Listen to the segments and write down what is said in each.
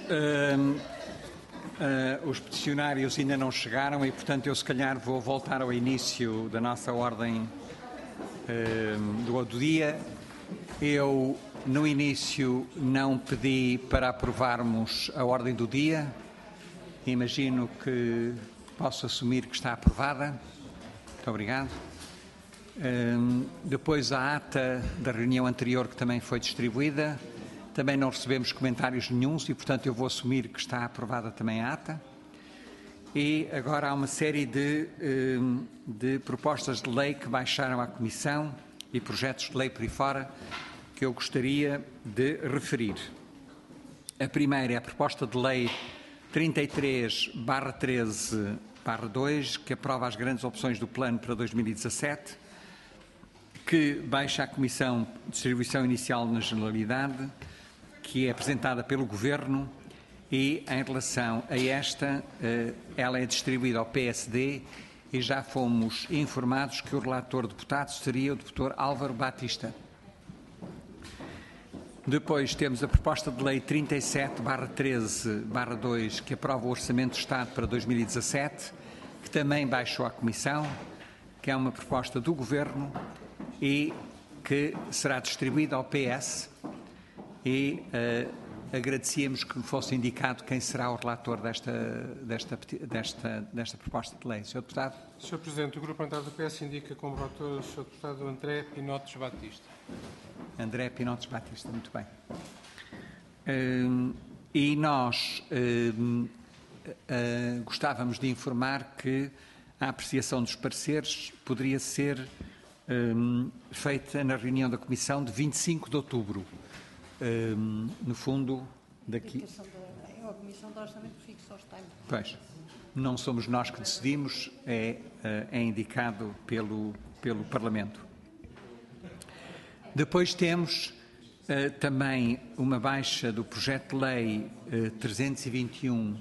Os peticionários ainda não chegaram e, portanto, eu se calhar vou voltar ao início da nossa ordem do dia. Eu, no início, não pedi para aprovarmos a ordem do dia. Imagino que posso assumir que está aprovada. Muito obrigado. Depois a ata da reunião anterior, que também foi distribuída. Também não recebemos comentários nenhuns e, portanto, eu vou assumir que está aprovada também a ata. E agora há uma série de propostas de lei que baixaram à Comissão e projetos de lei por aí fora que eu gostaria de referir. A primeira é a proposta de lei 33/13/2, que aprova as grandes opções do plano para 2017, que baixa à Comissão de distribuição inicial na Generalidade, que é apresentada pelo Governo e, em relação a esta, ela é distribuída ao PSD e já fomos informados que o relator deputado seria o Dr. Álvaro Batista. Depois temos a proposta de lei 37/13/2, que aprova o Orçamento de Estado para 2017, que também baixou à Comissão, que é uma proposta do Governo e que será distribuída ao PS e agradecíamos que fosse indicado quem será o relator desta proposta de lei. Sr. Deputado. Sr. Presidente, o Grupo Parlamentar do PS indica como relator o Sr. Deputado André Pinotes Batista. André Pinotes Batista, muito bem. E nós gostávamos de informar que a apreciação dos pareceres poderia ser feita na reunião da Comissão de 25 de outubro. No fundo, daqui... A Comissão de Orçamento fixa os times. Pois, não somos nós que decidimos, é indicado pelo Parlamento. Depois temos também uma baixa do projeto de lei 321.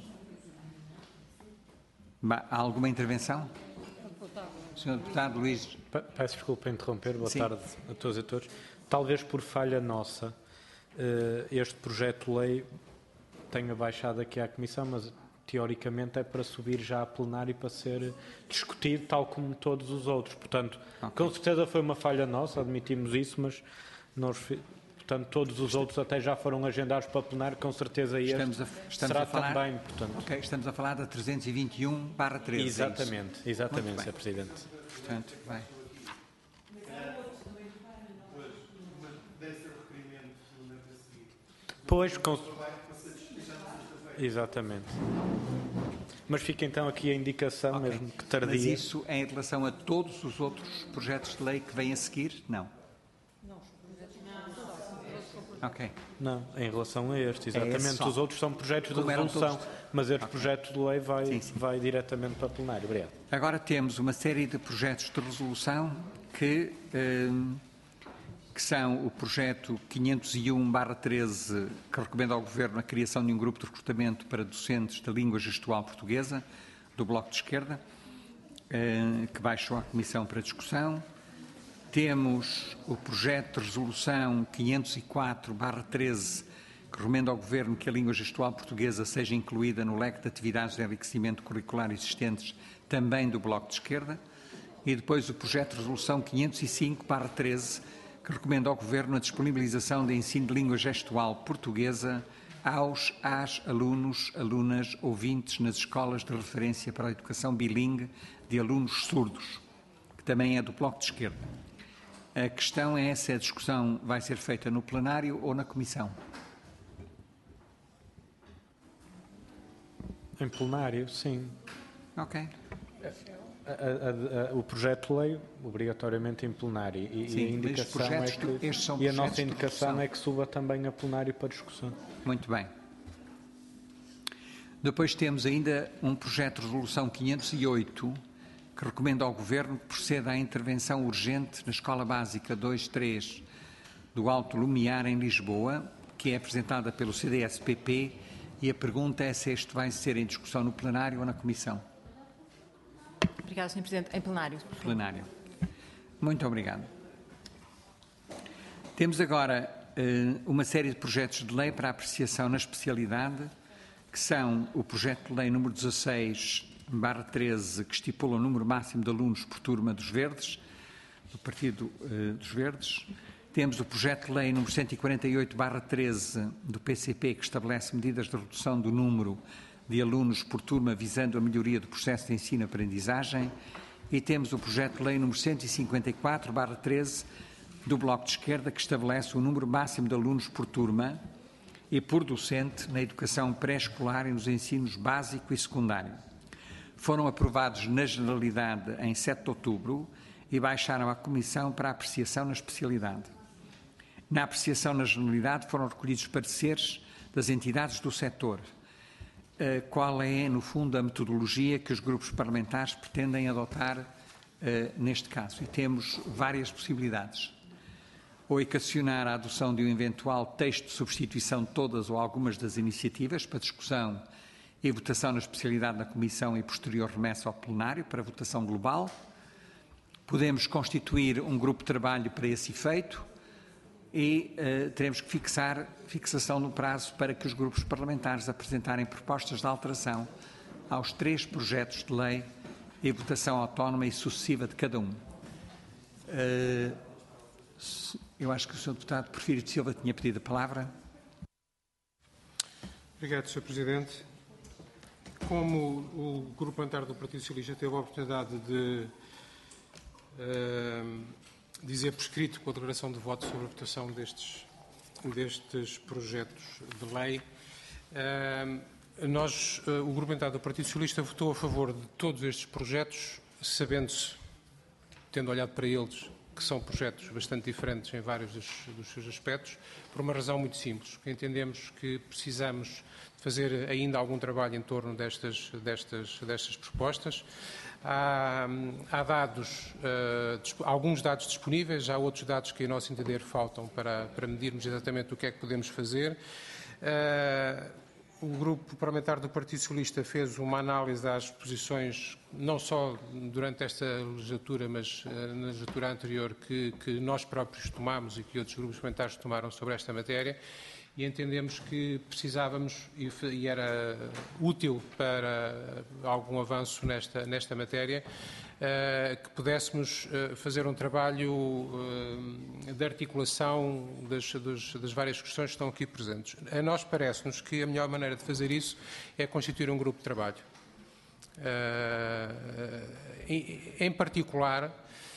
Há alguma intervenção? Sr. Deputado Luís. Peço desculpa interromper. Boa Sim. tarde a todos e a todos. Talvez por falha nossa, este projeto de lei tenha baixado aqui à Comissão, mas teoricamente é para subir já a plenário para ser discutido, tal como todos os outros. Portanto, com certeza foi uma falha nossa, admitimos isso, mas nós, portanto, todos os outros até já foram agendados para plenário, com certeza este será também. Portanto. Ok, estamos a falar da 321/13. Exatamente, exatamente, Sr. Presidente. Portanto, vai. Pois, exatamente. Mas fica então aqui a indicação, mesmo que tardia. Mas isso é em relação a todos os outros projetos de lei que vêm a seguir? Não. Ok. Não, em relação a este, exatamente. É os outros são projetos de Como eram resolução, todos... mas este projeto de lei vai, Sim. vai diretamente para o plenário. Obrigado. Agora temos uma série de projetos de resolução que são o projeto 501/13, que recomenda ao Governo a criação de um grupo de recrutamento para docentes da língua gestual portuguesa, do Bloco de Esquerda, que baixou à Comissão para discussão. Temos o projeto de resolução 504/13, que recomenda ao Governo que a língua gestual portuguesa seja incluída no leque de atividades de enriquecimento curricular existentes também do Bloco de Esquerda. E depois o projeto de resolução 505/13, que recomenda ao Governo a disponibilização de ensino de língua gestual portuguesa às alunos, alunas, ouvintes nas escolas de referência para a educação bilingue de alunos surdos, que também é do Bloco de Esquerda. A questão é se a discussão vai ser feita no plenário ou na Comissão. Em plenário, sim. Ok. O projeto de lei, obrigatoriamente em plenário. Sim, a indicação a nossa indicação é que suba também a plenário para discussão. Muito bem. Depois temos ainda um projeto de resolução 508, que recomenda ao Governo que proceda à intervenção urgente na Escola Básica 2-3 do Alto Lumiar, em Lisboa, que é apresentada pelo CDS-PP, e a pergunta é se este vai ser em discussão no plenário ou na Comissão. Obrigada, Sr. Presidente. Em plenário. Plenário. Muito obrigado. Temos agora uma série de projetos de lei para apreciação na especialidade, que são o projeto de lei número 16/13, que estipula o número máximo de alunos por turma dos Verdes, do Partido dos Verdes. Temos o projeto de lei número 148/13 do PCP, que estabelece medidas de redução do número de alunos por turma visando a melhoria do processo de ensino-aprendizagem. E temos o projeto de lei número 154/13 do Bloco de Esquerda, que estabelece o número máximo de alunos por turma e por docente na educação pré-escolar e nos ensinos básico e secundário. Foram aprovados na generalidade em 7 de outubro e baixaram à Comissão para apreciação na especialidade. Na apreciação na generalidade foram recolhidos pareceres das entidades do setor. Qual é, no fundo, a metodologia que os grupos parlamentares pretendem adotar neste caso? E temos várias possibilidades. Ou equacionar a adoção de um eventual texto de substituição de todas ou algumas das iniciativas para discussão e votação na especialidade na Comissão e posterior remessa ao plenário para votação global. Podemos constituir um grupo de trabalho para esse efeito e teremos que fixação no prazo para que os grupos parlamentares apresentarem propostas de alteração aos 3 projetos de lei e votação autónoma e sucessiva de cada um. Eu acho que o Sr. Deputado Porfírio de Silva tinha pedido a palavra. Obrigado, Sr. Presidente. Como o Grupo Parlamentar do Partido Socialista teve a oportunidade de dizer por escrito, com a declaração de voto sobre a votação destes projetos de lei, o Grupo Parlamentar do Partido Socialista votou a favor de todos estes projetos, sabendo-se, tendo olhado para eles, que são projetos bastante diferentes em vários dos seus aspectos, por uma razão muito simples, que entendemos que precisamos fazer ainda algum trabalho em torno destas propostas. Há alguns dados disponíveis, há outros dados que, a nosso entender, faltam para medirmos exatamente o que é que podemos fazer. O Grupo Parlamentar do Partido Socialista fez uma análise das posições, não só durante esta legislatura, mas na legislatura anterior, que nós próprios tomámos e que outros grupos parlamentares tomaram sobre esta matéria, e entendemos que precisávamos e era útil para algum avanço nesta matéria, que pudéssemos fazer um trabalho de articulação das várias questões que estão aqui presentes. A nós parece-nos que a melhor maneira de fazer isso é constituir um grupo de trabalho. Em particular,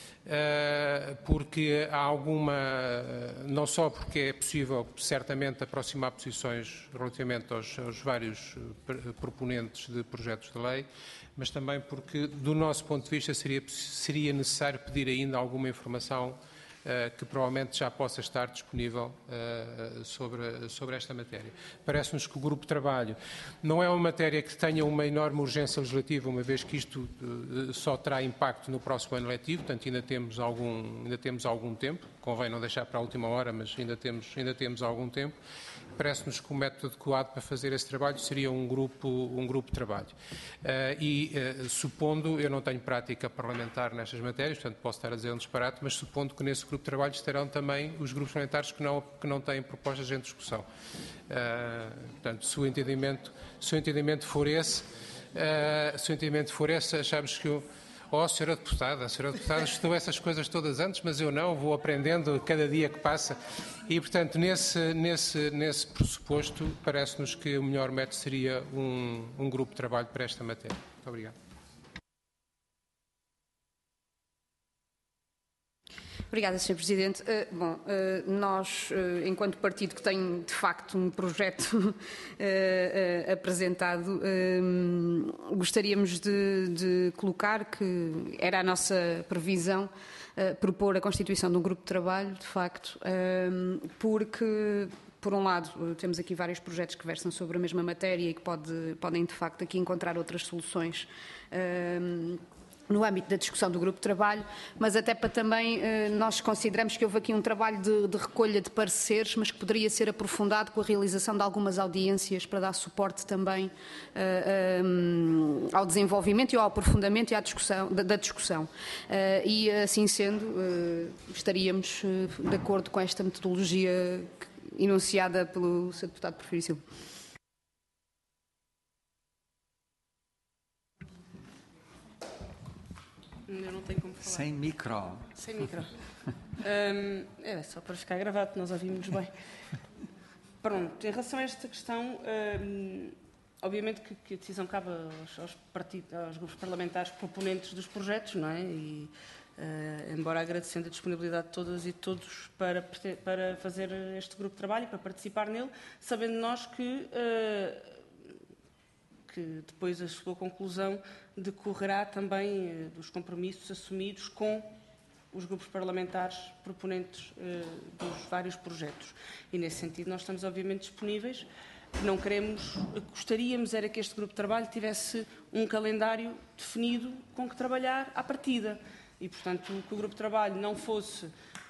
porque há não só porque é possível certamente aproximar posições relativamente aos vários proponentes de projetos de lei, mas também porque, do nosso ponto de vista, seria necessário pedir ainda alguma informação que provavelmente já possa estar disponível sobre esta matéria. Parece-nos que o grupo de trabalho não é uma matéria que tenha uma enorme urgência legislativa, uma vez que isto só terá impacto no próximo ano letivo, portanto ainda temos algum tempo, convém não deixar para a última hora, mas ainda temos algum tempo. Parece-nos que o método adequado para fazer esse trabalho seria um grupo de trabalho. Supondo, eu não tenho prática parlamentar nestas matérias, portanto posso estar a dizer um disparate, mas supondo que nesse grupo de trabalho estarão também os grupos parlamentares que não têm propostas em discussão. Portanto, se o entendimento for esse, achamos que a senhora deputada estudou essas coisas todas antes, mas eu não, vou aprendendo cada dia que passa. E, portanto, nesse pressuposto, parece-nos que o melhor método seria um grupo de trabalho para esta matéria. Muito obrigado. Obrigada, Sr. Presidente. Nós, enquanto partido que tem, de facto, um projeto apresentado, gostaríamos de colocar que era a nossa previsão propor a constituição de um grupo de trabalho, de facto, porque, por um lado, temos aqui vários projetos que versam sobre a mesma matéria e que podem, de facto, aqui encontrar outras soluções no âmbito da discussão do grupo de trabalho, mas até para também nós consideramos que houve aqui um trabalho de recolha de pareceres, mas que poderia ser aprofundado com a realização de algumas audiências para dar suporte também ao desenvolvimento e ao aprofundamento e à discussão, da discussão. E assim sendo, estaríamos de acordo com esta metodologia enunciada pelo Sr. Deputado Porfírio Silva. Eu não tenho como falar. Sem micro. Sem micro. É só para ficar gravado, nós ouvimos bem. Pronto, em relação a esta questão, obviamente que a decisão cabe aos grupos parlamentares proponentes dos projetos, não é? E, embora agradecendo a disponibilidade de todas e todos para fazer este grupo de trabalho, para participar nele, sabendo nós que depois a sua conclusão decorrerá também dos compromissos assumidos com os grupos parlamentares proponentes dos vários projetos. E, nesse sentido, nós estamos, obviamente, disponíveis. Não queremos, gostaríamos era que este grupo de trabalho tivesse um calendário definido com que trabalhar à partida. E, portanto, que o grupo de trabalho não fosse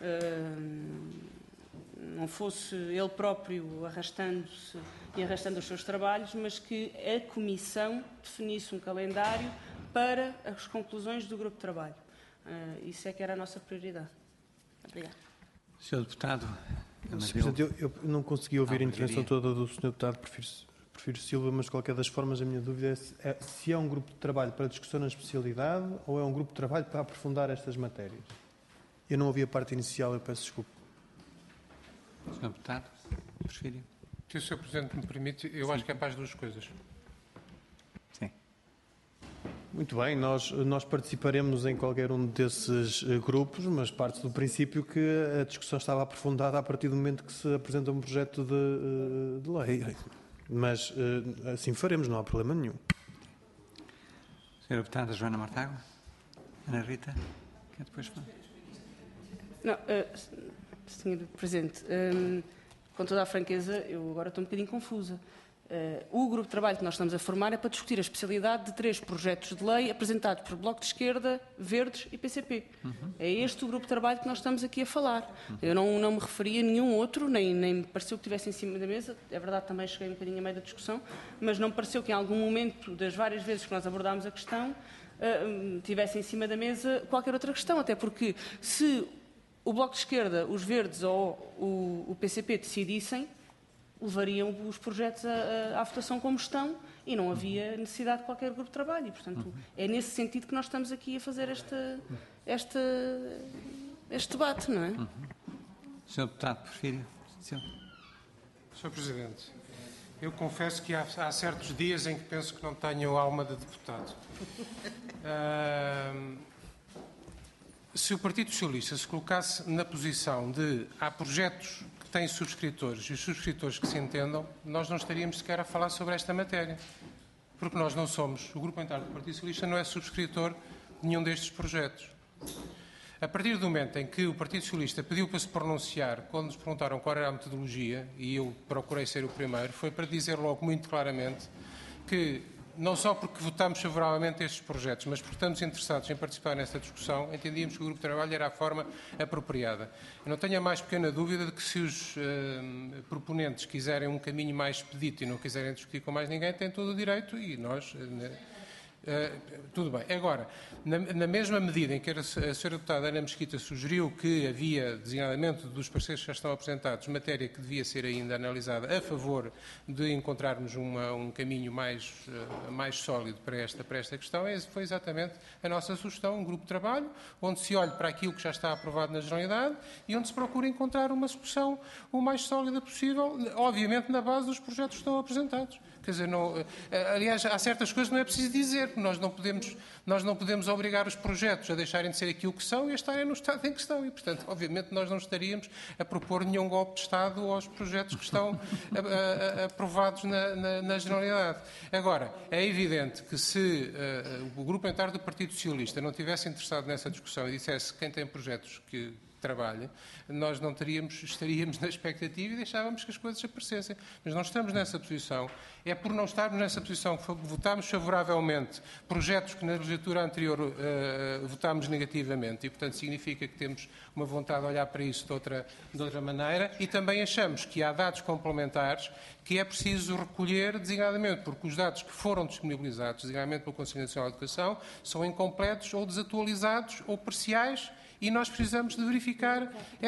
ele próprio arrastando-se e arrastando os seus trabalhos, mas que a Comissão definisse um calendário para as conclusões do grupo de trabalho. Isso é que era a nossa prioridade. Obrigada. Sr. Deputado Sr. Presidente, eu não consegui ouvir a intervenção toda do Sr. Deputado, prefiro Silva, mas de qualquer das formas a minha dúvida é se é um grupo de trabalho para discussão na especialidade ou é um grupo de trabalho para aprofundar estas matérias. Eu não ouvi a parte inicial, eu peço desculpa. Sr. Deputado, prefere? Se o Sr. Presidente me permite, eu acho que é para as duas coisas. Sim. Muito bem, nós participaremos em qualquer um desses grupos, mas parte do princípio que a discussão estava aprofundada a partir do momento que se apresenta um projeto de lei. Mas assim faremos, não há problema nenhum. Sra. Deputada Joana Mortágua. Ana Rita, quer depois falar? Não, Sr. Presidente, com toda a franqueza, eu agora estou um bocadinho confusa. O grupo de trabalho que nós estamos a formar é para discutir a especialidade de 3 projetos de lei apresentados por Bloco de Esquerda, Verdes e PCP. É este o grupo de trabalho que nós estamos aqui a falar. Eu não me referi a nenhum outro, nem me pareceu que estivesse em cima da mesa. É verdade, também cheguei um bocadinho a meio da discussão, mas não me pareceu que em algum momento das várias vezes que nós abordámos a questão tivesse em cima da mesa qualquer outra questão, até porque se o Bloco de Esquerda, os Verdes ou o PCP decidissem, levariam os projetos à votação como estão e não havia necessidade de qualquer grupo de trabalho. E, portanto, é nesse sentido que nós estamos aqui a fazer este debate, não é? Sr. Deputado, prefere? Sr. Presidente, eu confesso que há certos dias em que penso que não tenho alma de deputado. Se o Partido Socialista se colocasse na posição de há projetos que têm subscritores e os subscritores que se entendam, nós não estaríamos sequer a falar sobre esta matéria. Porque nós não somos, o Grupo Parlamentar do Partido Socialista não é subscritor de nenhum destes projetos. A partir do momento em que o Partido Socialista pediu para se pronunciar, quando nos perguntaram qual era a metodologia, e eu procurei ser o primeiro, foi para dizer logo muito claramente que não só porque votamos favoravelmente a estes projetos, mas porque estamos interessados em participar nesta discussão, entendíamos que o grupo de trabalho era a forma apropriada. Eu não tenho a mais pequena dúvida de que se os proponentes quiserem um caminho mais expedito e não quiserem discutir com mais ninguém, têm todo o direito e nós... tudo bem. Agora, na mesma medida em que a Sra. Deputada Ana Mesquita sugeriu que havia, designadamente dos parceiros que já estão apresentados, matéria que devia ser ainda analisada a favor de encontrarmos um caminho mais sólido para esta questão, foi exatamente a nossa sugestão, um grupo de trabalho, onde se olhe para aquilo que já está aprovado na Generalidade e onde se procure encontrar uma solução o mais sólida possível, obviamente na base dos projetos que estão apresentados. Quer dizer, aliás, há certas coisas que não é preciso dizer, porque nós não podemos obrigar os projetos a deixarem de ser aquilo que são e a estarem no estado em que estão. E, portanto, obviamente, nós não estaríamos a propor nenhum golpe de Estado aos projetos que estão aprovados na Generalidade. Agora, é evidente que se o Grupo Parlamentar do Partido Socialista não tivesse interessado nessa discussão e dissesse quem tem projetos que trabalhe, nós não estaríamos na expectativa e deixávamos que as coisas aparecessem. Mas não estamos nessa posição. É por não estarmos nessa posição que votámos favoravelmente projetos que na legislatura anterior votámos negativamente e, portanto, significa que temos uma vontade de olhar para isso de outra maneira e também achamos que há dados complementares que é preciso recolher designadamente, porque os dados que foram disponibilizados, designadamente pelo Conselho Nacional de Educação, são incompletos ou desatualizados ou parciais e nós precisamos de verificar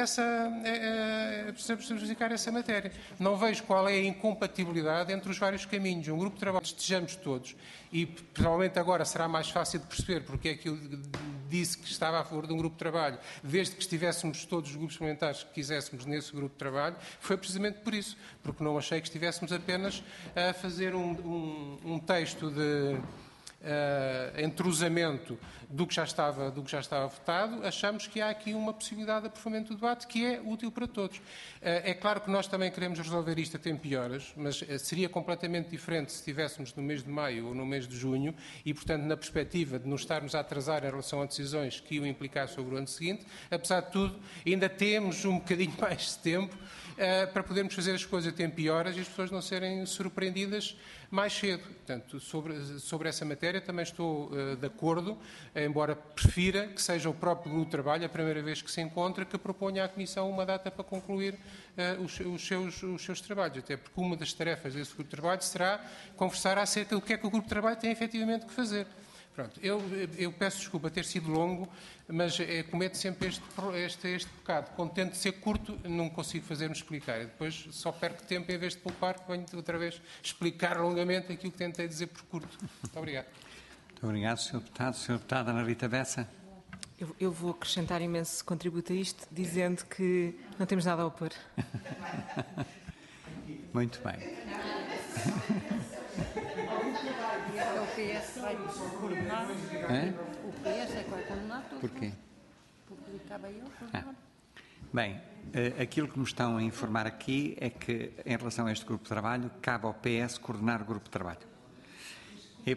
essa matéria. Não vejo qual é a incompatibilidade entre os vários caminhos. Um grupo de trabalho estejamos todos, e provavelmente agora será mais fácil de perceber porque é que eu disse que estava a favor de um grupo de trabalho, desde que estivéssemos todos os grupos parlamentares que quiséssemos nesse grupo de trabalho, foi precisamente por isso, porque não achei que estivéssemos apenas a fazer um texto de entrosamento do que já estava votado. Achamos que há aqui uma possibilidade de aprofundamento do debate que é útil para todos. É claro que nós também queremos resolver isto a tempo e horas, mas seria completamente diferente se estivéssemos no mês de maio ou no mês de junho e, portanto, na perspectiva de nos estarmos a atrasar em relação a decisões que iam implicar sobre o ano seguinte. Apesar de tudo, ainda temos um bocadinho mais de tempo para podermos fazer as coisas a tempo e horas e as pessoas não serem surpreendidas mais cedo. Portanto, sobre essa matéria também estou de acordo, embora prefira que seja o próprio grupo de trabalho, a primeira vez que se encontra, que proponha à Comissão uma data para concluir os seus trabalhos. Até porque uma das tarefas desse grupo de trabalho será conversar acerca do que é que o grupo de trabalho tem efetivamente que fazer. Pronto, eu peço desculpa ter sido longo, mas cometo sempre este pecado. Contente de ser curto, não consigo fazer-me explicar. E depois só perco tempo em vez de poupar, que venho outra vez explicar longamente aquilo que tentei dizer por curto. Muito obrigado. Muito obrigado, Sr. Deputado. Sr. Deputada Ana Rita Bessa. Eu vou acrescentar imenso contributo a isto, dizendo que não temos nada a opor. Muito bem. O PS vai coordenar. O PS é que vai coordenar tudo. Porquê? Porque cabe a ele coordenar. Bem, aquilo que me estão a informar aqui é que, em relação a este grupo de trabalho, cabe ao PS coordenar o grupo de trabalho. E,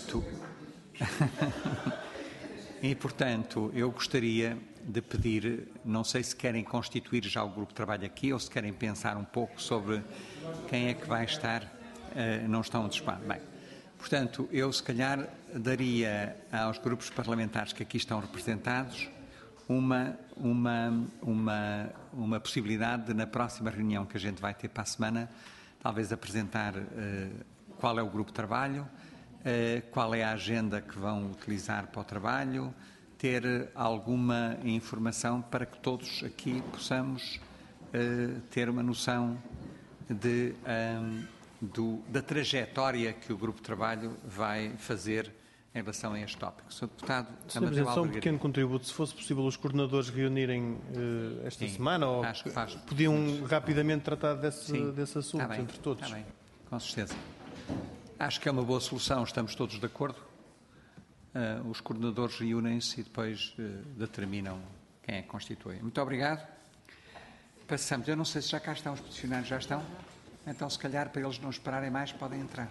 portanto, eu gostaria de pedir, não sei se querem constituir já o grupo de trabalho aqui ou se querem pensar um pouco sobre quem é que vai estar, não estão antecipados. Bem, portanto, eu se calhar daria aos grupos parlamentares que aqui estão representados uma possibilidade de, na próxima reunião que a gente vai ter para a semana, talvez apresentar qual é o grupo de trabalho, qual é a agenda que vão utilizar para o trabalho, ter alguma informação para que todos aqui possamos ter uma noção da trajetória que o grupo de trabalho vai fazer em relação a este tópico. Sr. Deputado, Sr. Presidente, só um pequeno contributo. Se fosse possível os coordenadores reunirem esta semana, ou podiam rapidamente tratar desse assunto entre todos. Está bem, com certeza. Acho que é uma boa solução, estamos todos de acordo. Os coordenadores reúnem-se e depois determinam quem é que constitui. Muito obrigado. Passamos. Eu não sei se já cá estão os peticionários, já estão? Então, se calhar, para eles não esperarem mais, podem entrar.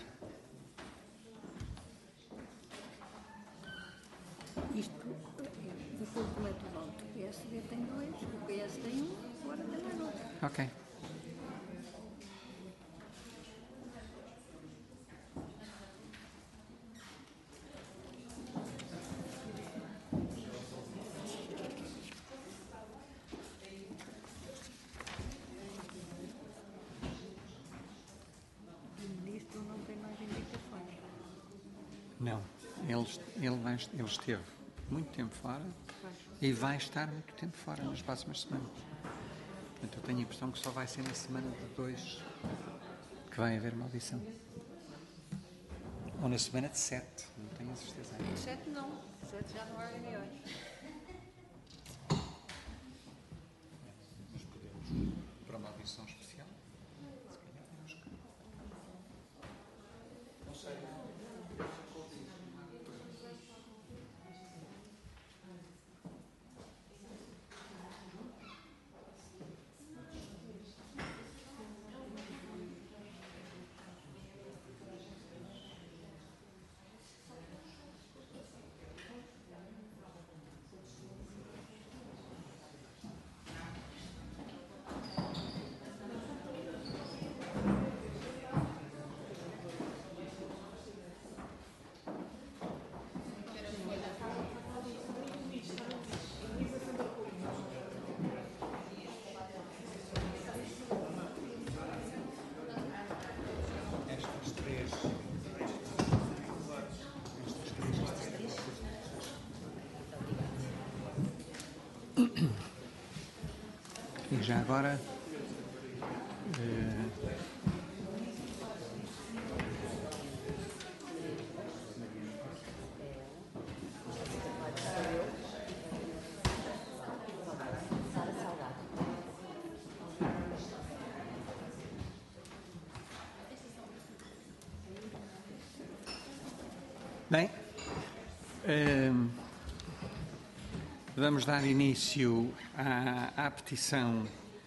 Isto, depois do método voto, o PSD tem 2, o PS tem 1, agora tem mais outro. Ok. Não, ele esteve muito tempo fora e vai estar muito tempo fora nas próximas semanas. Portanto, eu tenho a impressão que só vai ser na semana de 2 que vai haver uma audição. Ou na semana de 7, não tenho a certeza. 7 não, 7 já não há reuniões. Mas podemos, para uma audição especial, se calhar temos que... agora. Bem, vamos dar início à petição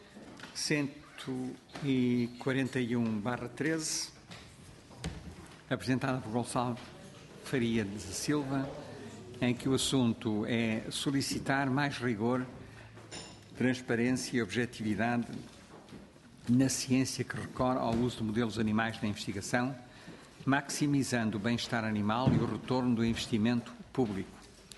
141/13, apresentada por Gonçalo Faria de Silva, em que o assunto é solicitar mais rigor, transparência e objetividade na ciência que recorre ao uso de modelos animais na investigação, maximizando o bem-estar animal e o retorno do investimento público.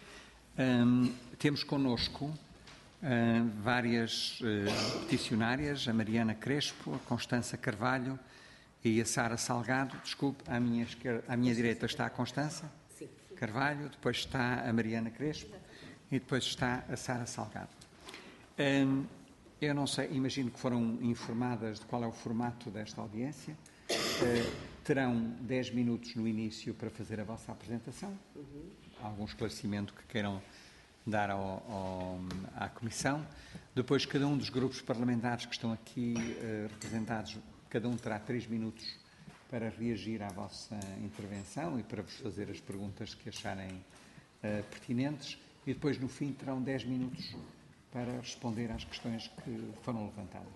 Temos connosco várias peticionárias, a Mariana Crespo, a Constança Carvalho e a Sara Salgado. Desculpe, à minha direita está a Constança Carvalho, depois está a Mariana Crespo e depois está a Sara Salgado. Eu não sei, imagino que foram informadas de qual é o formato desta audiência. Terão 10 minutos no início para fazer a vossa apresentação. Algum esclarecimento que queiram dar à Comissão. Depois, cada um dos grupos parlamentares que estão aqui representados, cada um terá 3 minutos para reagir à vossa intervenção e para vos fazer as perguntas que acharem pertinentes. E depois, no fim, terão 10 minutos para responder às questões que foram levantadas.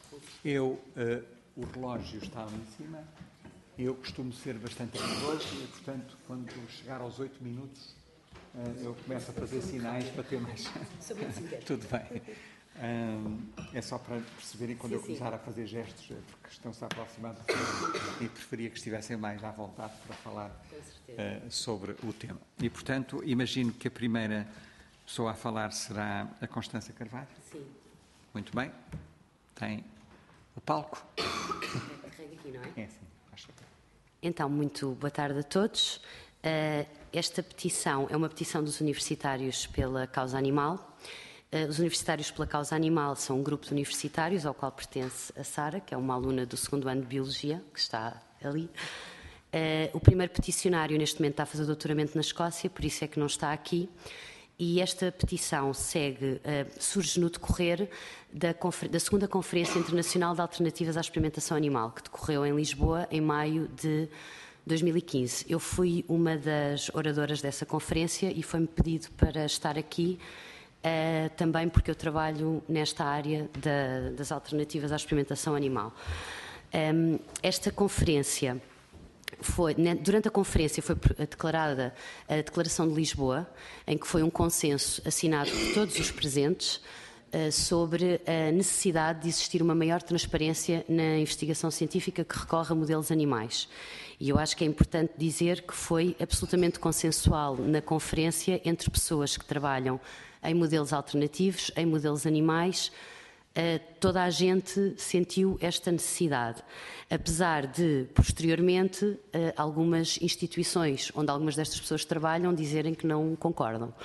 O relógio está lá em cima. Eu costumo ser bastante rigoroso e, portanto, quando chegar aos 8 minutos, eu começo a fazer sinais para ter mais... Tudo bem. É só para perceberem quando eu começar a fazer gestos, porque estão-se a aproximar do fim e preferia que estivessem mais à vontade para falar sobre o tema. E, portanto, imagino que a primeira pessoa a falar será a Constança Carvalho. Sim. Muito bem. Tem o palco. Carrega aqui, não é? É, sim. Então, muito boa tarde a todos. Esta petição é uma petição dos universitários pela causa animal. Os universitários pela causa animal são um grupo de universitários ao qual pertence a Sara, que é uma aluna do 2º ano de Biologia, que está ali. O primeiro peticionário, neste momento, está a fazer doutoramento na Escócia, por isso é que não está aqui. E esta petição surge no decorrer da 2ª Conferência Internacional de Alternativas à Experimentação Animal, que decorreu em Lisboa em maio de 2015. Eu fui uma das oradoras dessa conferência e foi-me pedido para estar aqui também porque eu trabalho nesta área das alternativas à experimentação animal. Esta conferência... Durante a conferência foi declarada a Declaração de Lisboa, em que foi um consenso assinado por todos os presentes sobre a necessidade de existir uma maior transparência na investigação científica que recorre a modelos animais. E eu acho que é importante dizer que foi absolutamente consensual na conferência entre pessoas que trabalham em modelos alternativos, em modelos animais. Toda a gente sentiu esta necessidade, apesar de, posteriormente, algumas instituições onde algumas destas pessoas trabalham dizerem que não concordam.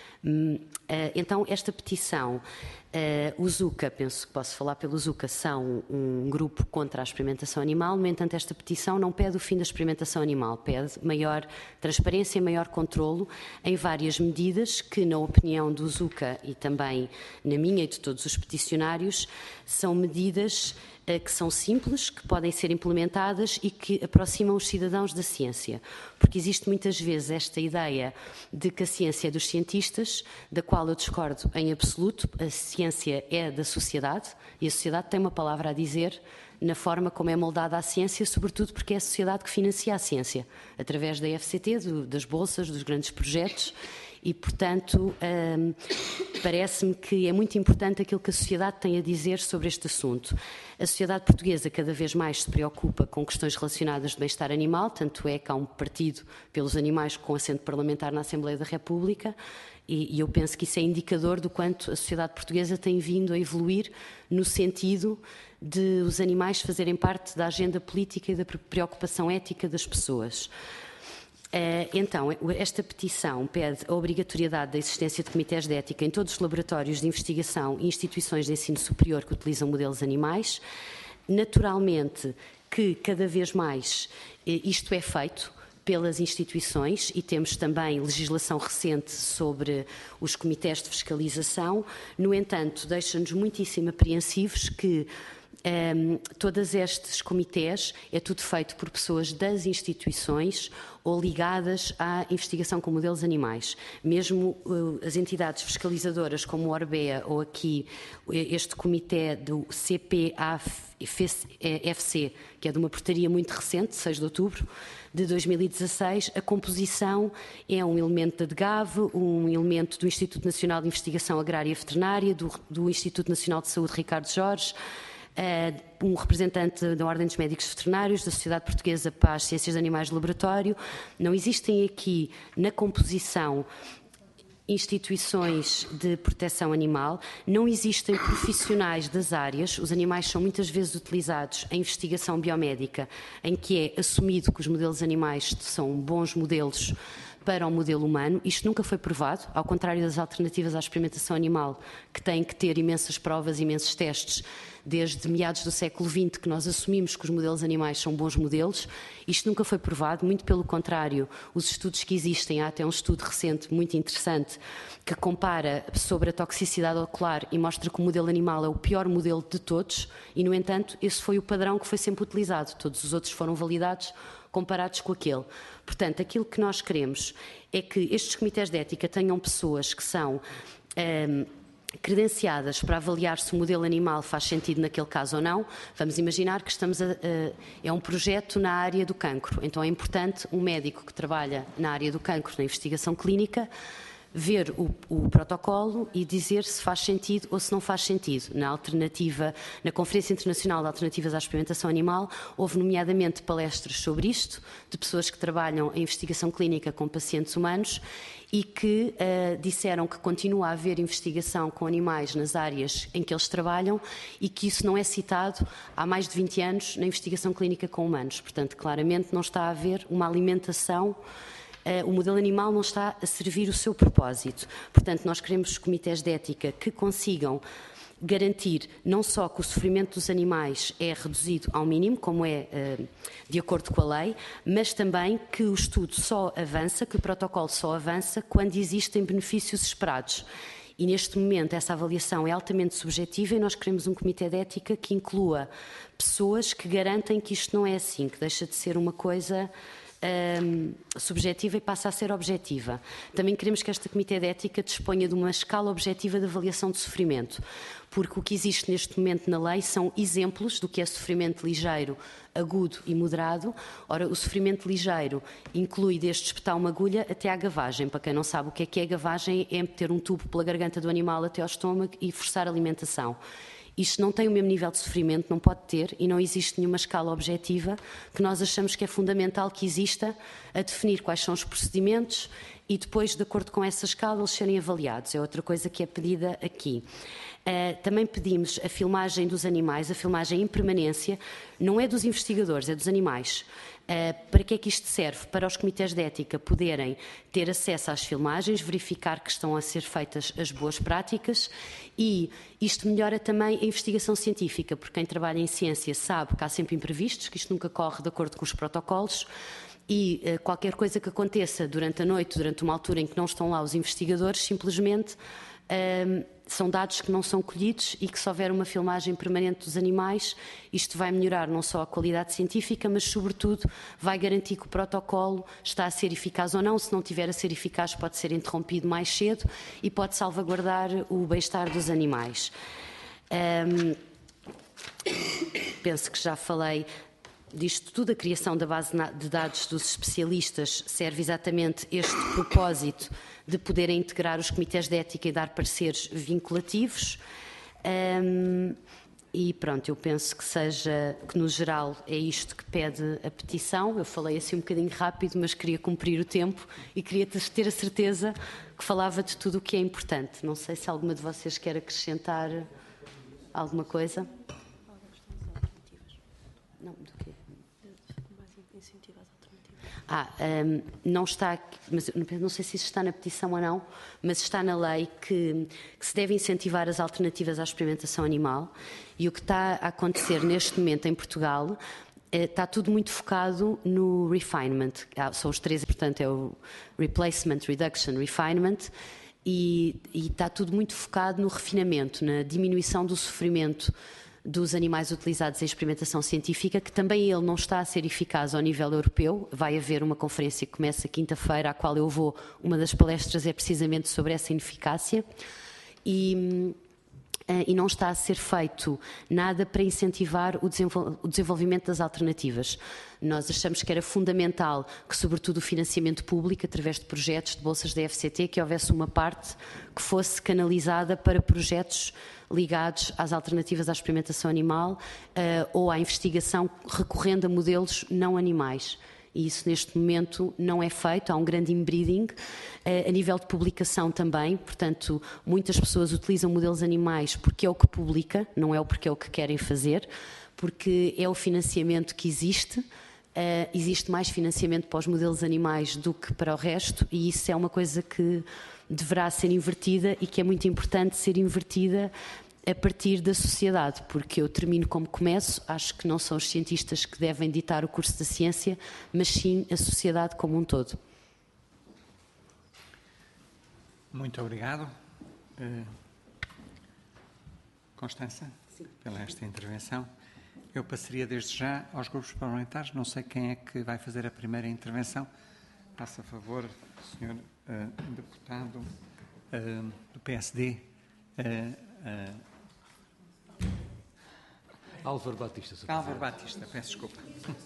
Então, esta petição, o ZUCA, penso que posso falar pelo ZUCA, são um grupo contra a experimentação animal. No entanto, esta petição não pede o fim da experimentação animal, pede maior transparência e maior controlo em várias medidas que, na opinião do ZUCA e também na minha e de todos os peticionários, são medidas que são simples, que podem ser implementadas e que aproximam os cidadãos da ciência. Porque existe muitas vezes esta ideia de que a ciência é dos cientistas, da qual eu discordo em absoluto. A ciência é da sociedade e a sociedade tem uma palavra a dizer na forma como é moldada a ciência, sobretudo porque é a sociedade que financia a ciência, através da FCT, das bolsas, dos grandes projetos. E, portanto, parece-me que é muito importante aquilo que a sociedade tem a dizer sobre este assunto. A sociedade portuguesa cada vez mais se preocupa com questões relacionadas de bem-estar animal, tanto é que há um partido pelos animais com assento parlamentar na Assembleia da República, e eu penso que isso é indicador do quanto a sociedade portuguesa tem vindo a evoluir no sentido de os animais fazerem parte da agenda política e da preocupação ética das pessoas. Então, esta petição pede a obrigatoriedade da existência de comitês de ética em todos os laboratórios de investigação e instituições de ensino superior que utilizam modelos animais. Naturalmente que cada vez mais isto é feito pelas instituições e temos também legislação recente sobre os comitês de fiscalização. No entanto, deixa-nos muitíssimo apreensivos que todos estes comitês é tudo feito por pessoas das instituições ou ligadas à investigação com modelos animais. Mesmo as entidades fiscalizadoras como o Orbea ou aqui este comitê do CPAFC, que é de uma portaria muito recente, 6 de outubro de 2016, a composição é um elemento da DGAV, um elemento do Instituto Nacional de Investigação Agrária e Veterinária, do Instituto Nacional de Saúde Ricardo Jorge, um representante da Ordem dos Médicos Veterinários, da Sociedade Portuguesa para as Ciências de Animais de Laboratório. Não existem aqui na composição instituições de proteção animal, não existem profissionais das áreas, os animais são muitas vezes utilizados em investigação biomédica, em que é assumido que os modelos animais são bons modelos para o modelo humano. Isto nunca foi provado, ao contrário das alternativas à experimentação animal, que têm que ter imensas provas, imensos testes, desde meados do século XX, que nós assumimos que os modelos animais são bons modelos. Isto nunca foi provado, muito pelo contrário, os estudos que existem, há até um estudo recente muito interessante, que compara sobre a toxicidade ocular e mostra que o modelo animal é o pior modelo de todos, e, no entanto, esse foi o padrão que foi sempre utilizado. Todos os outros foram validados comparados com aquele. Portanto, aquilo que nós queremos é que estes comitês de ética tenham pessoas que são credenciadas para avaliar se o modelo animal faz sentido naquele caso ou não. Vamos imaginar que é um projeto na área do cancro, então é importante um médico que trabalha na área do cancro, na investigação clínica, ver o protocolo e dizer se faz sentido ou se não faz sentido. Na Conferência Internacional de Alternativas à Experimentação Animal, houve nomeadamente palestras sobre isto, de pessoas que trabalham em investigação clínica com pacientes humanos e que disseram que continua a haver investigação com animais nas áreas em que eles trabalham e que isso não é citado há mais de 20 anos na investigação clínica com humanos. Portanto, claramente não está a haver uma alimentação. O modelo animal não está a servir o seu propósito. Portanto, nós queremos comitês de ética que consigam garantir não só que o sofrimento dos animais é reduzido ao mínimo, como é de acordo com a lei, mas também que o estudo só avança, que o protocolo só avança quando existem benefícios esperados. E neste momento essa avaliação é altamente subjetiva e nós queremos um comitê de ética que inclua pessoas que garantem que isto não é assim, que deixa de ser uma coisa subjetiva e passa a ser objetiva. Também queremos que este comitê de ética disponha de uma escala objetiva de avaliação de sofrimento, porque o que existe neste momento na lei são exemplos do que é sofrimento ligeiro, agudo e moderado. Ora, o sofrimento ligeiro inclui desde espetar uma agulha até à gavagem. Para quem não sabe o que é a gavagem, é meter um tubo pela garganta do animal até ao estômago e forçar a alimentação. Isto não tem o mesmo nível de sofrimento, não pode ter, e não existe nenhuma escala objetiva que nós achamos que é fundamental que exista a definir quais são os procedimentos e depois, de acordo com essa escala, eles serem avaliados. É outra coisa que é pedida aqui. Também pedimos a filmagem dos animais, a filmagem em permanência, não é dos investigadores, é dos animais. Para que é que isto serve? Para os comitês de ética poderem ter acesso às filmagens, verificar que estão a ser feitas as boas práticas, e isto melhora também a investigação científica, porque quem trabalha em ciência sabe que há sempre imprevistos, que isto nunca corre de acordo com os protocolos, e qualquer coisa que aconteça durante a noite, durante uma altura em que não estão lá os investigadores, simplesmente são dados que não são colhidos, e que se houver uma filmagem permanente dos animais, isto vai melhorar não só a qualidade científica, mas sobretudo vai garantir que o protocolo está a ser eficaz ou não. Se não tiver a ser eficaz, pode ser interrompido mais cedo e pode salvaguardar o bem-estar dos animais. Penso que já falei disto tudo. A criação da base de dados dos especialistas serve exatamente este propósito de poderem integrar os comitês de ética e dar pareceres vinculativos. E pronto, eu penso que no geral é isto que pede a petição. Eu falei assim um bocadinho rápido, mas queria cumprir o tempo e queria ter a certeza que falava de tudo o que é importante. Não sei se alguma de vocês quer acrescentar alguma coisa. Não, do quê? Não está, mas não sei se isso está na petição ou não, mas está na lei que se deve incentivar as alternativas à experimentação animal, e o que está a acontecer neste momento em Portugal está tudo muito focado no refinement. São os três, portanto, é o replacement, reduction, refinement, e está tudo muito focado no refinamento, na diminuição do sofrimento dos animais utilizados em experimentação científica, que também ele não está a ser eficaz ao nível europeu. Vai haver uma conferência que começa quinta-feira, à qual eu vou. Uma das palestras é precisamente sobre essa ineficácia. E não está a ser feito nada para incentivar o desenvolvimento das alternativas. Nós achamos que era fundamental que, sobretudo, o financiamento público, através de projetos de bolsas da FCT, que houvesse uma parte que fosse canalizada para projetos ligados às alternativas à experimentação animal ou à investigação recorrendo a modelos não animais. E isso neste momento não é feito, há um grande inbreeding a nível de publicação também, portanto muitas pessoas utilizam modelos animais porque é o que publica, não é porque é o que querem fazer, porque é o financiamento que existe. Existe mais financiamento para os modelos animais do que para o resto, e isso é uma coisa que deverá ser invertida e que é muito importante ser invertida a partir da sociedade, porque eu termino como começo. Acho que não são os cientistas que devem ditar o curso da ciência, mas sim a sociedade como um todo. Muito obrigado. Constança, pela esta intervenção. Eu passaria desde já aos grupos parlamentares. Não sei quem é que vai fazer a primeira intervenção. Faça favor, senhor deputado do PSD. Álvaro Batista. Álvaro Batista, peço desculpa.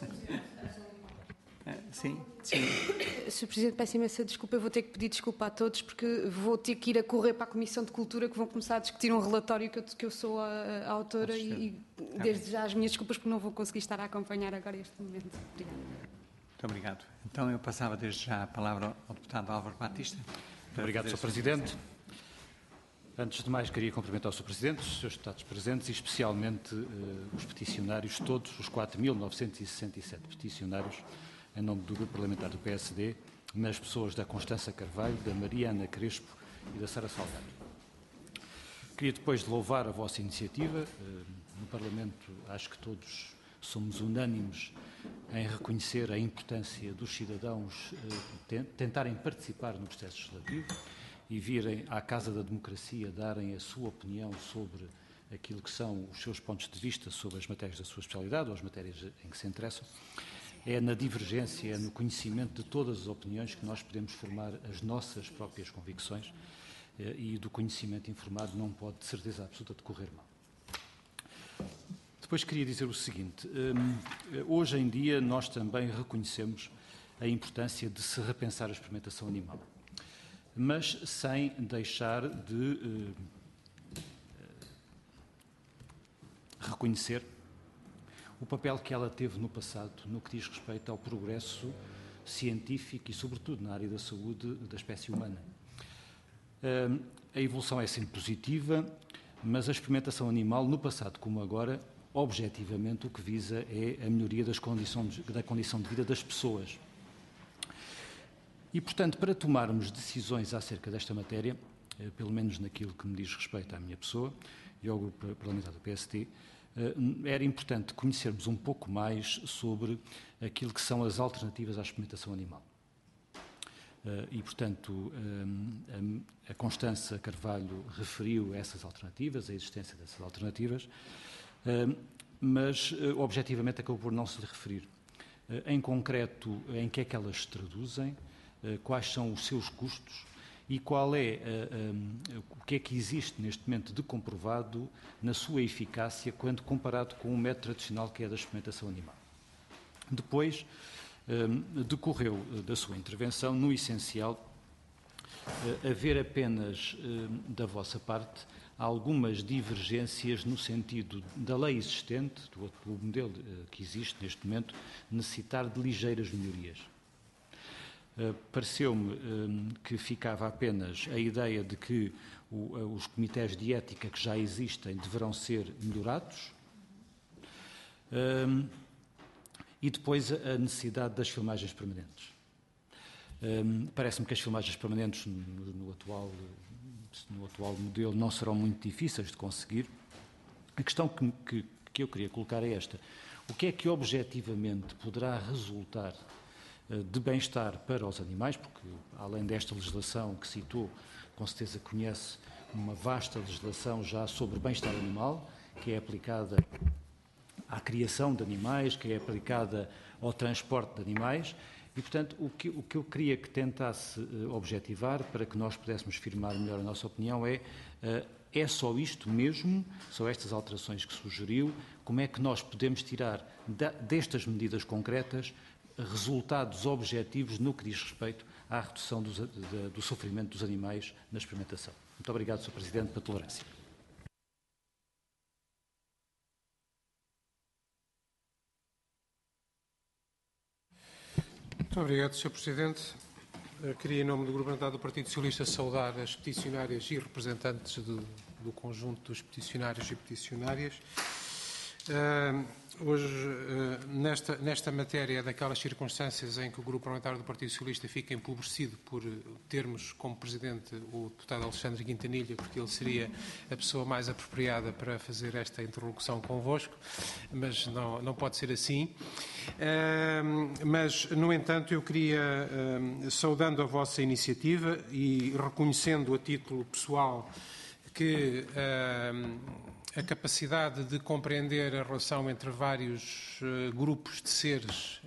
Sim. Sr. Presidente, peço imensa desculpa. Eu vou ter que pedir desculpa a todos, porque vou ter que ir a correr para a Comissão de Cultura, que vão começar a discutir um relatório que eu sou a autora, e desde já as minhas desculpas, porque não vou conseguir estar a acompanhar agora este momento. Obrigada. Muito obrigado. Então eu passava desde já a palavra ao deputado Álvaro Batista. Muito obrigado, Sr. Presidente. Antes de mais, queria cumprimentar o Sr. Presidente, os seus deputados presentes e especialmente os peticionários, todos os 4.967 peticionários, em nome do Grupo Parlamentar do PSD, nas pessoas da Constança Carvalho, da Mariana Crespo e da Sara Salgado. Queria, depois de louvar a vossa iniciativa, no Parlamento acho que todos somos unânimes em reconhecer a importância dos cidadãos tentarem participar no processo legislativo e virem à Casa da Democracia darem a sua opinião sobre aquilo que são os seus pontos de vista sobre as matérias da sua especialidade ou as matérias em que se interessam. É na divergência, é no conhecimento de todas as opiniões que nós podemos formar as nossas próprias convicções, e do conhecimento informado não pode, de certeza absoluta, decorrer mal. Depois queria dizer o seguinte: hoje em dia nós também reconhecemos a importância de se repensar a experimentação animal, mas sem deixar de reconhecer o papel que ela teve no passado no que diz respeito ao progresso científico e, sobretudo, na área da saúde da espécie humana. A evolução é sempre positiva, mas a experimentação animal, no passado como agora, objetivamente o que visa é a melhoria da condição de vida das pessoas. E, portanto, para tomarmos decisões acerca desta matéria, pelo menos naquilo que me diz respeito à minha pessoa e ao Grupo Parlamentar do PSD, era importante conhecermos um pouco mais sobre aquilo que são as alternativas à experimentação animal. E, portanto, a Constança Carvalho referiu essas alternativas, a existência dessas alternativas, mas, objetivamente, acabou por não se lhe referir. Em concreto, em que é que elas se traduzem, quais são os seus custos e qual é o que é que existe neste momento de comprovado na sua eficácia quando comparado com o método tradicional que é da experimentação animal. Depois, decorreu da sua intervenção, no essencial, haver apenas da vossa parte algumas divergências no sentido da lei existente, do modelo que existe neste momento, necessitar de ligeiras melhorias. Pareceu-me que ficava apenas a ideia de que os comitês de ética que já existem deverão ser melhorados, E depois a necessidade das filmagens permanentes. Parece-me que as filmagens permanentes no atual modelo não serão muito difíceis de conseguir. A questão que eu queria colocar é esta. O que é que objetivamente poderá resultar de bem-estar para os animais, porque além desta legislação que citou, com certeza conhece uma vasta legislação já sobre bem-estar animal, que é aplicada à criação de animais, que é aplicada ao transporte de animais, e, portanto, o que eu queria que tentasse objetivar, para que nós pudéssemos firmar melhor a nossa opinião, é só isto mesmo, só estas alterações que sugeriu, como é que nós podemos tirar destas medidas concretas resultados objetivos no que diz respeito à redução do sofrimento dos animais na experimentação. Muito obrigado, Sr. Presidente, pela tolerância. Muito obrigado, Sr. Presidente. Queria, em nome do Grupo Parlamentar do Partido Socialista, saudar as peticionárias e representantes do conjunto dos peticionários e peticionárias. Hoje, nesta matéria, daquelas circunstâncias em que o Grupo Parlamentar do Partido Socialista fica empobrecido por termos como Presidente o deputado Alexandre Quintanilha, porque ele seria a pessoa mais apropriada para fazer esta interlocução convosco, mas não pode ser assim. Mas, no entanto, eu queria, saudando a vossa iniciativa e reconhecendo a título pessoal que a capacidade de compreender a relação entre vários grupos de seres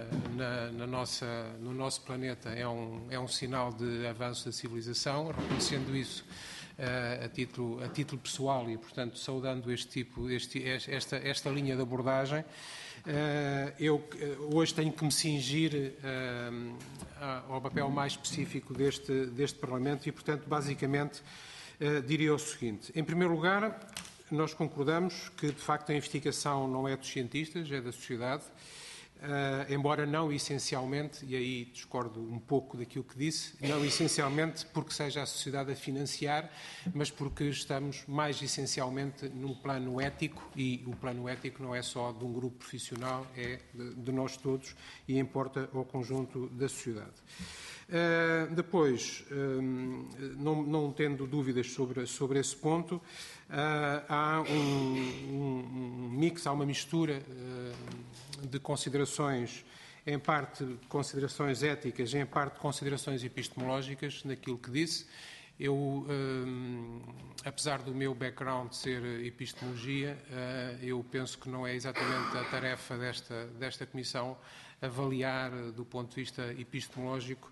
no nosso planeta é um sinal de avanço da civilização, reconhecendo isso a título pessoal e, portanto, saudando esta linha de abordagem. Eu hoje tenho que me cingir ao papel mais específico deste Parlamento e, portanto, basicamente, diria o seguinte. Em primeiro lugar, nós concordamos que, de facto, a investigação não é dos cientistas, é da sociedade, embora não essencialmente, e aí discordo um pouco daquilo que disse, não essencialmente porque seja a sociedade a financiar, mas porque estamos mais essencialmente num plano ético, e o plano ético não é só de um grupo profissional, é de nós todos e importa ao conjunto da sociedade. Depois, não tendo dúvidas sobre esse ponto, há um mix, há uma mistura de considerações, em parte considerações éticas, em parte considerações epistemológicas naquilo que disse. Eu, apesar do meu background ser epistemologia, eu penso que não é exatamente a tarefa desta Comissão avaliar, do ponto de vista epistemológico,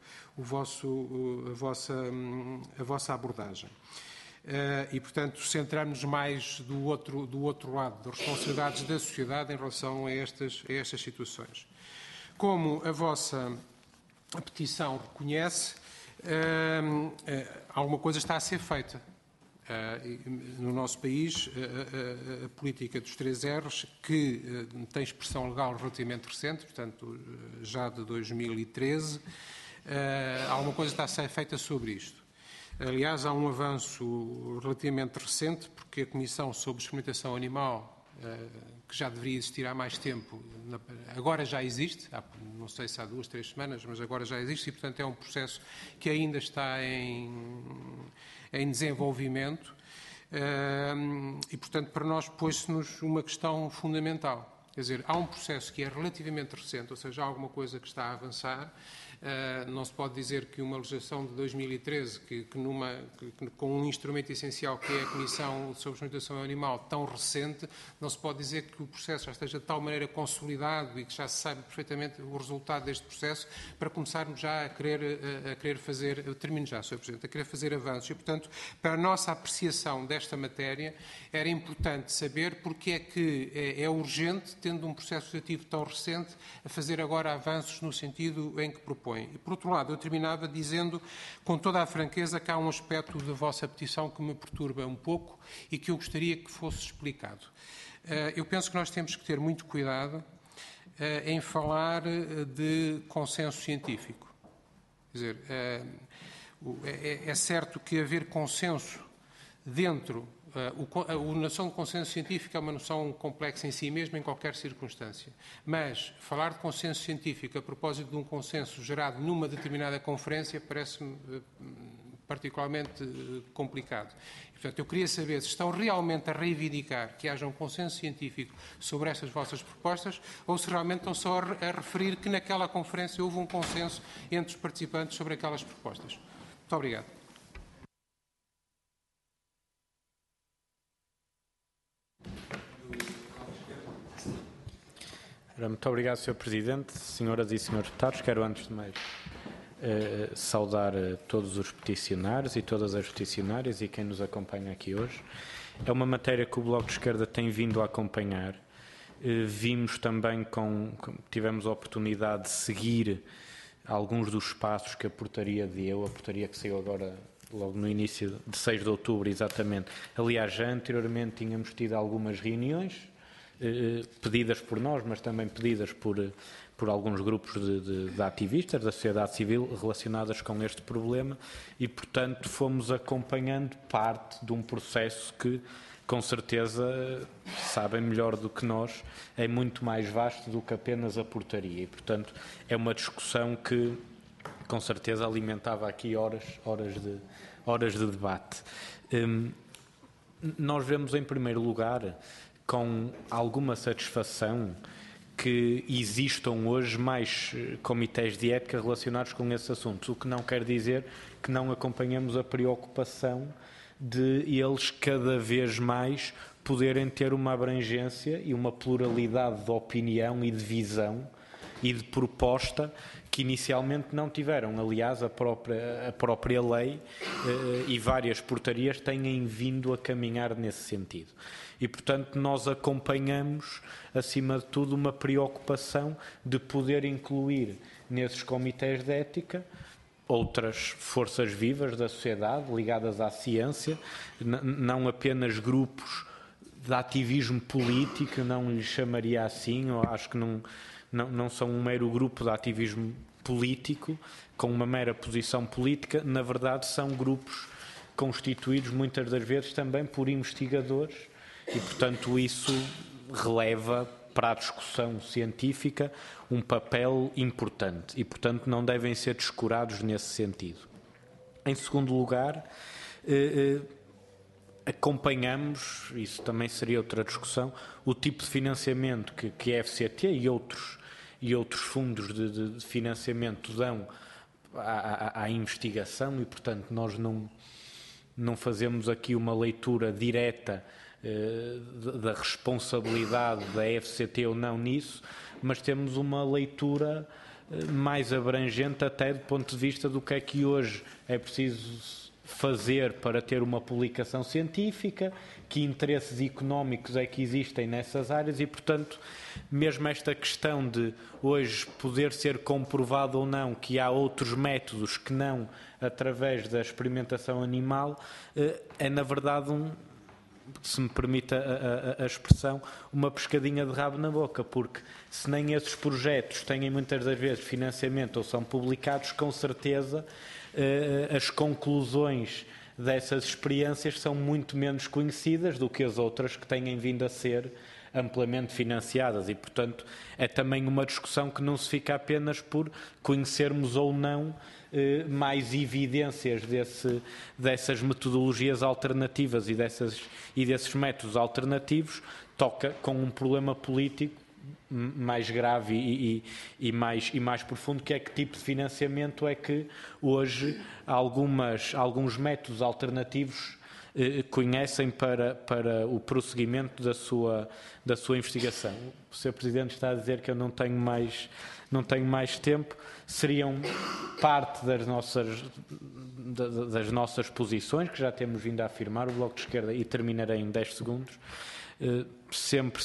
a vossa abordagem. E, portanto, centrarmos mais do outro lado, das responsabilidades da sociedade em relação a estas situações. Como a vossa petição reconhece, alguma coisa está a ser feita. No nosso país, a política dos 3 R's, que tem expressão legal relativamente recente, portanto, já de 2013, alguma coisa está a ser feita sobre isto. Aliás, há um avanço relativamente recente, porque a Comissão sobre Experimentação Animal, que já deveria existir há mais tempo, agora já existe, não sei se há 2, 3 semanas, mas agora já existe, e, portanto, é um processo que ainda está em desenvolvimento, e, portanto, para nós pôs-se-nos uma questão fundamental. Quer dizer, há um processo que é relativamente recente, ou seja, há alguma coisa que está a avançar. Não se pode dizer que uma legislação de 2013, com um instrumento essencial que é a Comissão sobre Experimentação Animal, tão recente, não se pode dizer que o processo já esteja de tal maneira consolidado e que já se sabe perfeitamente o resultado deste processo para começarmos já a querer fazer, eu termino já, Sr. Presidente, a querer fazer avanços. E, portanto, para a nossa apreciação desta matéria, era importante saber porque é que é urgente, tendo um processo legislativo tão recente, a fazer agora avanços no sentido em que propõe. E, por outro lado, eu terminava dizendo, com toda a franqueza, que há um aspecto da vossa petição que me perturba um pouco e que eu gostaria que fosse explicado. Eu penso que nós temos que ter muito cuidado em falar de consenso científico. Quer dizer, é certo que haver consenso dentro a noção de consenso científico é uma noção complexa em si mesma, em qualquer circunstância. Mas falar de consenso científico a propósito de um consenso gerado numa determinada conferência parece-me particularmente complicado. E, portanto, eu queria saber se estão realmente a reivindicar que haja um consenso científico sobre estas vossas propostas ou se realmente estão só a referir que naquela conferência houve um consenso entre os participantes sobre aquelas propostas. Muito obrigado. Muito obrigado, Sr. Presidente. Senhoras e senhores deputados, quero antes de mais saudar todos os peticionários e todas as peticionárias e quem nos acompanha aqui hoje. É uma matéria que o Bloco de Esquerda tem vindo a acompanhar. Vimos também, tivemos a oportunidade de seguir alguns dos passos que a portaria deu, a portaria que saiu agora logo no início de 6 de outubro, exatamente. Aliás, já anteriormente tínhamos tido algumas reuniões, pedidas por nós, mas também pedidas por alguns grupos de ativistas da sociedade civil relacionadas com este problema e, portanto, fomos acompanhando parte de um processo que, com certeza, sabem melhor do que nós, é muito mais vasto do que apenas a portaria e, portanto, é uma discussão que, com certeza, alimentava aqui horas de debate. Nós vemos, em primeiro lugar, com alguma satisfação que existam hoje mais comitês de ética relacionados com esses assuntos, o que não quer dizer que não acompanhamos a preocupação de eles cada vez mais poderem ter uma abrangência e uma pluralidade de opinião e de visão e de proposta que inicialmente não tiveram. Aliás, a própria lei e várias portarias têm vindo a caminhar nesse sentido. E, portanto, nós acompanhamos, acima de tudo, uma preocupação de poder incluir nesses comitês de ética outras forças vivas da sociedade ligadas à ciência, não apenas grupos de ativismo político, não lhes chamaria assim, eu acho que não são um mero grupo de ativismo político, com uma mera posição política, na verdade são grupos constituídos muitas das vezes também por investigadores e, portanto, isso releva para a discussão científica um papel importante e, portanto, não devem ser descurados nesse sentido. Em segundo lugar, acompanhamos, isso também seria outra discussão, o tipo de financiamento que a FCT e outros fundos de financiamento dão à investigação e, portanto, nós não fazemos aqui uma leitura direta da responsabilidade da FCT ou não nisso, mas temos uma leitura mais abrangente até do ponto de vista do que é que hoje é preciso fazer para ter uma publicação científica, que interesses económicos é que existem nessas áreas e, portanto, mesmo esta questão de hoje poder ser comprovado ou não que há outros métodos que não através da experimentação animal, é na verdade se me permite a expressão, uma pescadinha de rabo na boca, porque se nem esses projetos têm muitas das vezes financiamento ou são publicados, com certeza as conclusões dessas experiências são muito menos conhecidas do que as outras que têm vindo a ser amplamente financiadas e, portanto, é também uma discussão que não se fica apenas por conhecermos ou não mais evidências dessas metodologias alternativas e desses métodos alternativos, toca com um problema político mais grave e mais profundo, que é que tipo de financiamento é que hoje alguns métodos alternativos conhecem para o prosseguimento da sua investigação. O Sr. Presidente está a dizer que eu não tenho mais tempo. Seriam parte das nossas posições, que já temos vindo a afirmar, o Bloco de Esquerda, e terminarei em 10 segundos, sempre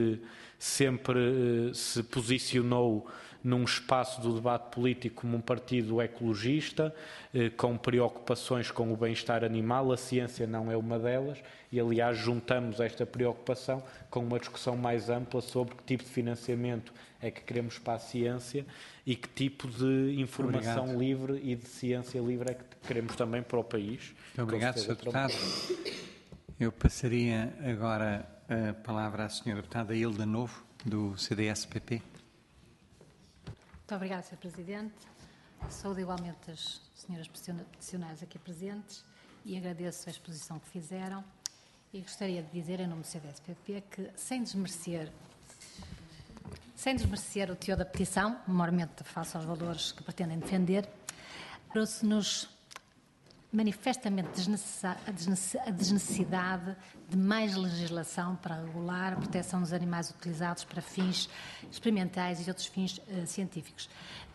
se posicionou num espaço do debate político como um partido ecologista, com preocupações com o bem-estar animal. A ciência não é uma delas e, aliás, juntamos esta preocupação com uma discussão mais ampla sobre que tipo de financiamento é que queremos para a ciência e que tipo de informação livre e de ciência livre é que queremos também para o país. Muito obrigado, Sr. Deputado. Eu passaria agora a palavra à senhora deputada Hilda Novo, do CDS-PP. Muito obrigada, Sr. Presidente. Saúdo igualmente as senhoras peticionárias aqui presentes e agradeço a exposição que fizeram. E gostaria de dizer, em nome do CDS-PP, que, sem desmerecer o teor da petição, maiormente face aos valores que pretendem defender, trouxe-nos manifestamente a desnecessidade de mais legislação para regular a proteção dos animais utilizados para fins experimentais e outros fins científicos.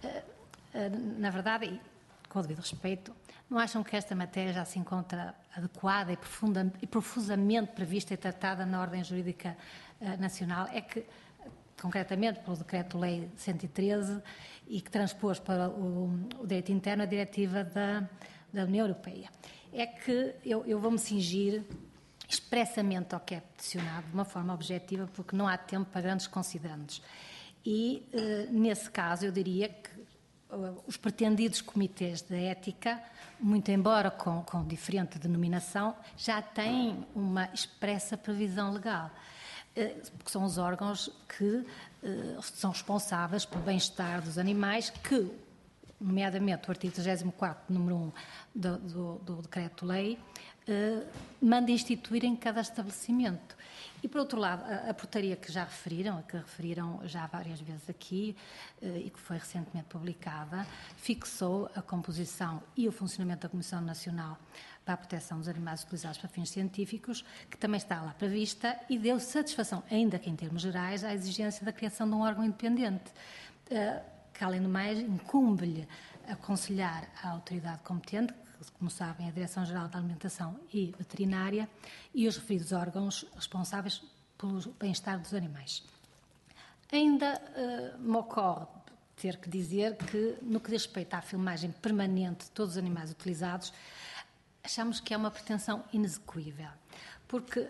Na verdade, e com o devido respeito, não acham que esta matéria já se encontra adequada e profusamente prevista e tratada na ordem jurídica nacional? É que, concretamente, pelo Decreto-Lei 113, e que transpôs para o direito interno a diretiva da União Europeia. É que eu vou-me cingir expressamente ao que é peticionado, de uma forma objetiva, porque não há tempo para grandes considerandos. E, nesse caso, eu diria que os pretendidos comitês de ética, muito embora com diferente denominação, já têm uma expressa previsão legal, porque são os órgãos que são responsáveis pelo bem-estar dos animais, que, nomeadamente o artigo 34, número 1 do Decreto-Lei, manda instituir em cada estabelecimento. E, por outro lado, a portaria que referiram já várias vezes aqui e que foi recentemente publicada, fixou a composição e o funcionamento da Comissão Nacional para a Proteção dos Animais Utilizados para Fins Científicos, que também está lá prevista, e deu satisfação, ainda que em termos gerais, à exigência da criação de um órgão independente, que, além do mais, incumbe-lhe aconselhar a autoridade competente, como sabem, a Direção-Geral da Alimentação e Veterinária, e os referidos órgãos responsáveis pelo bem-estar dos animais. Ainda me ocorre ter que dizer que, no que diz respeito à filmagem permanente de todos os animais utilizados, achamos que é uma pretensão inexecuível, porque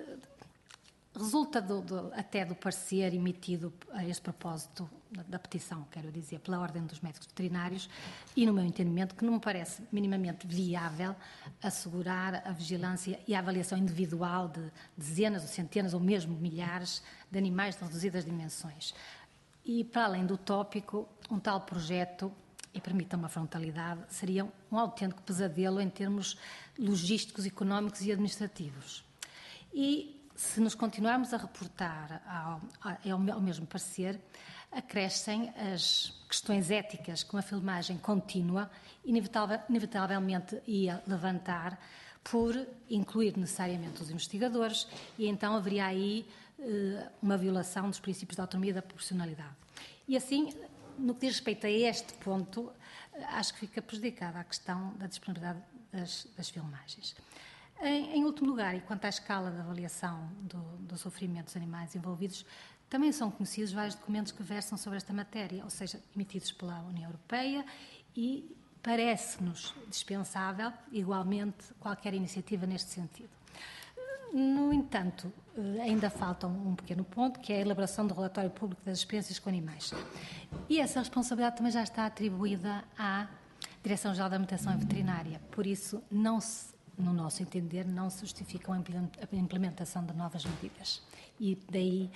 resulta até do parecer emitido a este propósito da petição, quero dizer, pela Ordem dos Médicos Veterinários, e, no meu entendimento, que não me parece minimamente viável assegurar a vigilância e a avaliação individual de dezenas ou centenas ou mesmo milhares de animais de reduzidas dimensões. E, para além do tópico, um tal projeto, e permitam uma frontalidade, seria um autêntico pesadelo em termos logísticos, económicos e administrativos. E, se nos continuarmos a reportar ao mesmo parecer, acrescem as questões éticas que uma filmagem contínua inevitavelmente ia levantar por incluir necessariamente os investigadores, e então haveria aí uma violação dos princípios da autonomia e da proporcionalidade. E assim, no que diz respeito a este ponto, acho que fica prejudicada a questão da disponibilidade das filmagens. Em último lugar, e quanto à escala de avaliação do sofrimento dos animais envolvidos, também são conhecidos vários documentos que versam sobre esta matéria, ou seja, emitidos pela União Europeia, e parece-nos dispensável, igualmente, qualquer iniciativa neste sentido. No entanto, ainda falta um pequeno ponto, que é a elaboração do relatório público das experiências com animais. E essa responsabilidade também já está atribuída à Direção-Geral da Alimentação e Veterinária, por isso, no nosso entender, não se justifica a implementação de novas medidas. E daí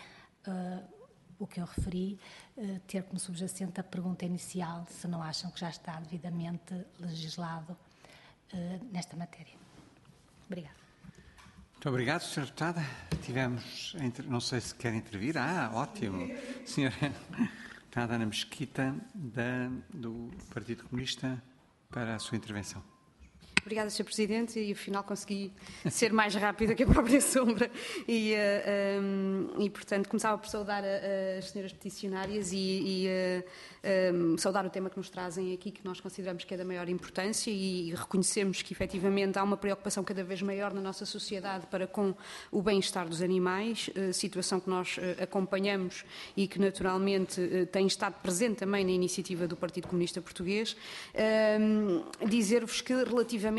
o que eu referi, ter como subjacente a pergunta inicial, se não acham que já está devidamente legislado nesta matéria. Obrigada. Muito obrigado, Sra. Deputada. Tivemos, não sei se quer intervir. Ótimo. Senhora Deputada Ana Mesquita, do Partido Comunista, para a sua intervenção. Obrigada, Sr. Presidente, e afinal consegui ser mais rápida que a própria sombra e portanto, começava por saudar as senhoras peticionárias e saudar o tema que nos trazem aqui, que nós consideramos que é da maior importância, e reconhecemos que, efetivamente, há uma preocupação cada vez maior na nossa sociedade para com o bem-estar dos animais, situação que nós acompanhamos e que, naturalmente, tem estado presente também na iniciativa do Partido Comunista Português. Dizer-vos que, relativamente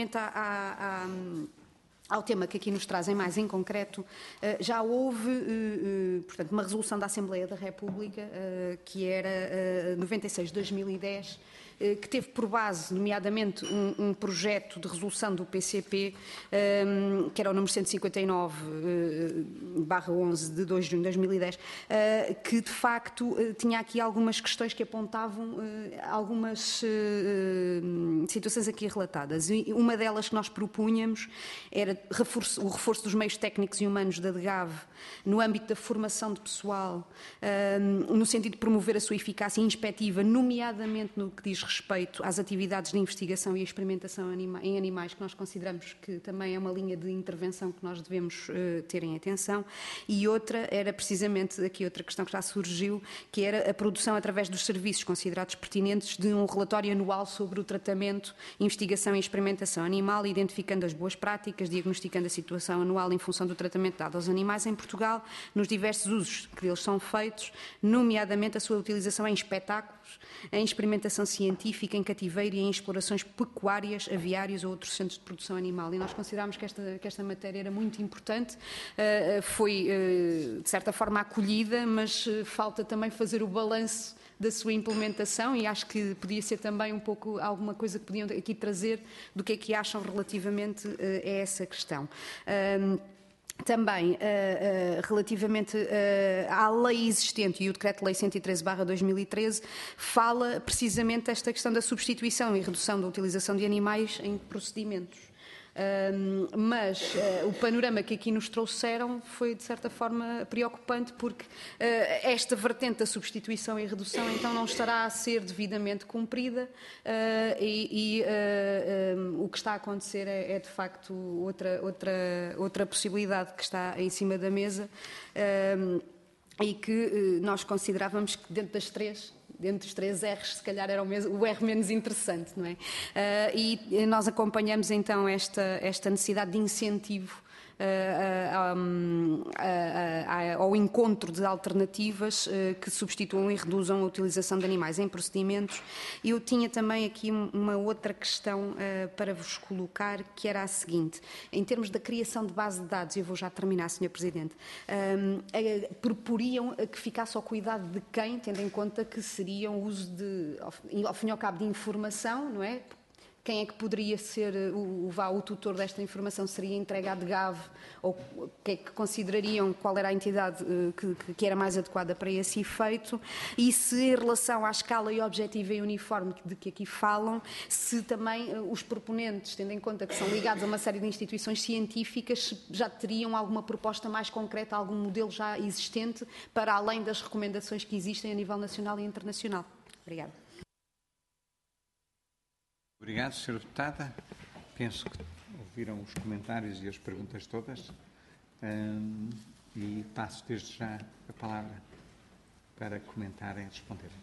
ao tema que aqui nos trazem mais em concreto, já houve, portanto, uma resolução da Assembleia da República, que era 96 de 2010, que teve por base, nomeadamente, um projeto de resolução do PCP, que era o número 159/11 de 2 de junho de 2010, que de facto tinha aqui algumas questões que apontavam algumas situações aqui relatadas. E uma delas que nós propunhamos era o reforço dos meios técnicos e humanos da DGAV no âmbito da formação de pessoal, no sentido de promover a sua eficácia inspectiva, nomeadamente no que diz respeito às atividades de investigação e experimentação em animais, que nós consideramos que também é uma linha de intervenção que nós devemos ter em atenção. E outra era precisamente aqui outra questão que já surgiu, que era a produção através dos serviços considerados pertinentes de um relatório anual sobre o tratamento, investigação e experimentação animal, identificando as boas práticas, diagnosticando a situação anual em função do tratamento dado aos animais em Portugal, nos diversos usos que eles são feitos, nomeadamente a sua utilização em espetáculos, em experimentação científica, em cativeiro e em explorações pecuárias, aviárias ou outros centros de produção animal. E nós consideramos que esta matéria era muito importante, foi de certa forma acolhida, mas falta também fazer o balanço da sua implementação, e acho que podia ser também um pouco alguma coisa que podiam aqui trazer do que é que acham relativamente a essa questão. Também, relativamente à lei existente, e o Decreto-Lei 113/2013, fala precisamente desta questão da substituição e redução da utilização de animais em procedimentos. Mas o panorama que aqui nos trouxeram foi, de certa forma, preocupante, porque esta vertente da substituição e redução então não estará a ser devidamente cumprida, o que está a acontecer é de facto outra possibilidade que está em cima da mesa, e que nós considerávamos que dentro dos três R's, se calhar era o R menos interessante, não é? E nós acompanhamos então esta necessidade de incentivo ao encontro de alternativas que substituam e reduzam a utilização de animais em procedimentos. Eu tinha também aqui uma outra questão para vos colocar, que era a seguinte: em termos da criação de base de dados, eu vou já terminar, Sr. Presidente, proporiam que ficasse ao cuidado de quem, tendo em conta que seria o uso ao fim e ao cabo, de informação, não é? Quem é que poderia ser o tutor desta informação? Seria entregue à DGAV? Ou o que é que considerariam, qual era a entidade que era mais adequada para esse efeito? E se, em relação à escala e objetiva e uniforme de que aqui falam, se também os proponentes, tendo em conta que são ligados a uma série de instituições científicas, já teriam alguma proposta mais concreta, algum modelo já existente, para além das recomendações que existem a nível nacional e internacional? Obrigada. Obrigado, Sra. Deputada. Penso que ouviram os comentários e as perguntas todas, e passo desde já a palavra para comentarem e responderem.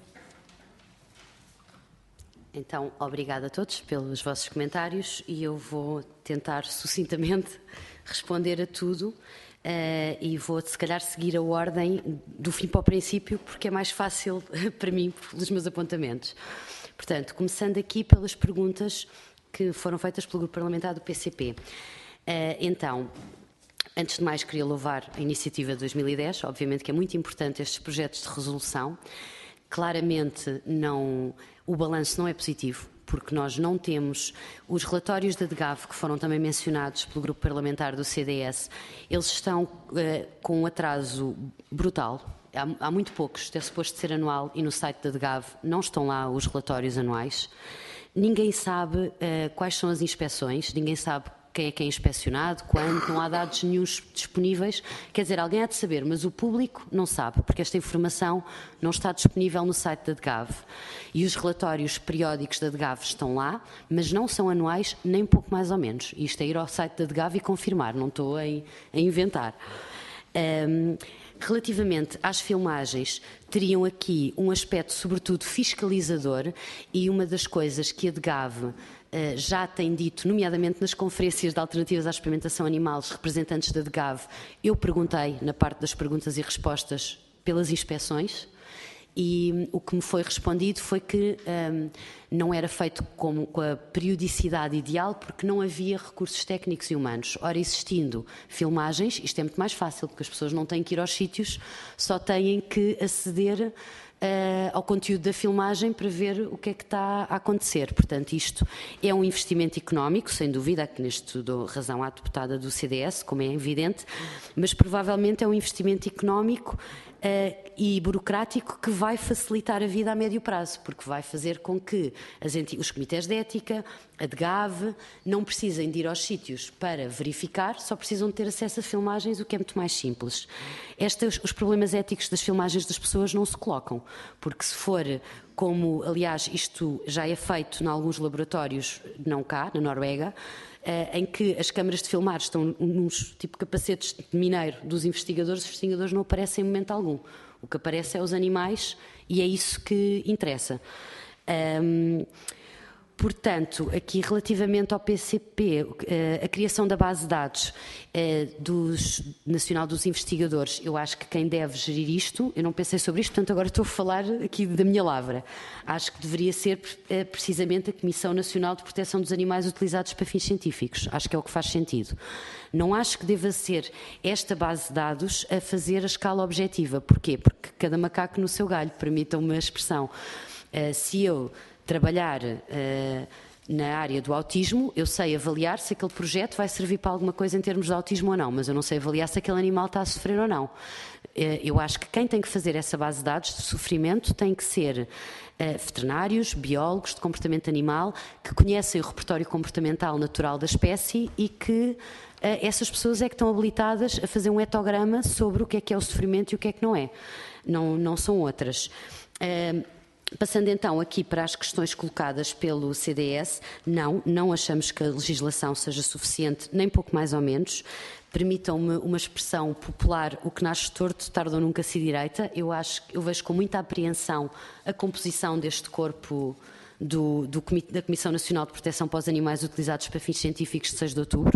Então, obrigada a todos pelos vossos comentários, e eu vou tentar sucintamente responder a tudo, e vou, se calhar, seguir a ordem do fim para o princípio, porque é mais fácil para mim, pelos meus apontamentos. Portanto, começando aqui pelas perguntas que foram feitas pelo Grupo Parlamentar do PCP. Então, antes de mais, queria louvar a iniciativa de 2010, obviamente que é muito importante estes projetos de resolução. Claramente, o balanço não é positivo, porque nós não temos os relatórios da DGAV, que foram também mencionados pelo Grupo Parlamentar do CDS, eles estão com um atraso brutal. Há muito poucos, é suposto ser anual, e no site da DGAV não estão lá os relatórios anuais. Ninguém sabe quais são as inspeções, ninguém sabe quem é inspecionado, quando, não há dados nenhuns disponíveis. Quer dizer, alguém há de saber, mas o público não sabe, porque esta informação não está disponível no site da DGAV. E os relatórios periódicos da DGAV estão lá, mas não são anuais, nem pouco mais ou menos. Isto é ir ao site da DGAV e confirmar, não estou a inventar. Relativamente às filmagens, teriam aqui um aspecto sobretudo fiscalizador, e uma das coisas que a DGAV já tem dito, nomeadamente nas conferências de alternativas à experimentação animal, os representantes da DGAV, eu perguntei na parte das perguntas e respostas pelas inspeções, e o que me foi respondido foi que não era feito com a periodicidade ideal, porque não havia recursos técnicos e humanos. Ora, existindo filmagens, isto é muito mais fácil, porque as pessoas não têm que ir aos sítios, só têm que aceder ao conteúdo da filmagem para ver o que é que está a acontecer. Portanto, isto é um investimento económico, sem dúvida, aqui neste dou razão à deputada do CDS, como é evidente, mas provavelmente é um investimento económico e burocrático que vai facilitar a vida a médio prazo, porque vai fazer com que os comitês de ética, a DGAV, não precisem de ir aos sítios para verificar, só precisam de ter acesso a filmagens, o que é muito mais simples. Os problemas éticos das filmagens das pessoas não se colocam, porque se for como, aliás, isto já é feito em alguns laboratórios, não cá, na Noruega, em que as câmaras de filmar estão nos tipo capacetes de mineiro dos investigadores, os investigadores não aparecem em momento algum. O que aparece é os animais e é isso que interessa. Portanto, aqui relativamente ao PCP, a criação da base de dados nacional dos investigadores, eu acho que quem deve gerir isto, eu não pensei sobre isto, portanto agora estou a falar aqui da minha lavra. Acho que deveria ser precisamente a Comissão Nacional de Proteção dos Animais utilizados para fins científicos. Acho que é o que faz sentido. Não acho que deva ser esta base de dados a fazer a escala objetiva. Porquê? Porque cada macaco no seu galho, permitam-me a expressão. Se eu trabalhar na área do autismo, eu sei avaliar se aquele projeto vai servir para alguma coisa em termos de autismo ou não, mas eu não sei avaliar se aquele animal está a sofrer ou não. Eu acho que quem tem que fazer essa base de dados de sofrimento tem que ser veterinários, biólogos de comportamento animal, que conhecem o repertório comportamental natural da espécie e que essas pessoas é que estão habilitadas a fazer um etograma sobre o que é o sofrimento e o que é que não é. Não são outras. Passando então aqui para as questões colocadas pelo CDS, não achamos que a legislação seja suficiente, nem pouco mais ou menos. Permitam-me uma expressão popular, o que nasce torto, tarde ou nunca se direita. Eu vejo com muita apreensão a composição deste corpo da Comissão Nacional de Proteção para os Animais utilizados para fins científicos de 6 de outubro.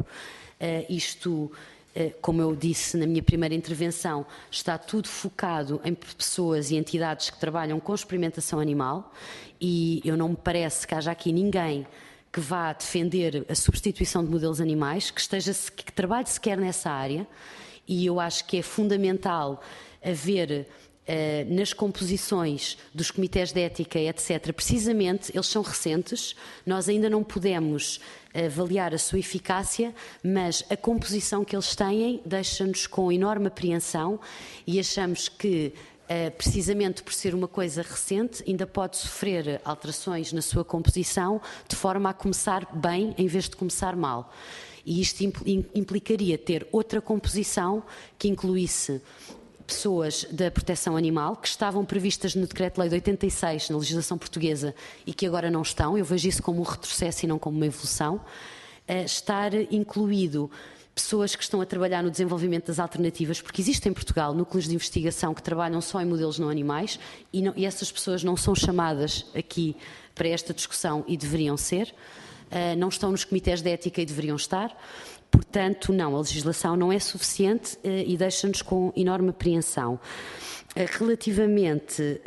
Como eu disse na minha primeira intervenção, está tudo focado em pessoas e entidades que trabalham com experimentação animal e eu não me parece que haja aqui ninguém que vá defender a substituição de modelos animais, que trabalhe sequer nessa área, e eu acho que é fundamental haver nas composições dos comitês de ética, etc., precisamente, eles são recentes, nós ainda não podemos avaliar a sua eficácia, mas a composição que eles têm deixa-nos com enorme apreensão e achamos que, precisamente por ser uma coisa recente, ainda pode sofrer alterações na sua composição de forma a começar bem em vez de começar mal. E isto implicaria ter outra composição que incluísse pessoas da proteção animal que estavam previstas no Decreto-Lei de 86, na legislação portuguesa, e que agora não estão. Eu vejo isso como um retrocesso e não como uma evolução. Estar incluído pessoas que estão a trabalhar no desenvolvimento das alternativas, porque existem em Portugal núcleos de investigação que trabalham só em modelos não animais e essas pessoas não são chamadas aqui para esta discussão e deveriam ser. Não estão nos comitês de ética e deveriam estar. Portanto, não, a legislação não é suficiente e deixa-nos com enorme apreensão. Relativamente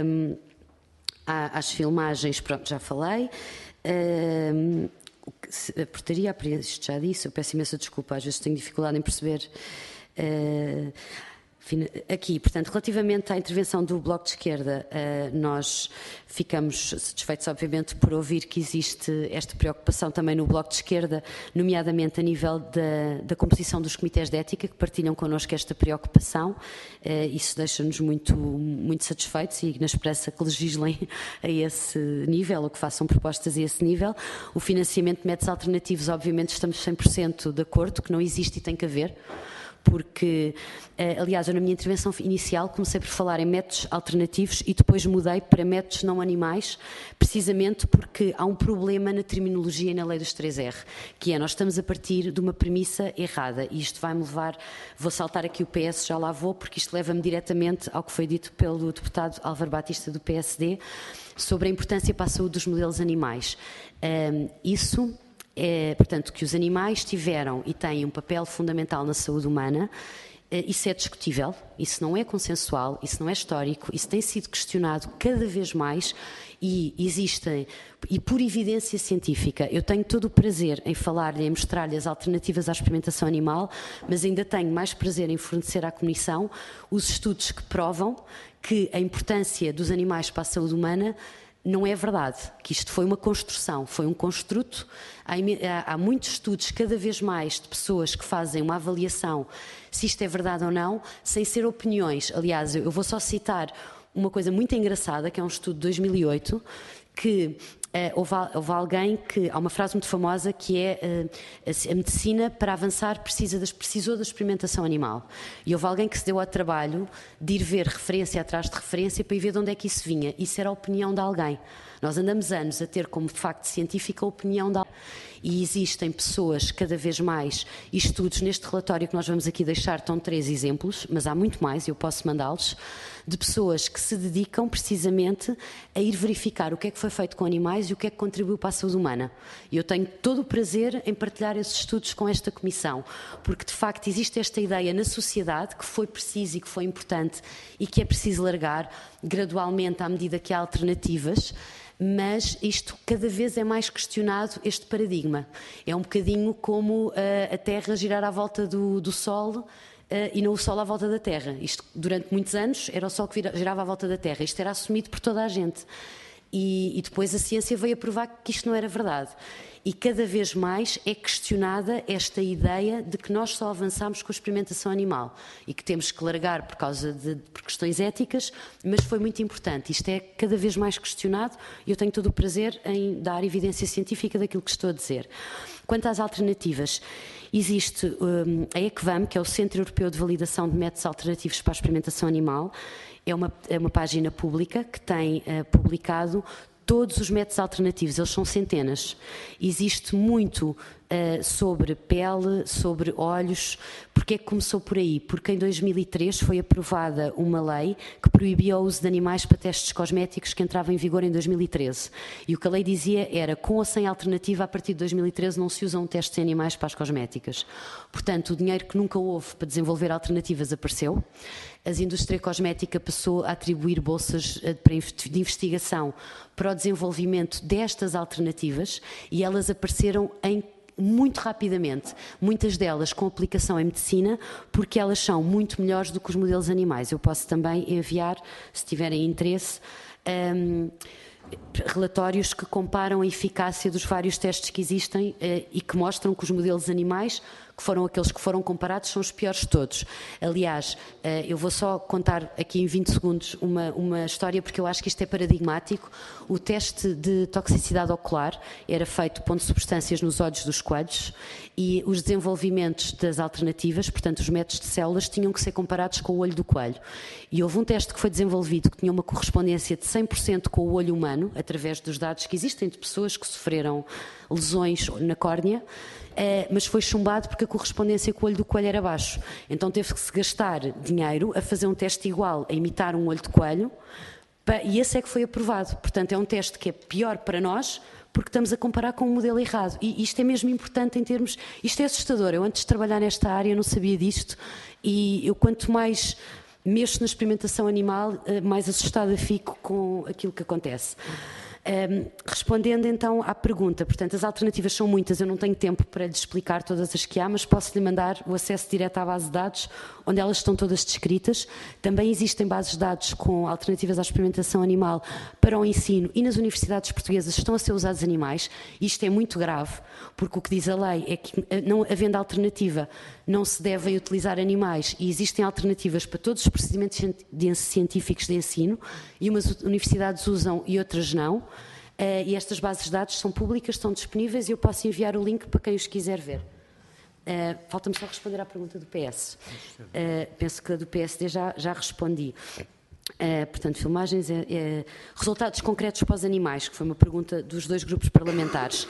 às filmagens, pronto, já falei. A portaria, isto já disse, eu peço imensa desculpa, às vezes tenho dificuldade em perceber. Aqui, portanto, relativamente à intervenção do Bloco de Esquerda, nós ficamos satisfeitos, obviamente, por ouvir que existe esta preocupação também no Bloco de Esquerda, nomeadamente a nível da composição dos comitês de ética, que partilham connosco esta preocupação. Isso deixa-nos muito, muito satisfeitos e na esperança que legislem a esse nível ou que façam propostas a esse nível. O financiamento de métodos alternativos, obviamente, estamos 100% de acordo, que não existe e tem que haver. Porque, aliás, eu na minha intervenção inicial comecei por falar em métodos alternativos e depois mudei para métodos não animais, precisamente porque há um problema na terminologia e na lei dos 3R, que é, nós estamos a partir de uma premissa errada e isto vai-me levar, vou saltar aqui o PS, já lá vou, porque isto leva-me diretamente ao que foi dito pelo deputado Álvaro Batista do PSD sobre a importância para a saúde dos modelos animais. Portanto, que os animais tiveram e têm um papel fundamental na saúde humana isso é discutível, isso não é consensual, isso não é histórico, isso tem sido questionado cada vez mais e existem, e por evidência científica, eu tenho todo o prazer em falar-lhe, em mostrar-lhe as alternativas à experimentação animal, mas ainda tenho mais prazer em fornecer à Comissão os estudos que provam que a importância dos animais para a saúde humana não é verdade, que isto foi uma construção, foi um construto. Há muitos estudos, cada vez mais, de pessoas que fazem uma avaliação se isto é verdade ou não, sem ser opiniões. Aliás, eu vou só citar uma coisa muito engraçada, que é um estudo de 2008, que houve alguém que, há uma frase muito famosa que é a medicina para avançar precisou da experimentação animal. E houve alguém que se deu ao trabalho de ir ver referência atrás de referência para ir ver de onde é que isso vinha. Isso era a opinião de alguém. Nós andamos anos a ter como facto científico a opinião de alguém. E existem pessoas cada vez mais, e estudos neste relatório que nós vamos aqui deixar, estão 3 exemplos, mas há muito mais, eu posso mandá-los, de pessoas que se dedicam precisamente a ir verificar o que é que foi feito com animais e o que é que contribuiu para a saúde humana. E eu tenho todo o prazer em partilhar esses estudos com esta Comissão, porque de facto existe esta ideia na sociedade que foi preciso e que foi importante e que é preciso largar gradualmente à medida que há alternativas, mas isto cada vez é mais questionado, este paradigma. É um bocadinho como a Terra girar à volta do Sol e não o Sol à volta da Terra. Isto, durante muitos anos, era o Sol que girava à volta da Terra. Isto era assumido por toda a gente. E depois a ciência veio a provar que isto não era verdade. E cada vez mais é questionada esta ideia de que nós só avançamos com a experimentação animal e que temos que largar por questões éticas, mas foi muito importante. Isto é cada vez mais questionado e eu tenho todo o prazer em dar evidência científica daquilo que estou a dizer. Quanto às alternativas, existe a ECVAM, que é o Centro Europeu de Validação de Métodos Alternativos para a Experimentação Animal. É uma página pública que tem publicado todos os métodos alternativos, eles são centenas. Existe muito sobre pele, sobre olhos. Porque é que começou por aí? Porque em 2003 foi aprovada uma lei que proibia o uso de animais para testes cosméticos, que entrava em vigor em 2013. E o que a lei dizia era, com ou sem alternativa, a partir de 2013 não se usam testes em animais para as cosméticas. Portanto, o dinheiro que nunca houve para desenvolver alternativas apareceu. A indústria cosmética passou a atribuir bolsas de investigação para o desenvolvimento destas alternativas e elas apareceram muito rapidamente, muitas delas com aplicação em medicina, porque elas são muito melhores do que os modelos animais. Eu posso também enviar, se tiverem interesse, relatórios que comparam a eficácia dos vários testes que existem e que mostram que os modelos animais, que foram aqueles que foram comparados, são os piores de todos. Aliás, eu vou só contar aqui em 20 segundos uma história, porque eu acho que isto é paradigmático. O teste de toxicidade ocular era feito pondo substâncias nos olhos dos coelhos e os desenvolvimentos das alternativas, portanto os métodos de células, tinham que ser comparados com o olho do coelho. E houve um teste que foi desenvolvido que tinha uma correspondência de 100% com o olho humano, através dos dados que existem de pessoas que sofreram lesões na córnea, mas foi chumbado porque a correspondência com o olho do coelho era baixo. Então teve que se gastar dinheiro a fazer um teste igual, a imitar um olho de coelho, e esse é que foi aprovado. Portanto, é um teste que é pior para nós, porque estamos a comparar com um modelo errado. E isto é mesmo importante em termos... Isto é assustador. Eu, antes de trabalhar nesta área, não sabia disto, e eu, quanto mais mexo na experimentação animal, mais assustada fico com aquilo que acontece. Respondendo então à pergunta, portanto, as alternativas são muitas, eu não tenho tempo para lhe explicar todas as que há, mas posso-lhe mandar o acesso direto à base de dados, onde elas estão todas descritas. Também existem bases de dados com alternativas à experimentação animal para o ensino, e nas universidades portuguesas estão a ser usados animais. Isto é muito grave, porque o que diz a lei é que, não havendo alternativa, não se devem utilizar animais, e existem alternativas para todos os procedimentos científicos de ensino, e umas universidades usam e outras não. E estas bases de dados são públicas, estão disponíveis, e eu posso enviar o link para quem os quiser ver. Falta-me só responder à pergunta do PS. Penso que a do PSD já respondi. Portanto, filmagens, resultados concretos para os animais, que foi uma pergunta dos 2 grupos parlamentares.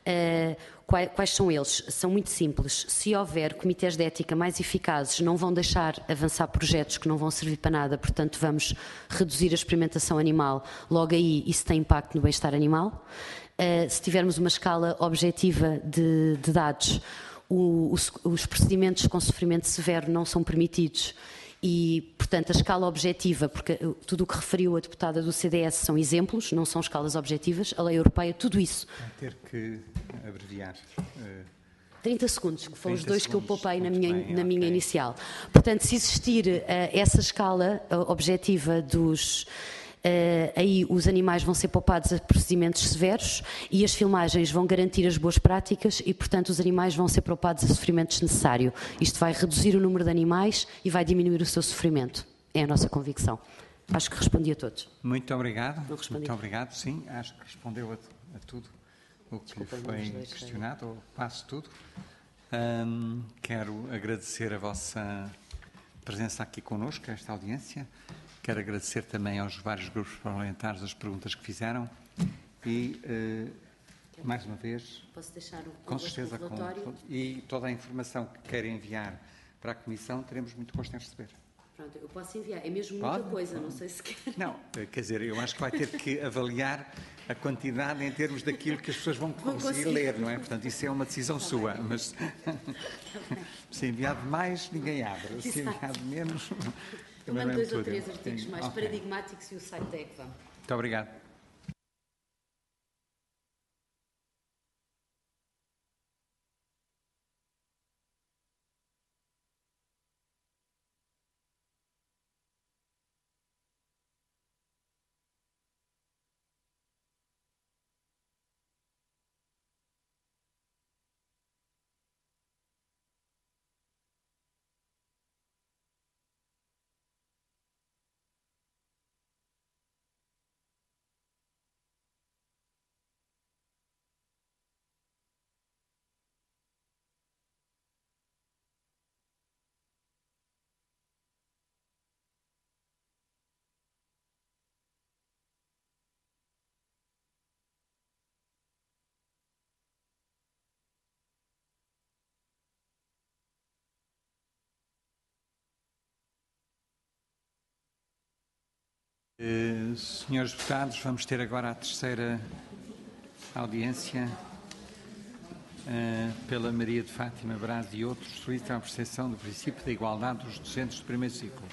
Quais são eles? São muito simples. Se houver comitês de ética mais eficazes, não vão deixar avançar projetos que não vão servir para nada, portanto vamos reduzir a experimentação animal. Logo aí isso tem impacto no bem-estar animal. Se tivermos uma escala objetiva de dados, os procedimentos com sofrimento severo não são permitidos e, portanto, a escala objetiva, porque tudo o que referiu a deputada do CDS são exemplos, não são escalas objetivas, a lei europeia, tudo isso. Vai ter que abreviar. 30 segundos, que foram os 2 que eu poupei na bem, minha inicial. Portanto, se existir essa escala objetiva dos... aí os animais vão ser poupados a procedimentos severos e as filmagens vão garantir as boas práticas e, portanto, os animais vão ser poupados a sofrimento desnecessário. Isto vai reduzir o número de animais e vai diminuir o seu sofrimento. É a nossa convicção. Acho que respondi a todos. Muito obrigado. Muito obrigado, sim. Acho que respondeu a tudo o que lhe foi questionado, ou quase tudo. Quero agradecer a vossa presença aqui connosco, esta audiência. Quero agradecer também aos vários grupos parlamentares as perguntas que fizeram e, mais uma vez, posso deixar com certeza, e toda a informação que querem enviar para a Comissão, teremos muito gosto em receber. Pronto, eu posso enviar. É mesmo muita coisa, não sei se quer. Não, quer dizer, eu acho que vai ter que avaliar a quantidade em termos daquilo que as pessoas vão conseguir ler, não é? Portanto, isso é uma decisão sua, mas se enviar mais, ninguém abre. Se enviar menos... Eu mando 2 ou 3 artigos mais paradigmáticos e o site da ECVAM. Muito obrigado. Senhores deputados, vamos ter agora a terceira audiência pela Maria de Fátima Braz e outros, solicitam a percepção do princípio da igualdade dos docentes do primeiro ciclo.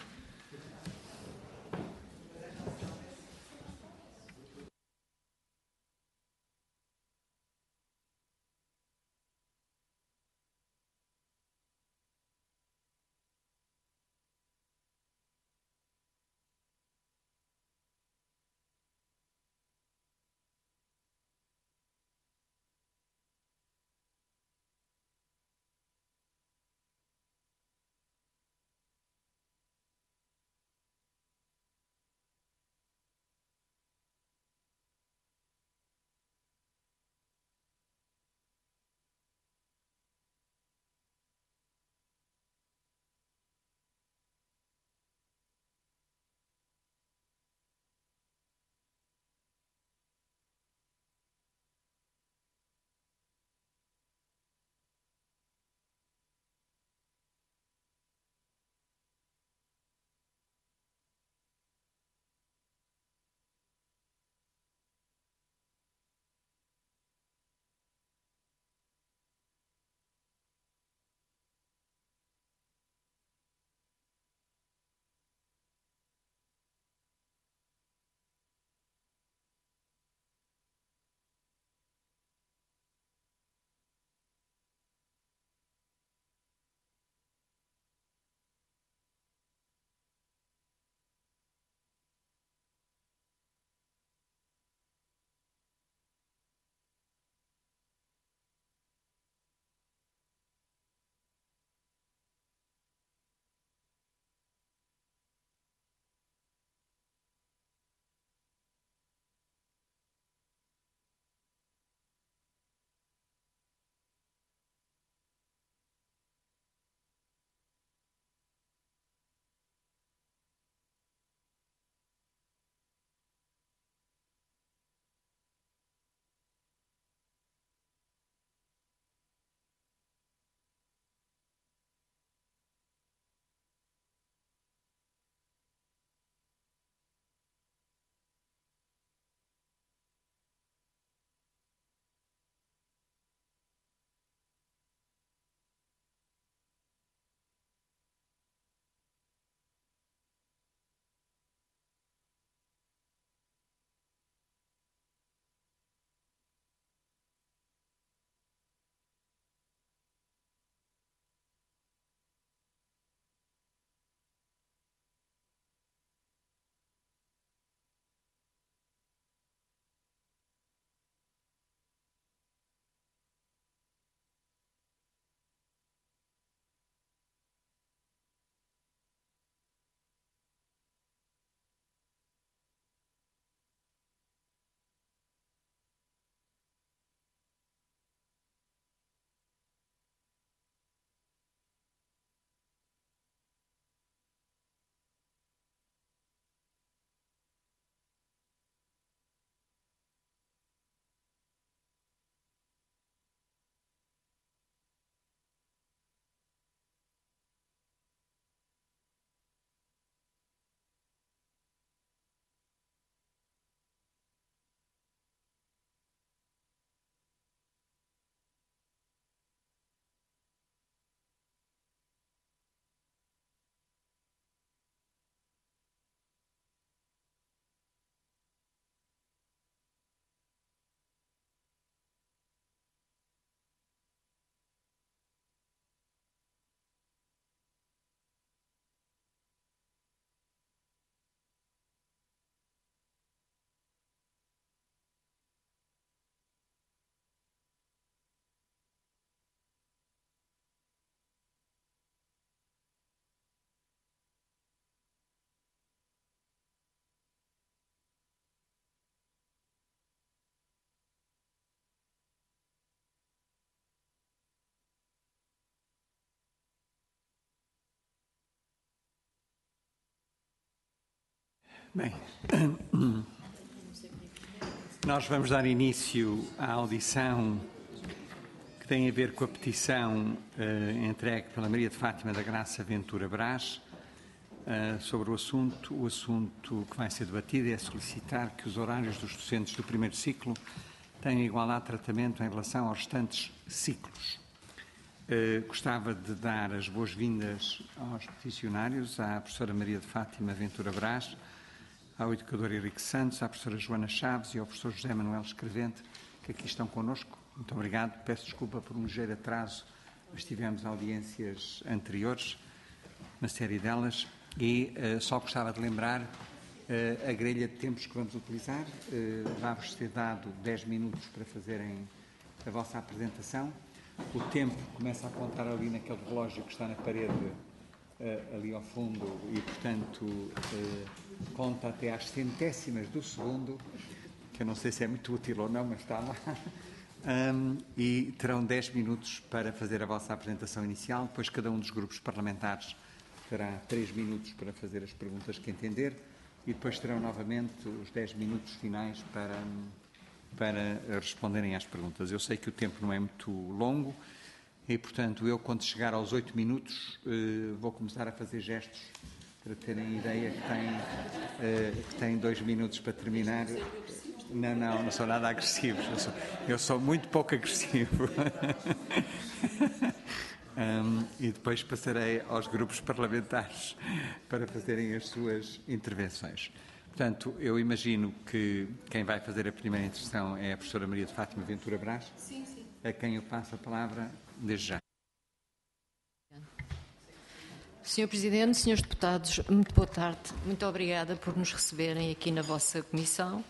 Bem, nós vamos dar início à audição que tem a ver com a petição entregue pela Maria de Fátima da Graça Ventura Brás sobre o assunto. O assunto que vai ser debatido é solicitar que os horários dos docentes do primeiro ciclo tenham igualdade de tratamento em relação aos restantes ciclos. Gostava de dar as boas-vindas aos peticionários, à professora Maria de Fátima Ventura Brás, ao educador Henrique Santos, à professora Joana Chaves e ao professor José Manuel Escrevente, que aqui estão connosco. Muito obrigado. Peço desculpa por um ligeiro atraso, mas tivemos audiências anteriores, uma série delas, e só gostava de lembrar a grelha de tempos que vamos utilizar. Vai-vos ser dado 10 minutos para fazerem a vossa apresentação. O tempo começa a contar ali naquele relógio que está na parede ali ao fundo e, portanto, conta até às centésimas do segundo, que eu não sei se é muito útil ou não, mas está lá. E terão 10 minutos para fazer a vossa apresentação inicial. Depois cada um dos grupos parlamentares terá 3 minutos para fazer as perguntas que entender e depois terão novamente os 10 minutos finais para responderem às perguntas. Eu sei que o tempo não é muito longo e, portanto, eu, quando chegar aos 8 minutos, vou começar a fazer gestos para terem ideia que tem 2 minutos para terminar. Não sou nada agressivo. Eu sou muito pouco agressivo. E depois passarei aos grupos parlamentares para fazerem as suas intervenções. Portanto, eu imagino que quem vai fazer a primeira intervenção é a professora Maria de Fátima Ventura Brás, a quem eu passo a palavra desde já. Senhor Presidente, senhores deputados, muito boa tarde. Muito obrigada por nos receberem aqui na vossa comissão.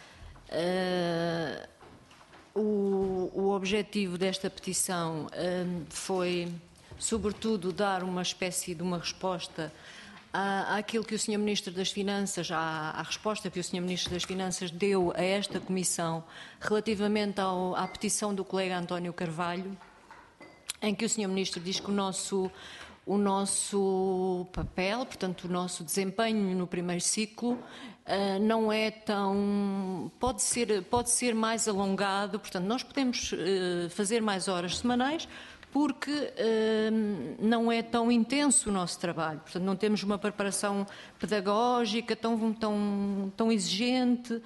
O objetivo desta petição foi, sobretudo, dar uma espécie de uma resposta àquilo que o Sr. Ministro das Finanças, à resposta que o Sr. Ministro das Finanças deu a esta Comissão relativamente à petição do colega António Carvalho, em que o Sr. Ministro diz que o nosso papel, portanto, o nosso desempenho no primeiro ciclo não é tão... Pode ser mais alongado, portanto, nós podemos fazer mais horas semanais, porque não é tão intenso o nosso trabalho. Portanto, não temos uma preparação pedagógica tão exigente.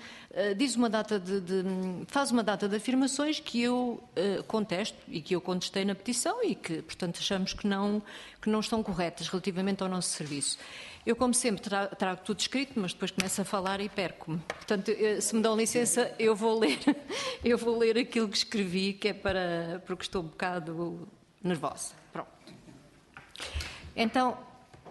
Faz uma data de afirmações que eu contesto e que eu contestei na petição e que, portanto, achamos que não estão corretas relativamente ao nosso serviço. Eu, como sempre, trago tudo escrito, mas depois começo a falar e perco-me. Portanto, se me dão licença, eu vou ler aquilo que escrevi, que é porque estou um bocado nervosa. Pronto. Então,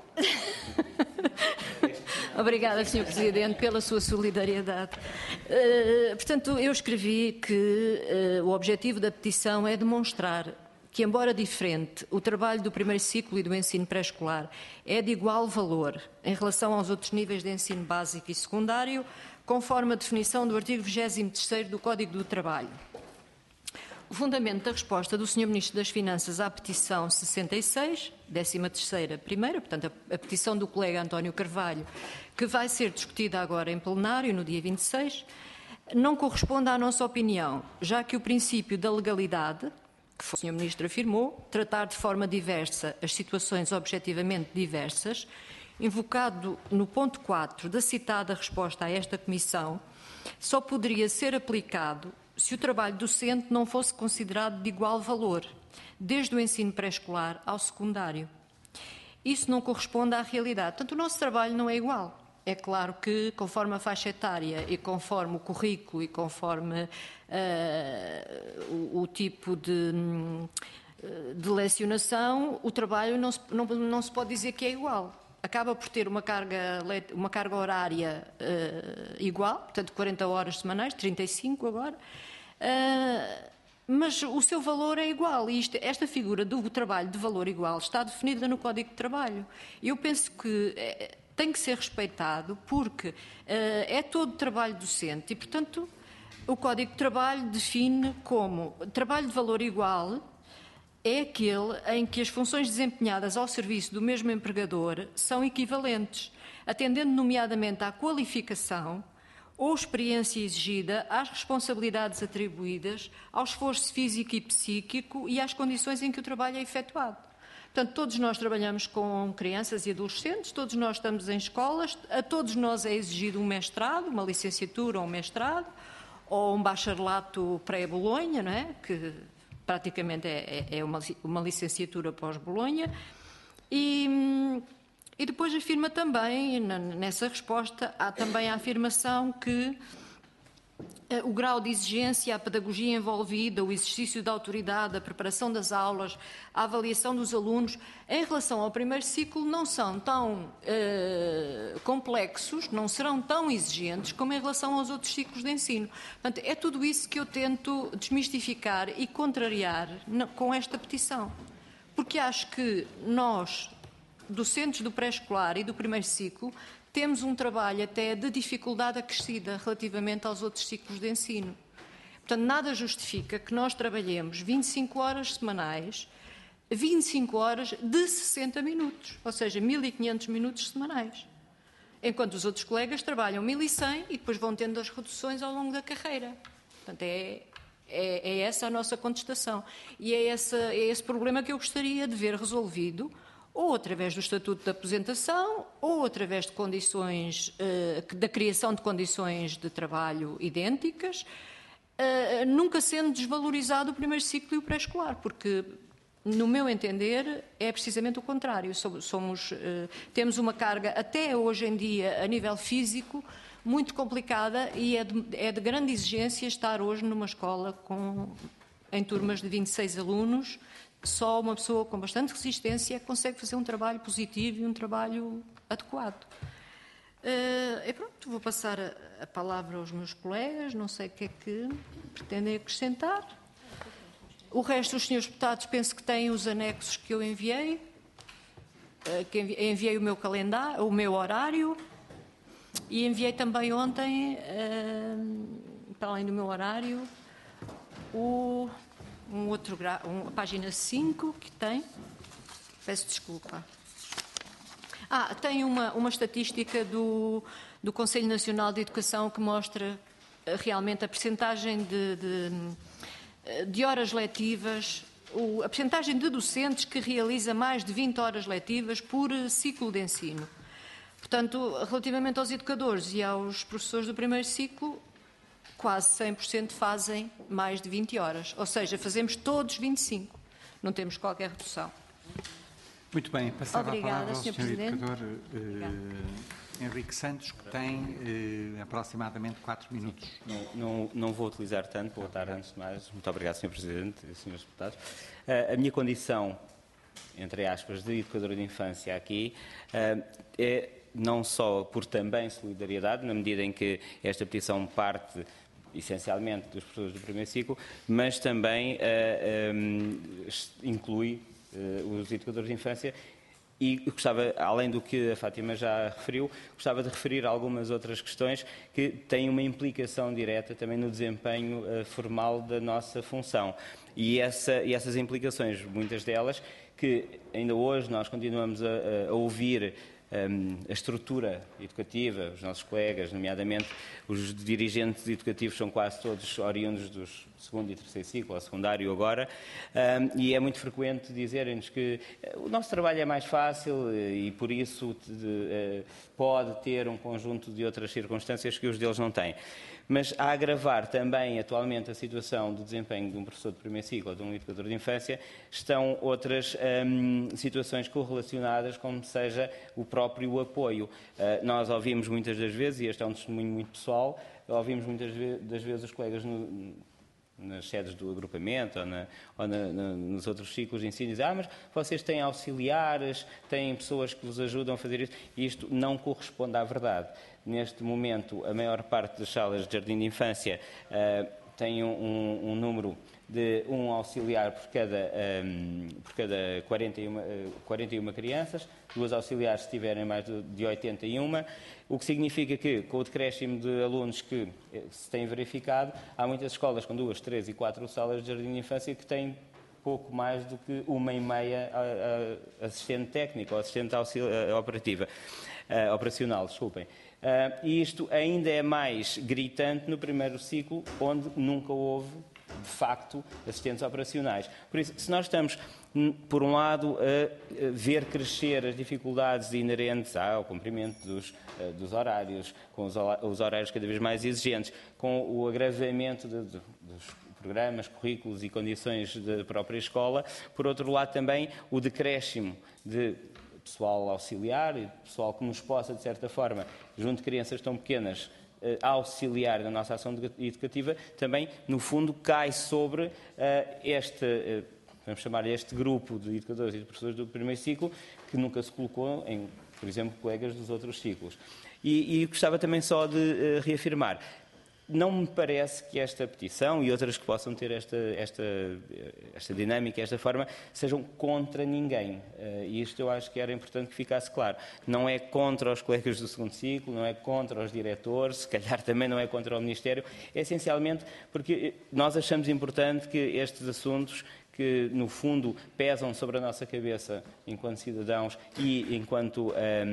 obrigada, Sr. Presidente, pela sua solidariedade. Portanto, eu escrevi que o objetivo da petição é demonstrar que, embora diferente, o trabalho do primeiro ciclo e do ensino pré-escolar é de igual valor em relação aos outros níveis de ensino básico e secundário, conforme a definição do artigo 23º do Código do Trabalho. O fundamento da resposta do Sr. Ministro das Finanças à petição 66, 13ª primeira, portanto a petição do colega António Carvalho, que vai ser discutida agora em plenário no dia 26, não corresponde à nossa opinião, já que o princípio da legalidade, que o Sr. Ministro afirmou, tratar de forma diversa as situações objetivamente diversas, invocado no ponto 4 da citada resposta a esta Comissão, só poderia ser aplicado se o trabalho docente não fosse considerado de igual valor, desde o ensino pré-escolar ao secundário. Isso não corresponde à realidade. Portanto, o nosso trabalho não é igual. É claro que, conforme a faixa etária e conforme o currículo e conforme o tipo de lecionação, o trabalho não se pode dizer que é igual. Acaba por ter uma carga horária igual, portanto 40 horas semanais, 35 agora, mas o seu valor é igual. E esta figura do trabalho de valor igual está definida no Código de Trabalho. Eu penso que tem que ser respeitado porque é todo trabalho docente e, portanto, o Código de Trabalho define como trabalho de valor igual é aquele em que as funções desempenhadas ao serviço do mesmo empregador são equivalentes. atendendo nomeadamente à qualificação ou experiência exigida, às responsabilidades atribuídas, ao esforço físico e psíquico e às condições em que o trabalho é efetuado. Portanto, todos nós trabalhamos com crianças e adolescentes, todos nós estamos em escolas, a todos nós é exigido um mestrado, uma licenciatura ou um mestrado, ou um bacharelato pré-Bolonha, não é? Que praticamente é uma licenciatura pós-Bolonha. E depois afirma também, nessa resposta, há também a afirmação que o grau de exigência, a pedagogia envolvida, o exercício da autoridade, a preparação das aulas, a avaliação dos alunos, em relação ao primeiro ciclo, não são tão complexos, não serão tão exigentes como em relação aos outros ciclos de ensino. Portanto, é tudo isso que eu tento desmistificar e contrariar com esta petição. Porque acho que nós, docentes do pré-escolar e do primeiro ciclo, temos um trabalho até de dificuldade acrescida relativamente aos outros ciclos de ensino. Portanto, nada justifica que nós trabalhemos 25 horas semanais, 25 horas de 60 minutos, ou seja, 1.500 minutos semanais. Enquanto os outros colegas trabalham 1.100 e depois vão tendo as reduções ao longo da carreira. Portanto, é essa a nossa contestação. E é esse problema que eu gostaria de ver resolvido, ou através do Estatuto de Aposentação, ou através de condições, da criação de condições de trabalho idênticas, nunca sendo desvalorizado o primeiro ciclo e o pré-escolar, porque, no meu entender, é precisamente o contrário. Temos uma carga, até hoje em dia, a nível físico, muito complicada e é de grande exigência estar hoje numa escola em turmas de 26 alunos, só uma pessoa com bastante resistência consegue fazer um trabalho positivo e um trabalho adequado. E pronto, vou passar a palavra aos meus colegas, não sei o que é que pretendem acrescentar. O resto dos senhores deputados penso que têm os anexos que eu enviei, enviei o meu calendário, o meu horário, e enviei também ontem, para além do meu horário, a página 5 que tem, peço desculpa. Tem uma estatística do Conselho Nacional de Educação que mostra realmente a percentagem de horas letivas, a percentagem de docentes que realiza mais de 20 horas letivas por ciclo de ensino. Portanto, relativamente aos educadores e aos professores do primeiro ciclo, quase 100% fazem mais de 20 horas. Ou seja, fazemos todos 25. Não temos qualquer redução. Muito bem. Passava a palavra ao Sr. Presidente. Educador Henrique Santos, que tem aproximadamente 4 minutos. Não vou utilizar tanto. Boa tarde, antes de mais. Muito obrigado, Sr. Presidente e Srs. Deputados. A minha condição, entre aspas, de educadora de infância aqui, é não só por também solidariedade, na medida em que esta petição parte essencialmente dos professores do primeiro ciclo, mas também inclui os educadores de infância e gostava, além do que a Fátima já referiu, gostava de referir algumas outras questões que têm uma implicação direta também no desempenho formal da nossa função. E essas implicações, muitas delas, que ainda hoje nós continuamos a ouvir a estrutura educativa, os nossos colegas, nomeadamente os dirigentes educativos, são quase todos oriundos dos segundo e terceiro ciclo, ou secundário agora, e é muito frequente dizerem-nos que o nosso trabalho é mais fácil e por isso pode ter um conjunto de outras circunstâncias que os deles não têm. Mas a agravar também atualmente a situação do desempenho de um professor de primeiro ciclo ou de um educador de infância estão outras situações correlacionadas, como seja o próprio apoio. Nós ouvimos muitas das vezes, e este é um testemunho muito pessoal, ouvimos muitas das vezes os colegas nas sedes do agrupamento ou nos outros ciclos de ensino, dizem, mas vocês têm auxiliares, têm pessoas que vos ajudam a fazer isso, e isto não corresponde à verdade. Neste momento, a maior parte das salas de jardim de infância tem um número de um auxiliar por cada 41 crianças, 2 auxiliares se tiverem mais de 81, o que significa que, com o decréscimo de alunos que se tem verificado, há muitas escolas com 2, 3 e 4 salas de jardim de infância que têm pouco mais do que 1,5 assistente técnico ou assistente operacional, desculpem. E isto ainda é mais gritante no primeiro ciclo, onde nunca houve, de facto, assistentes operacionais. Por isso, se nós estamos, por um lado, a ver crescer as dificuldades inerentes ao cumprimento dos horários, com os horários cada vez mais exigentes, com o agravamento dos programas, currículos e condições da própria escola, por outro lado também o decréscimo de pessoal auxiliar e pessoal que nos possa, de certa forma, junto de crianças tão pequenas, auxiliar na nossa ação educativa, também, no fundo, cai sobre vamos chamar este grupo de educadores e de professores do primeiro ciclo, que nunca se colocou em, por exemplo, colegas dos outros ciclos. E gostava também só de reafirmar, não me parece que esta petição e outras que possam ter esta dinâmica, esta forma, sejam contra ninguém. E isto eu acho que era importante que ficasse claro. Não é contra os colegas do segundo ciclo, não é contra os diretores, se calhar também não é contra o Ministério, é essencialmente porque nós achamos importante que estes assuntos que, no fundo, pesam sobre a nossa cabeça enquanto cidadãos e enquanto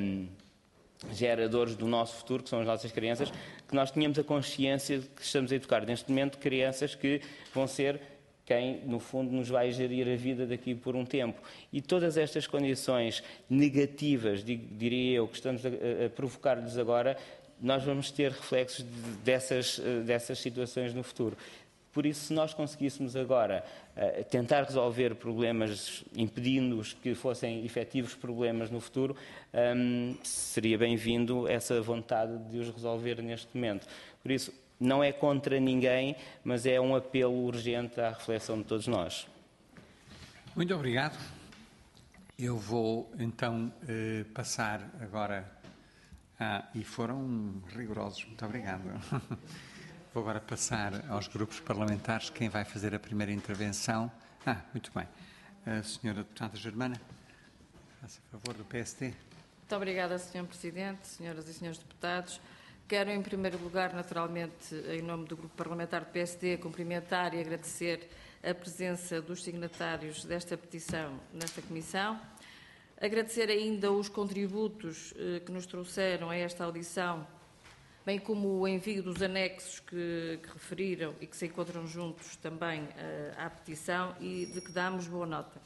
geradores do nosso futuro, que são as nossas crianças, que nós tenhamos a consciência de que estamos a educar neste momento crianças que vão ser quem, no fundo, nos vai gerir a vida daqui por um tempo. E todas estas condições negativas, diria eu, que estamos a provocar-lhes agora, nós vamos ter reflexos dessas situações no futuro. Por isso, se nós conseguíssemos agora tentar resolver problemas, impedindo-os que fossem efetivos problemas no futuro, seria bem-vindo essa vontade de os resolver neste momento. Por isso, não é contra ninguém, mas é um apelo urgente à reflexão de todos nós. Muito obrigado. Eu vou, então, passar agora... e foram rigorosos. Muito obrigado. Vou agora passar aos grupos parlamentares. Quem vai fazer a primeira intervenção? Muito bem. A senhora deputada Germana, faça favor, do PSD. Muito obrigada, Sr. Presidente, senhoras e senhores deputados. Quero, em primeiro lugar, naturalmente, em nome do Grupo Parlamentar do PSD, cumprimentar e agradecer a presença dos signatários desta petição nesta Comissão. Agradecer ainda os contributos que nos trouxeram a esta audição, bem como o envio dos anexos que referiram e que se encontram juntos também à petição e de que damos boa nota.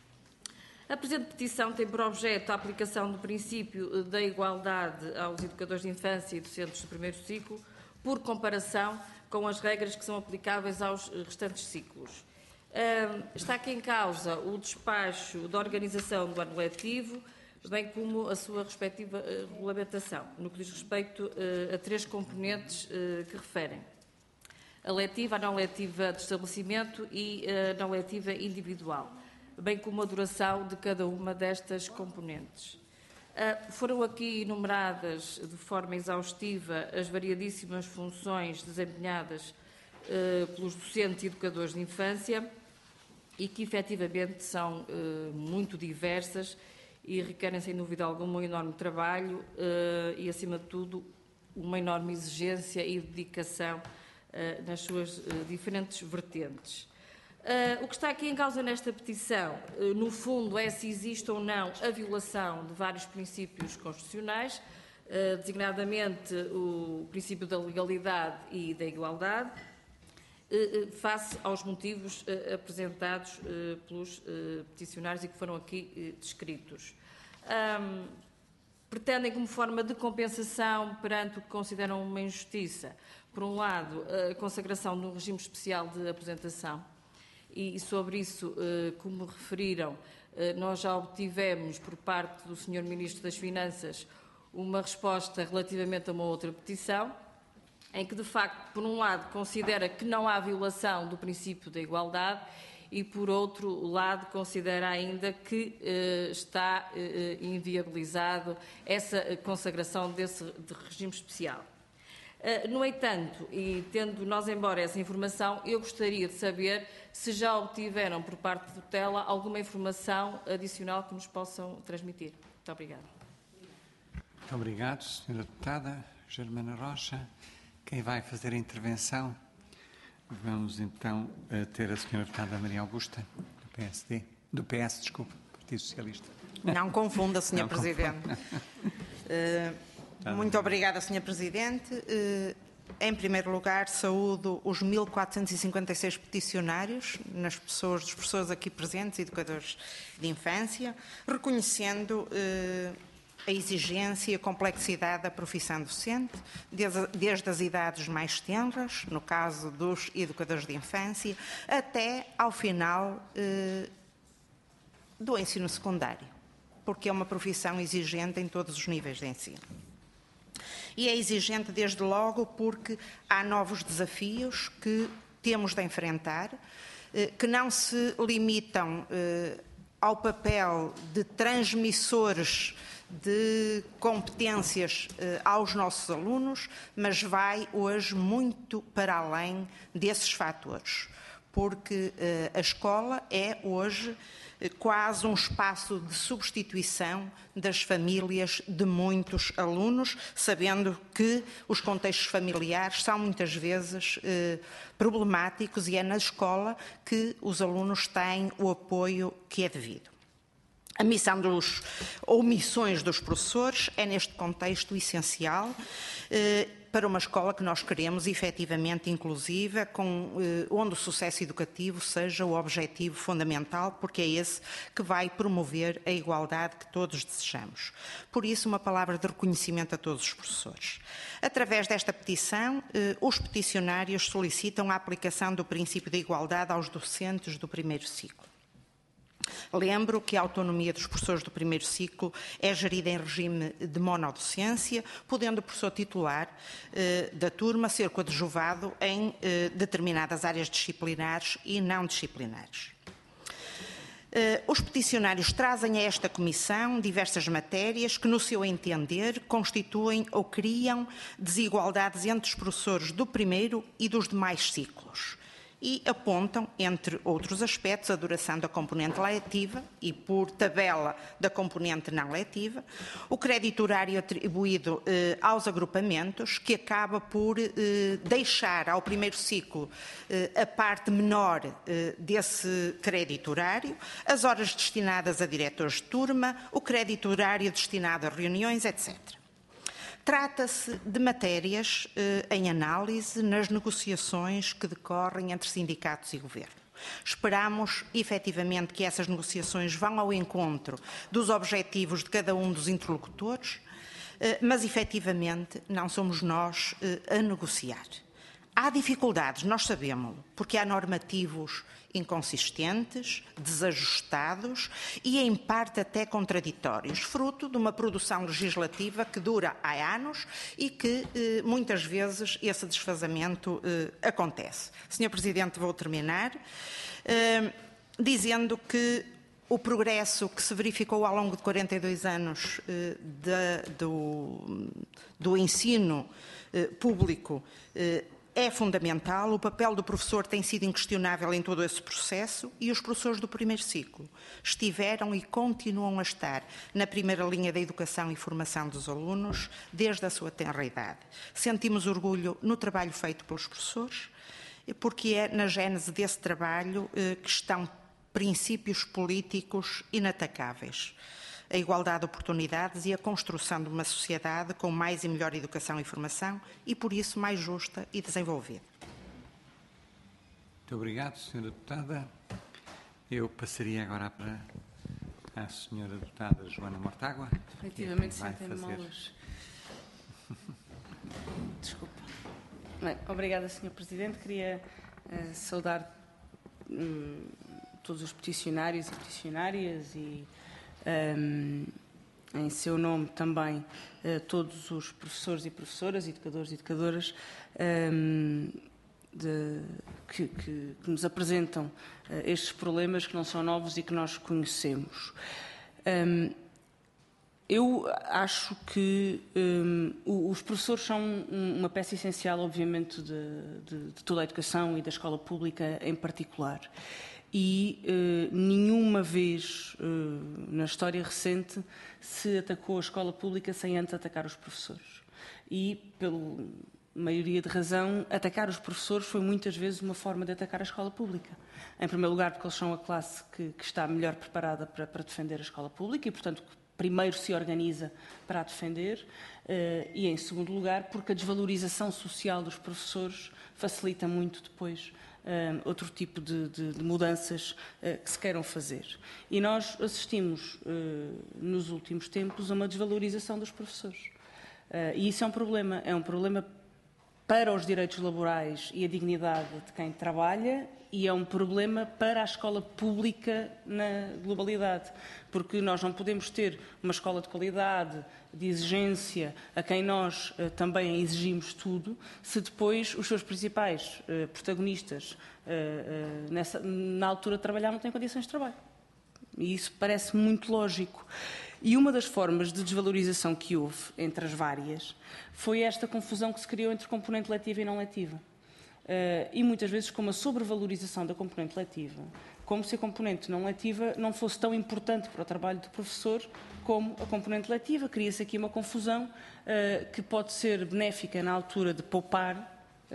A presente petição tem por objeto a aplicação do princípio da igualdade aos educadores de infância e docentes do primeiro ciclo, por comparação com as regras que são aplicáveis aos restantes ciclos. Está aqui em causa o despacho da organização do ano letivo, bem como a sua respectiva regulamentação, no que diz respeito a 3 componentes que referem: a letiva, a não letiva de estabelecimento e a não letiva individual, bem como a duração de cada uma destas componentes. Foram aqui enumeradas de forma exaustiva as variadíssimas funções desempenhadas pelos docentes e educadores de infância e que efetivamente são muito diversas e requerem, sem dúvida alguma, um enorme trabalho e, acima de tudo, uma enorme exigência e dedicação nas suas diferentes vertentes. O que está aqui em causa nesta petição, no fundo, é se existe ou não a violação de vários princípios constitucionais, designadamente o princípio da legalidade e da igualdade, face aos motivos apresentados pelos peticionários e que foram aqui descritos. Pretendem, como forma de compensação perante o que consideram uma injustiça, por um lado, a consagração de um regime especial de aposentação, e sobre isso, como referiram, nós já obtivemos por parte do Sr. Ministro das Finanças uma resposta relativamente a uma outra petição, em que, de facto, por um lado, considera que não há violação do princípio da igualdade e, por outro lado, considera ainda que está inviabilizado essa consagração desse regime especial. No entanto, e tendo nós embora essa informação, eu gostaria de saber se já obtiveram por parte do tutela alguma informação adicional que nos possam transmitir. Muito obrigada. Muito obrigado, Sra. Deputada Germana Rocha. Quem vai fazer a intervenção? Vamos então ter a Sra. Deputada Maria Augusta, do PSD. Do PS, desculpe, Partido Socialista. Não confunda, Sr. Não Presidente. Muito obrigada, Sr. Presidente. Em primeiro lugar, saúdo os 1.456 peticionários, nas pessoas, dos professores aqui presentes, educadores de infância, reconhecendo a exigência e a complexidade da profissão docente, desde as idades mais tenras, no caso dos educadores de infância, até ao final do ensino secundário, porque é uma profissão exigente em todos os níveis de ensino. E é exigente desde logo porque há novos desafios que temos de enfrentar, que não se limitam ao papel de transmissores de competências aos nossos alunos, mas vai hoje muito para além desses fatores, porque a escola é hoje quase um espaço de substituição das famílias de muitos alunos, sabendo que os contextos familiares são muitas vezes problemáticos e é na escola que os alunos têm o apoio que é devido. A missão ou missões dos professores é, neste contexto, essencial para uma escola que nós queremos efetivamente inclusiva, onde o sucesso educativo seja o objetivo fundamental, porque é esse que vai promover a igualdade que todos desejamos. Por isso, uma palavra de reconhecimento a todos os professores. Através desta petição, os peticionários solicitam a aplicação do princípio da igualdade aos docentes do primeiro ciclo. Lembro que a autonomia dos professores do primeiro ciclo é gerida em regime de monodocência, podendo o professor titular da turma ser coadjuvado em determinadas áreas disciplinares e não disciplinares. Os peticionários trazem a esta Comissão diversas matérias que, no seu entender, constituem ou criam desigualdades entre os professores do primeiro e dos demais ciclos. E apontam, entre outros aspectos, a duração da componente letiva e, por tabela, da componente não letiva, o crédito horário atribuído aos agrupamentos, que acaba por deixar ao primeiro ciclo a parte menor desse crédito horário, as horas destinadas a diretores de turma, o crédito horário destinado a reuniões, etc. Trata-se de matérias em análise nas negociações que decorrem entre sindicatos e governo. Esperamos, efetivamente, que essas negociações vão ao encontro dos objetivos de cada um dos interlocutores, mas, efetivamente, não somos nós a negociar. Há dificuldades, nós sabemos-lo, porque há normativos inconsistentes, desajustados e, em parte, até contraditórios, fruto de uma produção legislativa que dura há anos e que, muitas vezes, esse desfazamento acontece. Sr. Presidente, vou terminar dizendo que o progresso que se verificou ao longo de 42 anos do ensino público é fundamental, o papel do professor tem sido inquestionável em todo esse processo e os professores do primeiro ciclo estiveram e continuam a estar na primeira linha da educação e formação dos alunos desde a sua tenra idade. Sentimos orgulho no trabalho feito pelos professores, porque é na gênese desse trabalho que estão princípios políticos inatacáveis. A igualdade de oportunidades e a construção de uma sociedade com mais e melhor educação e formação e, por isso, mais justa e desenvolvida. Muito obrigado, Sra. Deputada. Eu passaria agora para a Sra. Deputada Joana Mortágua. Efetivamente, sentem-me mal hoje. Desculpa. Bem, obrigada, Sr. Presidente. Queria saudar todos os peticionários e peticionárias e em seu nome também todos os professores e professoras, educadores e educadoras que nos apresentam estes problemas que não são novos e que nós conhecemos. Eu acho que os professores são uma peça essencial, obviamente, de toda a educação e da escola pública em particular. E nenhuma vez na história recente se atacou a escola pública sem antes atacar os professores. E maioria de razão, atacar os professores foi muitas vezes uma forma de atacar a escola pública. Em primeiro lugar, porque eles são a classe que está melhor preparada para defender a escola pública e, portanto, primeiro se organiza para a defender, e, em segundo lugar, porque a desvalorização social dos professores facilita muito depois outro tipo de mudanças que se queiram fazer. E nós assistimos, nos últimos tempos, a uma desvalorização dos professores. E isso é um problema para os direitos laborais e a dignidade de quem trabalha, e é um problema para a escola pública na globalidade, porque nós não podemos ter uma escola de qualidade, de exigência, a quem nós também exigimos tudo, se depois os seus principais protagonistas na altura de trabalhar não têm condições de trabalho. E isso parece muito lógico. E uma das formas de desvalorização que houve, entre as várias, foi esta confusão que se criou entre componente letiva e não letiva. E muitas vezes com uma sobrevalorização da componente letiva, como se a componente não letiva não fosse tão importante para o trabalho do professor como a componente letiva. Cria-se aqui uma confusão que pode ser benéfica na altura de poupar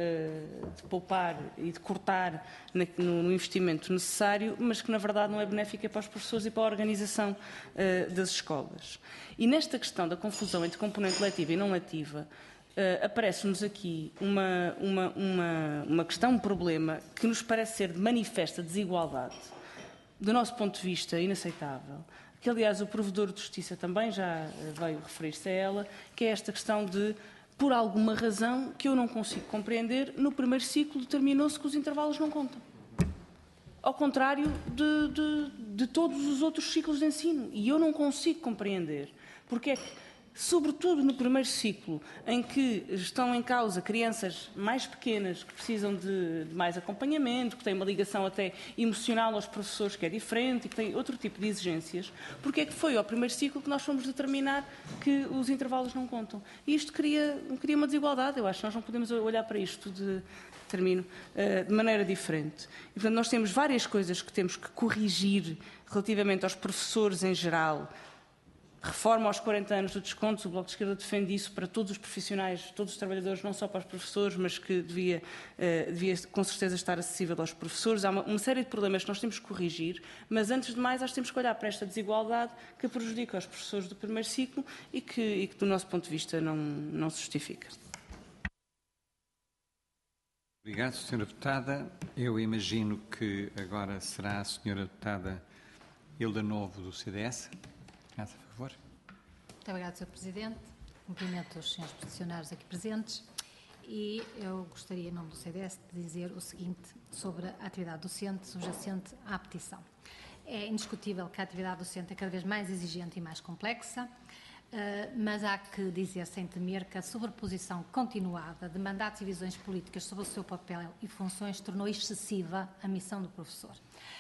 e de cortar no investimento necessário, mas que na verdade não é benéfica para os professores e para a organização das escolas. E nesta questão da confusão entre componente letiva e não letiva, aparece-nos aqui uma questão, um problema que nos parece ser de manifesta desigualdade, do nosso ponto de vista inaceitável, que aliás o provedor de justiça também já veio referir-se a ela, que é esta questão de, por alguma razão que eu não consigo compreender, no primeiro ciclo determinou-se que os intervalos não contam. Ao contrário de todos os outros ciclos de ensino. E eu não consigo compreender porque é que, sobretudo no primeiro ciclo, em que estão em causa crianças mais pequenas que precisam de mais acompanhamento, que têm uma ligação até emocional aos professores que é diferente e que têm outro tipo de exigências, porque é que foi ao primeiro ciclo que nós fomos determinar que os intervalos não contam? E isto cria uma desigualdade. Eu acho que nós não podemos olhar para isto de maneira diferente. E, portanto, nós temos várias coisas que temos que corrigir relativamente aos professores em geral. Reforma aos 40 anos do desconto, o Bloco de Esquerda defende isso para todos os profissionais, todos os trabalhadores, não só para os professores, mas que devia com certeza estar acessível aos professores. Há uma série de problemas que nós temos que corrigir, mas antes de mais, nós temos que olhar para esta desigualdade que prejudica os professores do primeiro ciclo e que do nosso ponto de vista, não se justifica. Obrigado, Sra. Deputada. Eu imagino que agora será a Sra. Deputada Hilda Novo, do CDS. Por favor. Muito obrigada, Sr. Presidente. Cumprimento os senhores peticionários aqui presentes e eu gostaria, em nome do CDS, de dizer o seguinte sobre a atividade docente subjacente à petição. É indiscutível que a atividade docente é cada vez mais exigente e mais complexa, mas há que dizer, sem temer, que a sobreposição continuada de mandatos e visões políticas sobre o seu papel e funções tornou excessiva a missão do professor.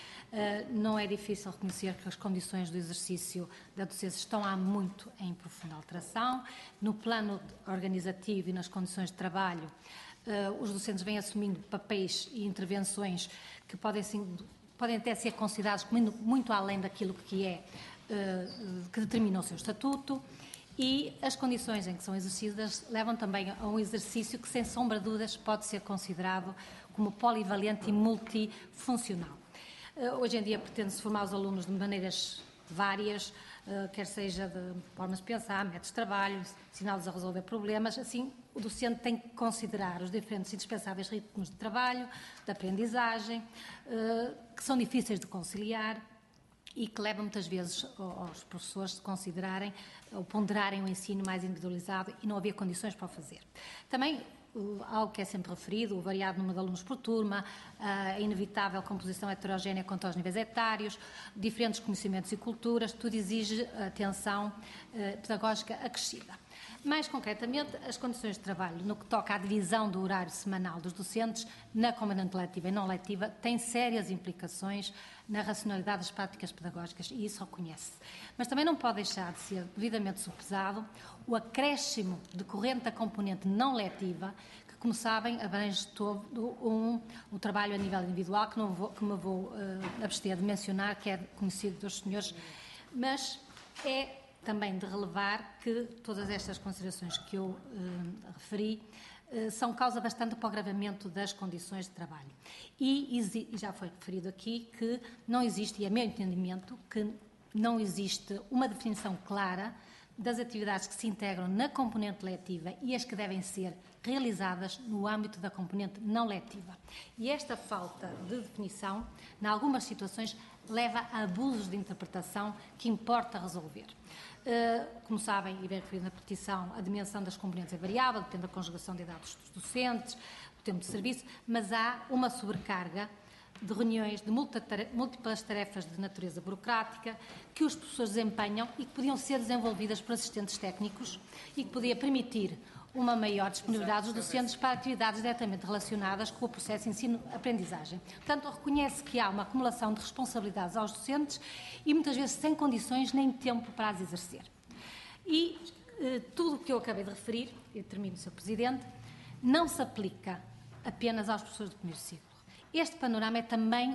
Não é difícil reconhecer que as condições do exercício da docência estão há muito em profunda alteração. No plano organizativo e nas condições de trabalho, os docentes vêm assumindo papéis e intervenções que podem até ser considerados como muito além daquilo que determina o seu estatuto, e as condições em que são exercidas levam também a um exercício que, sem sombra de dúvidas, pode ser considerado como polivalente e multifuncional. Hoje em dia pretende-se formar os alunos de maneiras várias, quer seja de formas de pensar, métodos de trabalho, ensiná-los a resolver problemas. Assim, o docente tem que considerar os diferentes indispensáveis ritmos de trabalho, de aprendizagem, que são difíceis de conciliar e que levam muitas vezes aos professores de considerarem ou ponderarem o ensino mais individualizado e não haver condições para o fazer. Também, algo que é sempre referido, o variado número de alunos por turma, a inevitável composição heterogénea quanto aos níveis etários, diferentes conhecimentos e culturas, tudo exige atenção pedagógica acrescida. Mais concretamente, as condições de trabalho no que toca à divisão do horário semanal dos docentes na componente letiva e não letiva têm sérias implicações na racionalidade das práticas pedagógicas e isso reconhece. Mas também não pode deixar de ser devidamente sopesado o acréscimo decorrente da componente não letiva, que, como sabem, abrange todo o trabalho a nível individual, que me vou abster de mencionar, que é conhecido dos senhores, mas é também de relevar que todas estas considerações que eu referi são causa bastante para o agravamento das condições de trabalho. E já foi referido aqui que não existe, e é meu entendimento, que não existe uma definição clara das atividades que se integram na componente letiva e as que devem ser realizadas no âmbito da componente não letiva. E esta falta de definição, em algumas situações, leva a abusos de interpretação que importa resolver. Como sabem, e bem referido na petição, a dimensão das componentes é variável, depende da conjugação de dados dos docentes, do tempo de serviço, mas há uma sobrecarga de reuniões, de múltiplas tarefas de natureza burocrática que os professores desempenham e que podiam ser desenvolvidas por assistentes técnicos e que podia permitir uma maior disponibilidade dos docentes para atividades diretamente relacionadas com o processo de ensino-aprendizagem. Portanto, reconhece que há uma acumulação de responsabilidades aos docentes e muitas vezes sem condições nem tempo para as exercer. E tudo o que eu acabei de referir, e termino, Sr. Presidente, não se aplica apenas aos professores do primeiro ciclo. Este panorama é também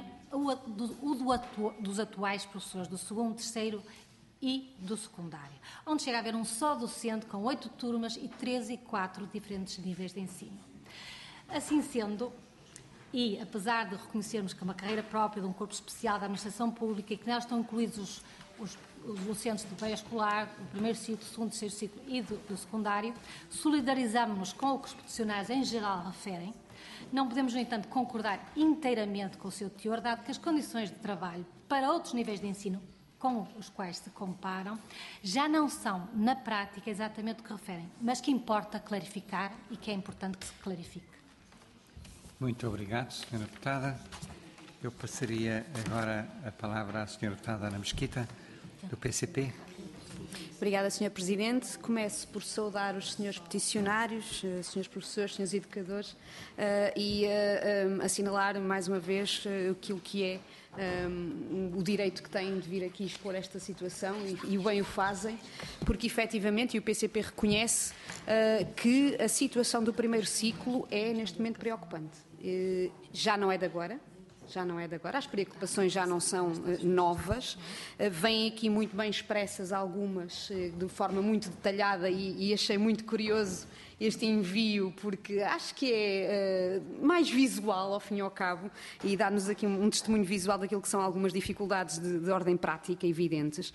dos atuais professores do segundo, terceiro e do secundário, onde chega a haver um só docente com 8 turmas e 13 e 4 diferentes níveis de ensino. Assim sendo, e apesar de reconhecermos que é uma carreira própria de um corpo especial da administração pública e que nela estão incluídos os docentes do pré-escolar, do primeiro ciclo, do segundo, terceiro ciclo e do secundário, solidarizamos-nos com o que os peticionários em geral referem. Não podemos, no entanto, concordar inteiramente com o seu teor, dado que as condições de trabalho para outros níveis de ensino com os quais se comparam, já não são, na prática, exatamente o que referem, mas que importa clarificar e que é importante que se clarifique. Muito obrigado, Sra. Deputada. Eu passaria agora a palavra à Sra. Deputada Ana Mesquita, do PCP. Obrigada, Sr. Presidente. Começo por saudar os senhores peticionários, senhores professores, senhores educadores e assinalar mais uma vez aquilo que é o direito que têm de vir aqui expor esta situação e o bem o fazem, porque efetivamente, e o PCP reconhece, que a situação do primeiro ciclo é neste momento preocupante. Já não é de agora. As preocupações já não são novas, vêm aqui muito bem expressas algumas de forma muito detalhada e achei muito curioso este envio, porque acho que é mais visual, ao fim e ao cabo, e dá-nos aqui um testemunho visual daquilo que são algumas dificuldades de ordem prática evidentes.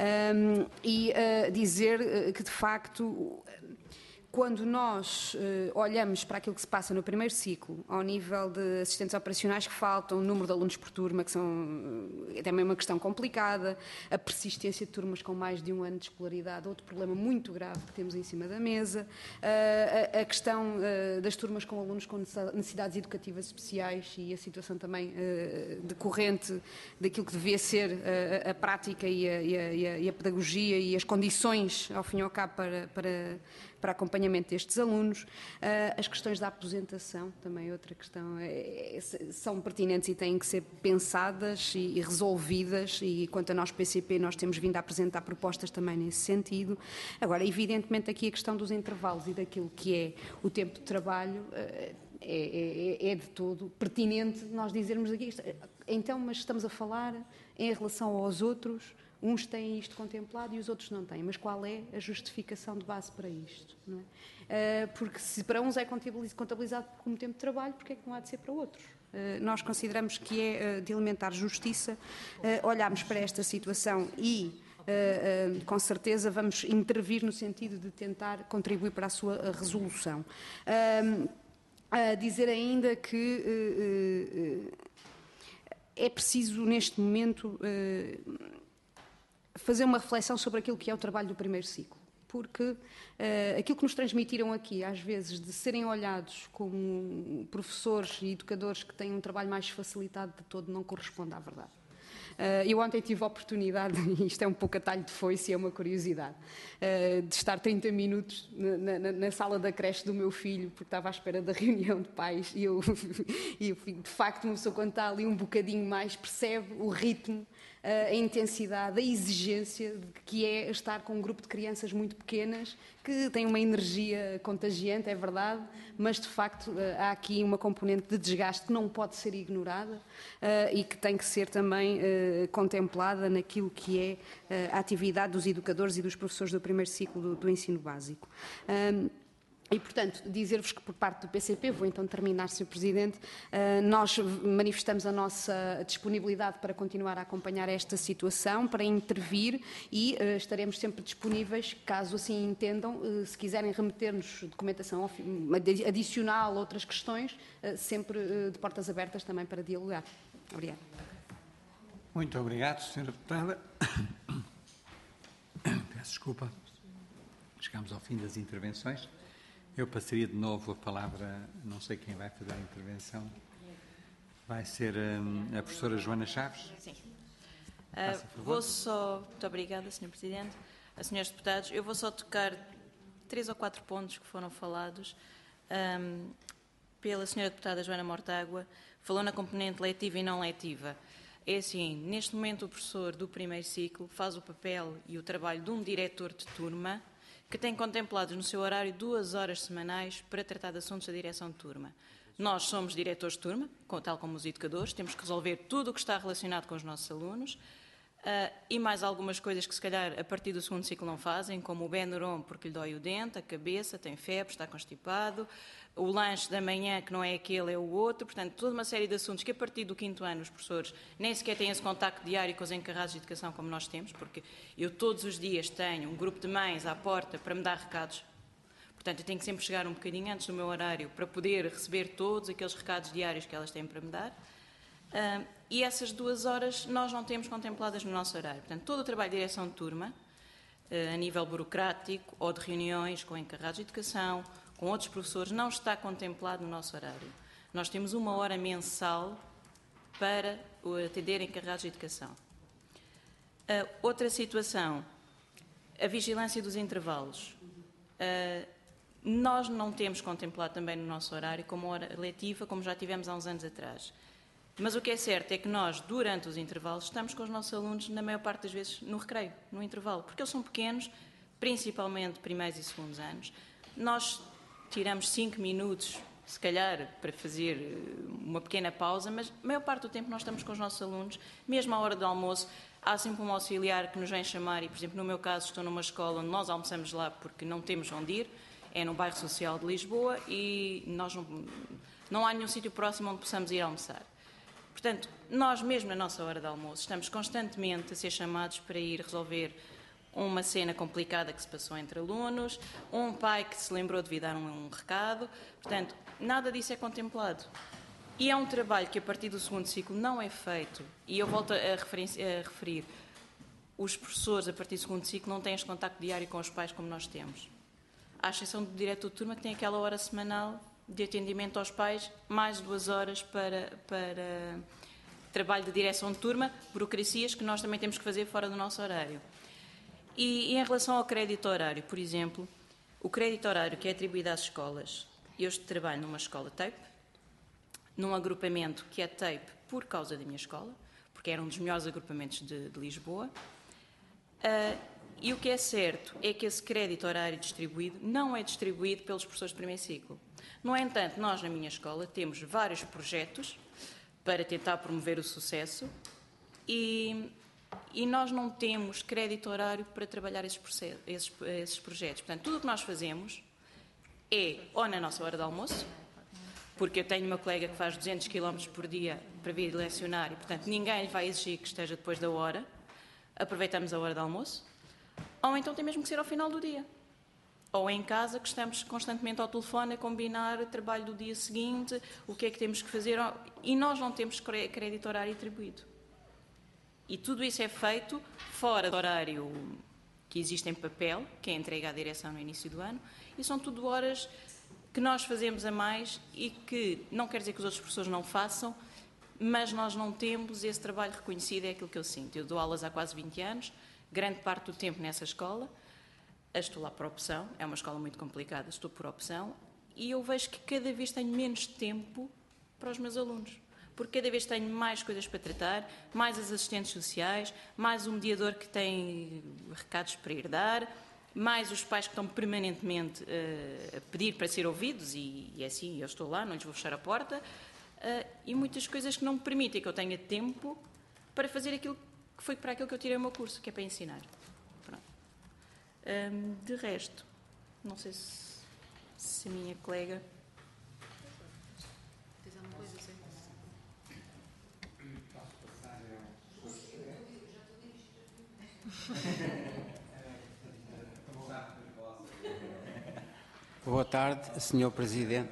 E dizer que, de facto, quando nós olhamos para aquilo que se passa no primeiro ciclo, ao nível de assistentes operacionais que faltam, o número de alunos por turma, que é também uma questão complicada, a persistência de turmas com mais de um ano de escolaridade, outro problema muito grave que temos em cima da mesa, a questão das turmas com alunos com necessidades educativas especiais e a situação também decorrente daquilo que devia ser a prática e a pedagogia e as condições, ao fim e ao cabo, para acompanhamento destes alunos. As questões da aposentação, também outra questão, são pertinentes e têm que ser pensadas e resolvidas, e quanto a nós PCP, nós temos vindo a apresentar propostas também nesse sentido. Agora, evidentemente, aqui a questão dos intervalos e daquilo que é o tempo de trabalho é de todo pertinente nós dizermos aqui, então, mas estamos a falar em relação aos outros. Uns têm isto contemplado e os outros não têm. Mas qual é a justificação de base para isto? Não é? Porque se para uns é contabilizado como tempo de trabalho, porque é que não há de ser para outros? Nós consideramos que é de elementar justiça olharmos para esta situação e, com certeza, vamos intervir no sentido de tentar contribuir para a sua resolução. Dizer ainda que é preciso, neste momento, fazer uma reflexão sobre aquilo que é o trabalho do primeiro ciclo, porque aquilo que nos transmitiram aqui, às vezes, de serem olhados como professores e educadores que têm um trabalho mais facilitado de todo, não corresponde à verdade. Eu ontem tive a oportunidade, e isto é um pouco a talho de foice e é uma curiosidade, de estar 30 minutos na sala da creche do meu filho, porque estava à espera da reunião de pais, e eu de facto, uma pessoa, quando está ali um bocadinho mais, percebe o ritmo, a intensidade, a exigência que é estar com um grupo de crianças muito pequenas que têm uma energia contagiante, é verdade, mas de facto há aqui uma componente de desgaste que não pode ser ignorada e que tem que ser também contemplada naquilo que é a atividade dos educadores e dos professores do primeiro ciclo do ensino básico. E, portanto, dizer-vos que por parte do PCP, vou então terminar, Sr. Presidente, nós manifestamos a nossa disponibilidade para continuar a acompanhar esta situação, para intervir e estaremos sempre disponíveis, caso assim entendam, se quiserem remeter-nos documentação adicional, outras questões, sempre de portas abertas também para dialogar. Obrigada. Muito obrigado, Sra. Deputada. Peço desculpa. Chegamos ao fim das intervenções. Eu passaria de novo a palavra, não sei quem vai fazer a intervenção. Vai ser a professora Joana Chaves? Sim. Muito obrigada, Sr. Presidente. A senhores deputados, eu vou só tocar 3 ou 4 pontos que foram falados pela senhora deputada Joana Mortágua. Falou na componente letiva e não letiva. É assim, neste momento o professor do primeiro ciclo faz o papel e o trabalho de um diretor de turma que tem contemplados no seu horário 2 horas semanais para tratar de assuntos da direção de turma. Nós somos diretores de turma, tal como os educadores, temos que resolver tudo o que está relacionado com os nossos alunos e mais algumas coisas que se calhar a partir do segundo ciclo não fazem, como o Benuron porque lhe dói o dente, a cabeça, tem febre, está constipado, o lanche da manhã que não é aquele, é o outro, portanto toda uma série de assuntos que a partir do 5º ano os professores nem sequer têm esse contacto diário com os encarregados de educação como nós temos, porque eu todos os dias tenho um grupo de mães à porta para me dar recados. Portanto, eu tenho que sempre chegar um bocadinho antes do meu horário para poder receber todos aqueles recados diários que elas têm para me dar. E essas 2 horas nós não temos contempladas no nosso horário. Portanto, todo o trabalho de direção de turma, a nível burocrático ou de reuniões com encarregados de educação, com outros professores, não está contemplado no nosso horário. Nós temos 1 hora mensal para atender encarregados de educação. Outra situação, a vigilância dos intervalos. Nós não temos contemplado também no nosso horário como hora letiva, como já tivemos há uns anos atrás. Mas o que é certo é que nós, durante os intervalos, estamos com os nossos alunos, na maior parte das vezes, no recreio, no intervalo, porque eles são pequenos, principalmente primeiros e segundos anos. Nós tiramos 5 minutos, se calhar, para fazer uma pequena pausa, mas a maior parte do tempo nós estamos com os nossos alunos, mesmo à hora do almoço. Há sempre um auxiliar que nos vem chamar e, por exemplo, no meu caso, estou numa escola onde nós almoçamos lá porque não temos onde ir, é no bairro social de Lisboa e nós não há nenhum sítio próximo onde possamos ir almoçar. Portanto, nós mesmo na nossa hora de almoço estamos constantemente a ser chamados para ir resolver uma cena complicada que se passou entre alunos, um pai que se lembrou de vir dar um recado, portanto, nada disso é contemplado. E é um trabalho que a partir do segundo ciclo não é feito, e eu volto a referir, os professores a partir do segundo ciclo não têm este contacto diário com os pais como nós temos. À exceção do diretor de turma que tem aquela hora semanal de atendimento aos pais, mais 2 horas para trabalho de direção de turma, burocracias que nós também temos que fazer fora do nosso horário. E em relação ao crédito horário, por exemplo, o crédito horário que é atribuído às escolas, eu trabalho numa escola TAPE, num agrupamento que é TAPE por causa da minha escola, porque era um dos melhores agrupamentos de Lisboa, e o que é certo é que esse crédito horário distribuído não é distribuído pelos professores de primeiro ciclo. No entanto, nós na minha escola temos vários projetos para tentar promover o sucesso e nós não temos crédito horário para trabalhar esses projetos. Portanto, tudo o que nós fazemos é ou na nossa hora de almoço, porque eu tenho uma colega que faz 200 km por dia para vir lecionar e, portanto, ninguém lhe vai exigir que esteja depois da hora. Aproveitamos a hora de almoço. Ou então tem mesmo que ser ao final do dia. Ou em casa, que estamos constantemente ao telefone a combinar o trabalho do dia seguinte, o que é que temos que fazer, e nós não temos crédito horário atribuído. E tudo isso é feito fora do horário que existe em papel, que é entregue à direção no início do ano, e são tudo horas que nós fazemos a mais e que não quer dizer que os outros professores não façam, mas nós não temos esse trabalho reconhecido, é aquilo que eu sinto. Eu dou aulas há quase 20 anos, grande parte do tempo nessa escola, estou lá por opção, é uma escola muito complicada, estou por opção, e eu vejo que cada vez tenho menos tempo para os meus alunos, porque cada vez tenho mais coisas para tratar, mais as assistentes sociais, mais o mediador que tem recados para ir dar, mais os pais que estão permanentemente a pedir para ser ouvidos, e é assim, eu estou lá, não lhes vou fechar a porta, e muitas coisas que não me permitem que eu tenha tempo para fazer aquilo que foi para aquilo que eu tirei o meu curso, que é para ensinar. Pronto. De resto, não sei se Se a minha colega... Boa tarde, Sr. Presidente.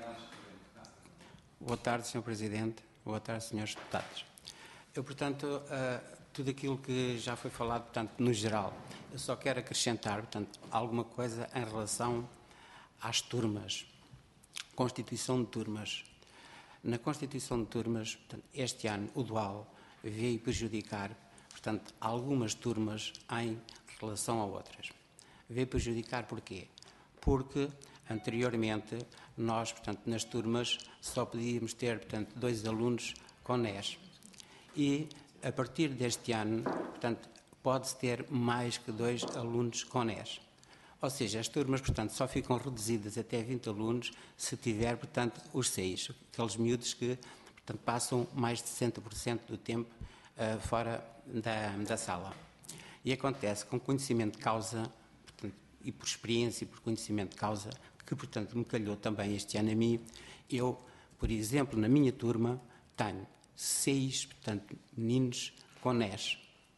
Boa tarde, Sr. Presidente. Boa tarde, Srs. Deputados. Eu, portanto, tudo aquilo que já foi falado, portanto, no geral, eu só quero acrescentar, portanto, alguma coisa em relação às turmas, constituição de turmas. Na constituição de turmas, portanto, este ano, o dual veio prejudicar, portanto, algumas turmas em relação a outras. Veio prejudicar porquê? Porque anteriormente, nós, portanto, nas turmas, só podíamos ter, portanto, 2 alunos com NES. E, a partir deste ano, portanto, pode-se ter mais que 2 alunos com NES. Ou seja, as turmas, portanto, só ficam reduzidas até 20 alunos se tiver, portanto, os 6. Aqueles miúdos que, portanto, passam mais de 60% do tempo fora da sala. E acontece com conhecimento de causa, portanto, e por experiência e por conhecimento de causa, que, portanto, me calhou também este ano a mim. Eu, por exemplo, na minha turma, tenho 6, portanto, meninos com NES.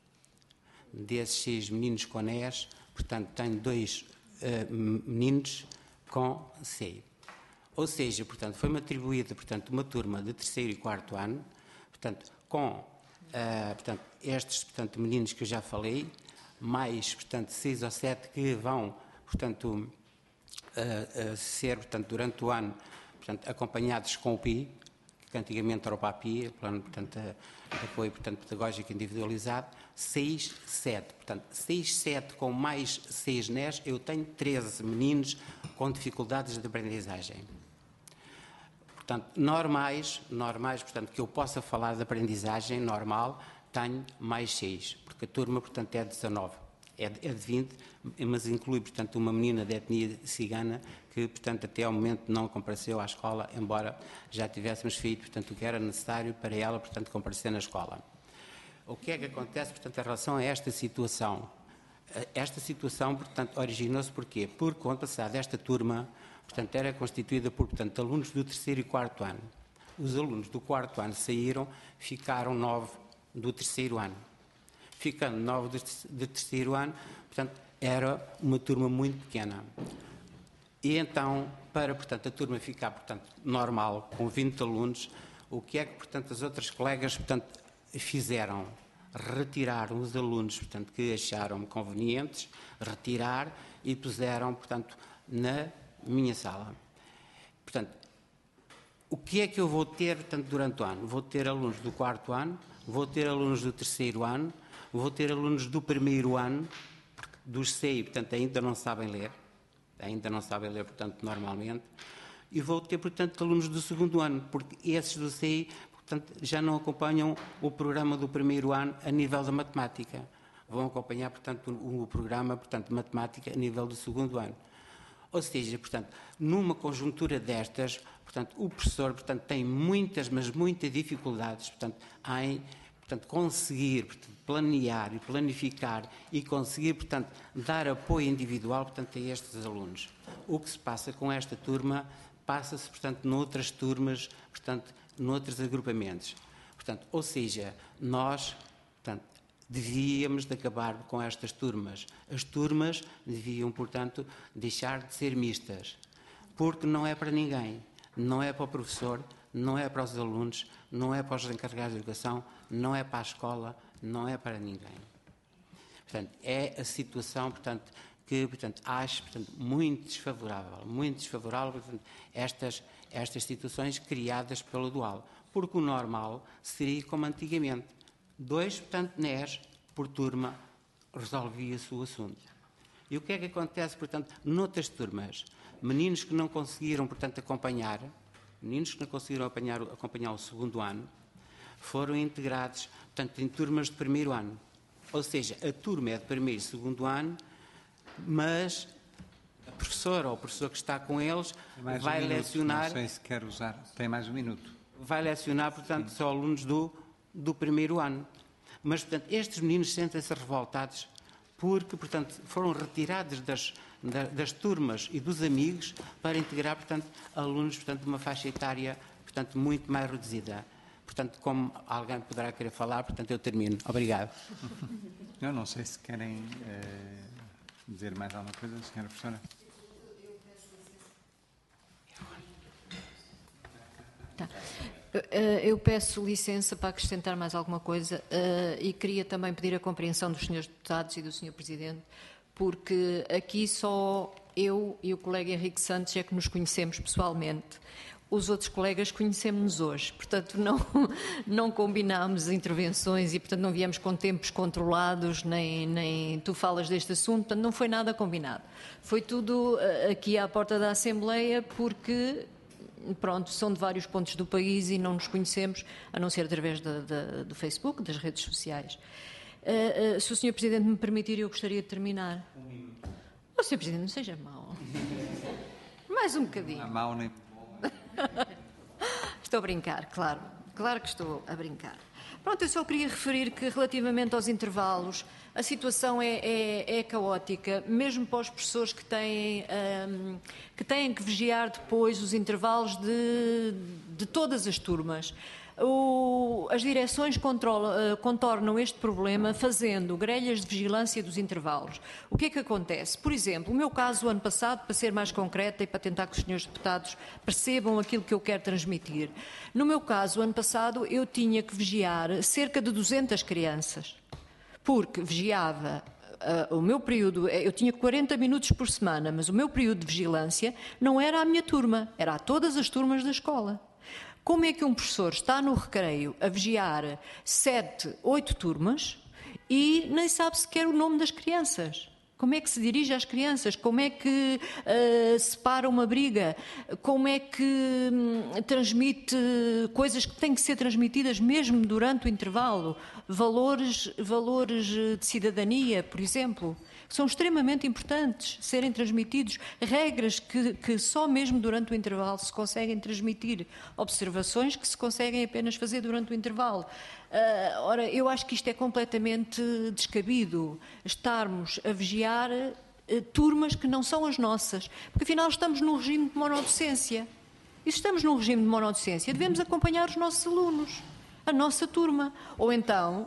Desses 6 meninos com NES, portanto, tenho 2 meninos com CEI. Ou seja, portanto, foi-me atribuída, portanto, uma turma de 3º e 4º ano, portanto, com portanto, estes, portanto, meninos que eu já falei, mais, portanto, 6 ou 7 que vão, portanto, ser, portanto, durante o ano, portanto, acompanhados com o PI, que antigamente era o PAPI, Plano, portanto, de Apoio, portanto, Pedagógico Individualizado, 6, 7. Portanto, 6, 7 com mais 6 NES, eu tenho 13 meninos com dificuldades de aprendizagem. Portanto, normais, portanto, que eu possa falar de aprendizagem normal, tenho mais 6, porque a turma, portanto, é 19. É de 20, mas inclui, portanto, uma menina de etnia cigana que, portanto, até ao momento não compareceu à escola, embora já tivéssemos feito, portanto, o que era necessário para ela, portanto, comparecer na escola. O que é que acontece, portanto, em relação a esta situação? Esta situação, portanto, originou-se porquê? Porque, ano passado, esta turma, portanto, era constituída por, portanto, alunos do 3º e 4º ano. Os alunos do 4º ano saíram, ficaram 9 do 3º ano. Ficando 9 do 3º ano, portanto, era uma turma muito pequena. E então, para, portanto, a turma ficar, portanto, normal, com 20 alunos, o que é que, portanto, as outras colegas, portanto, fizeram? Retiraram os alunos, portanto, que acharam convenientes, retirar e puseram, portanto, na minha sala. Portanto, o que é que eu vou ter, portanto, durante o ano? Vou ter alunos do 4º ano, vou ter alunos do 3º ano, vou ter alunos do 1º ano, porque dos CEI, portanto, ainda não sabem ler, portanto, normalmente, e vou ter, portanto, alunos do 2º ano, porque esses do CEI, portanto, já não acompanham o programa do 1º ano a nível da matemática. Vão acompanhar, portanto, o programa, portanto, de matemática a nível do 2º ano. Ou seja, portanto, numa conjuntura destas, portanto, o professor, portanto, tem muitas, mas muitas dificuldades, portanto, em, portanto, conseguir, portanto, planear e planificar e conseguir, portanto, dar apoio individual, portanto, a estes alunos. O que se passa com esta turma, passa-se, portanto, noutras turmas, portanto, noutros agrupamentos. Portanto, ou seja, nós, portanto, devíamos de acabar com estas turmas. As turmas deviam, portanto, deixar de ser mistas, porque não é para ninguém. Não é para o professor, não é para os alunos, não é para os encarregados de educação, não é para a escola, não é para ninguém. Portanto, é a situação, portanto, que, portanto, acho, portanto, muito desfavorável, portanto, estas situações criadas pelo dual, porque o normal seria como antigamente. 2, portanto, NES por turma resolvia-se o assunto. E o que é que acontece, portanto, noutras turmas? Meninos que não conseguiram, portanto, acompanhar o 2º ano, foram integrados, portanto, em turmas de 1º ano. Ou seja, a turma é de 1º e 2º ano, mas a professora ou o professor que está com eles vai lecionar... Não sei se quer usar, tem mais um minuto. Vai lecionar, portanto, só alunos do 1º ano. Mas, portanto, estes meninos sentem-se revoltados porque, portanto, foram retirados das turmas e dos amigos para integrar, portanto, alunos, portanto, de uma faixa etária, portanto, muito mais reduzida. Portanto, como alguém poderá querer falar, portanto, eu termino. Obrigado. Eu não sei se querem dizer mais alguma coisa, senhora professora. Tá. Eu peço licença para acrescentar mais alguma coisa e queria também pedir a compreensão dos senhores deputados e do senhor Presidente, porque aqui só eu e o colega Henrique Santos é que nos conhecemos pessoalmente. Os outros colegas conhecemos-nos hoje, portanto não combinámos intervenções e portanto não viemos com tempos controlados, nem tu falas deste assunto, portanto não foi nada combinado. Foi tudo aqui à porta da Assembleia porque, pronto, são de vários pontos do país e não nos conhecemos, a não ser através do Facebook, das redes sociais. Se o Sr. Presidente me permitir, eu gostaria de terminar. Oh, Sr. Presidente, não seja mau. Mais um bocadinho. Não é mau nem... Estou a brincar, claro. Claro que estou a brincar. Pronto, eu só queria referir que relativamente aos intervalos, a situação é caótica, mesmo para os professores que têm que vigiar depois os intervalos de todas as turmas. As direções contornam este problema fazendo grelhas de vigilância dos intervalos. O que é que acontece? Por exemplo, o meu caso, o ano passado, para ser mais concreta e para tentar que os senhores deputados percebam aquilo que eu quero transmitir. No meu caso, o ano passado, eu tinha que vigiar cerca de 200 crianças, porque vigiava o meu período, eu tinha 40 minutos por semana, mas o meu período de vigilância não era a minha turma, era a todas as turmas da escola. Como é que um professor está no recreio a vigiar 7, 8 turmas e nem sabe sequer o nome das crianças? Como é que se dirige às crianças? Como é que separa uma briga? Como é que transmite coisas que têm que ser transmitidas mesmo durante o intervalo? Valores de cidadania, por exemplo, que são extremamente importantes serem transmitidos. Regras que só mesmo durante o intervalo se conseguem transmitir. Observações que se conseguem apenas fazer durante o intervalo. Ora, eu acho que isto é completamente descabido, estarmos a vigiar turmas que não são as nossas, porque afinal estamos num regime de monodocência. E se estamos num regime de monodocência, devemos acompanhar os nossos alunos, a nossa turma. Ou então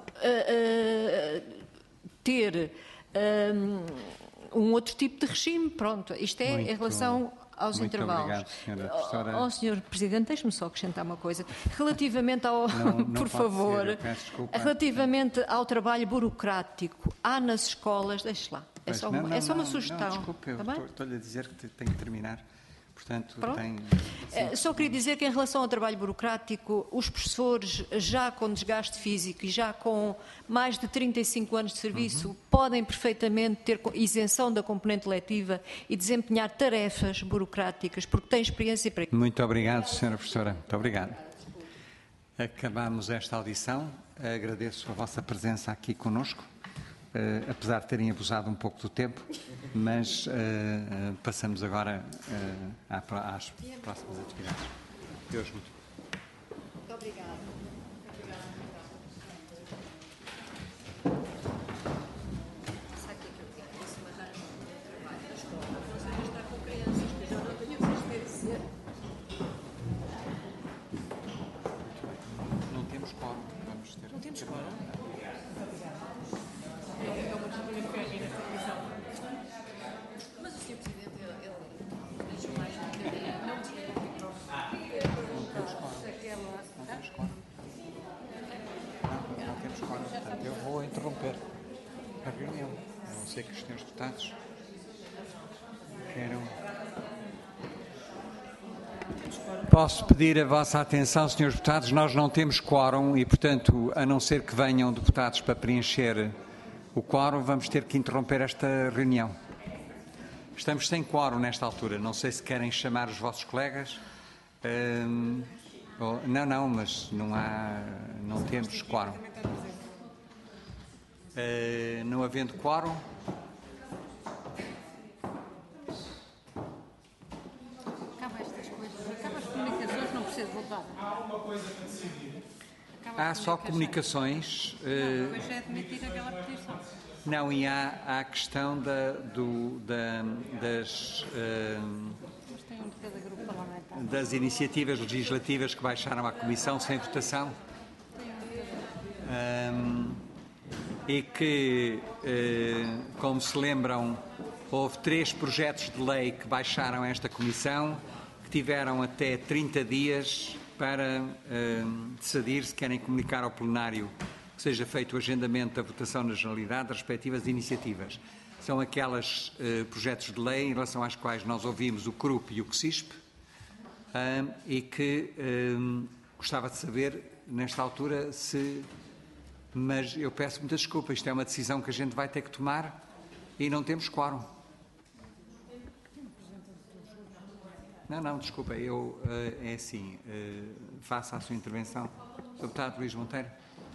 ter um outro tipo de regime. Pronto, isto é em relação aos intervalos. Muito obrigado, senhora professora. Oh, senhor Presidente, deixe-me só acrescentar uma coisa. Relativamente ao... Não por favor. Ser, peço desculpa. Relativamente ao trabalho burocrático, há nas escolas... Deixe lá. É só uma sugestão. Não, desculpe, eu estou-lhe a dizer que tenho que terminar. Portanto, só queria dizer que em relação ao trabalho burocrático, os professores já com desgaste físico e já com mais de 35 anos de serviço podem perfeitamente ter isenção da componente letiva e desempenhar tarefas burocráticas porque têm experiência para isso. Muito obrigado, senhora professora. Muito obrigado. Acabamos esta audição. Agradeço a vossa presença aqui conosco. Apesar de terem abusado um pouco do tempo, mas passamos agora às próximas atividades. Deus muito. Muito obrigada. Não temos quórum, vamos ter. Não temos quórum? Mas o Sr. Presidente, ele deixou mais um bocadinho, não desliga o microfone. Não temos quórum, portanto, eu vou interromper a reunião. A não ser que os senhores deputados queiram... Posso pedir a vossa atenção, senhores deputados, nós não temos quórum e, portanto, a não ser que venham deputados para preencher o quórum, vamos ter que interromper esta reunião. Estamos sem quórum nesta altura. Não sei se querem chamar os vossos colegas. Não, mas não temos quórum. Não havendo quórum... Acaba estas coisas. Acaba as comunicações, não precisa voltar. Há uma coisa a decidir. Há só comunicações. Não, depois é admitir aquela petição. Não, e há a questão das iniciativas legislativas que baixaram à Comissão sem votação e que, como se lembram, houve 3 projetos de lei que baixaram a esta Comissão, que tiveram até 30 dias para decidir se querem comunicar ao plenário que seja feito o agendamento da votação na generalidade das respectivas iniciativas. São aquelas projetos de lei em relação às quais nós ouvimos o CRUP e o CSISP e que gostava de saber, nesta altura, se... Mas eu peço muita desculpa, isto é uma decisão que a gente vai ter que tomar e não temos quórum. Não, desculpa, é assim, faça a sua intervenção. Sr. Deputado Luís Monteiro.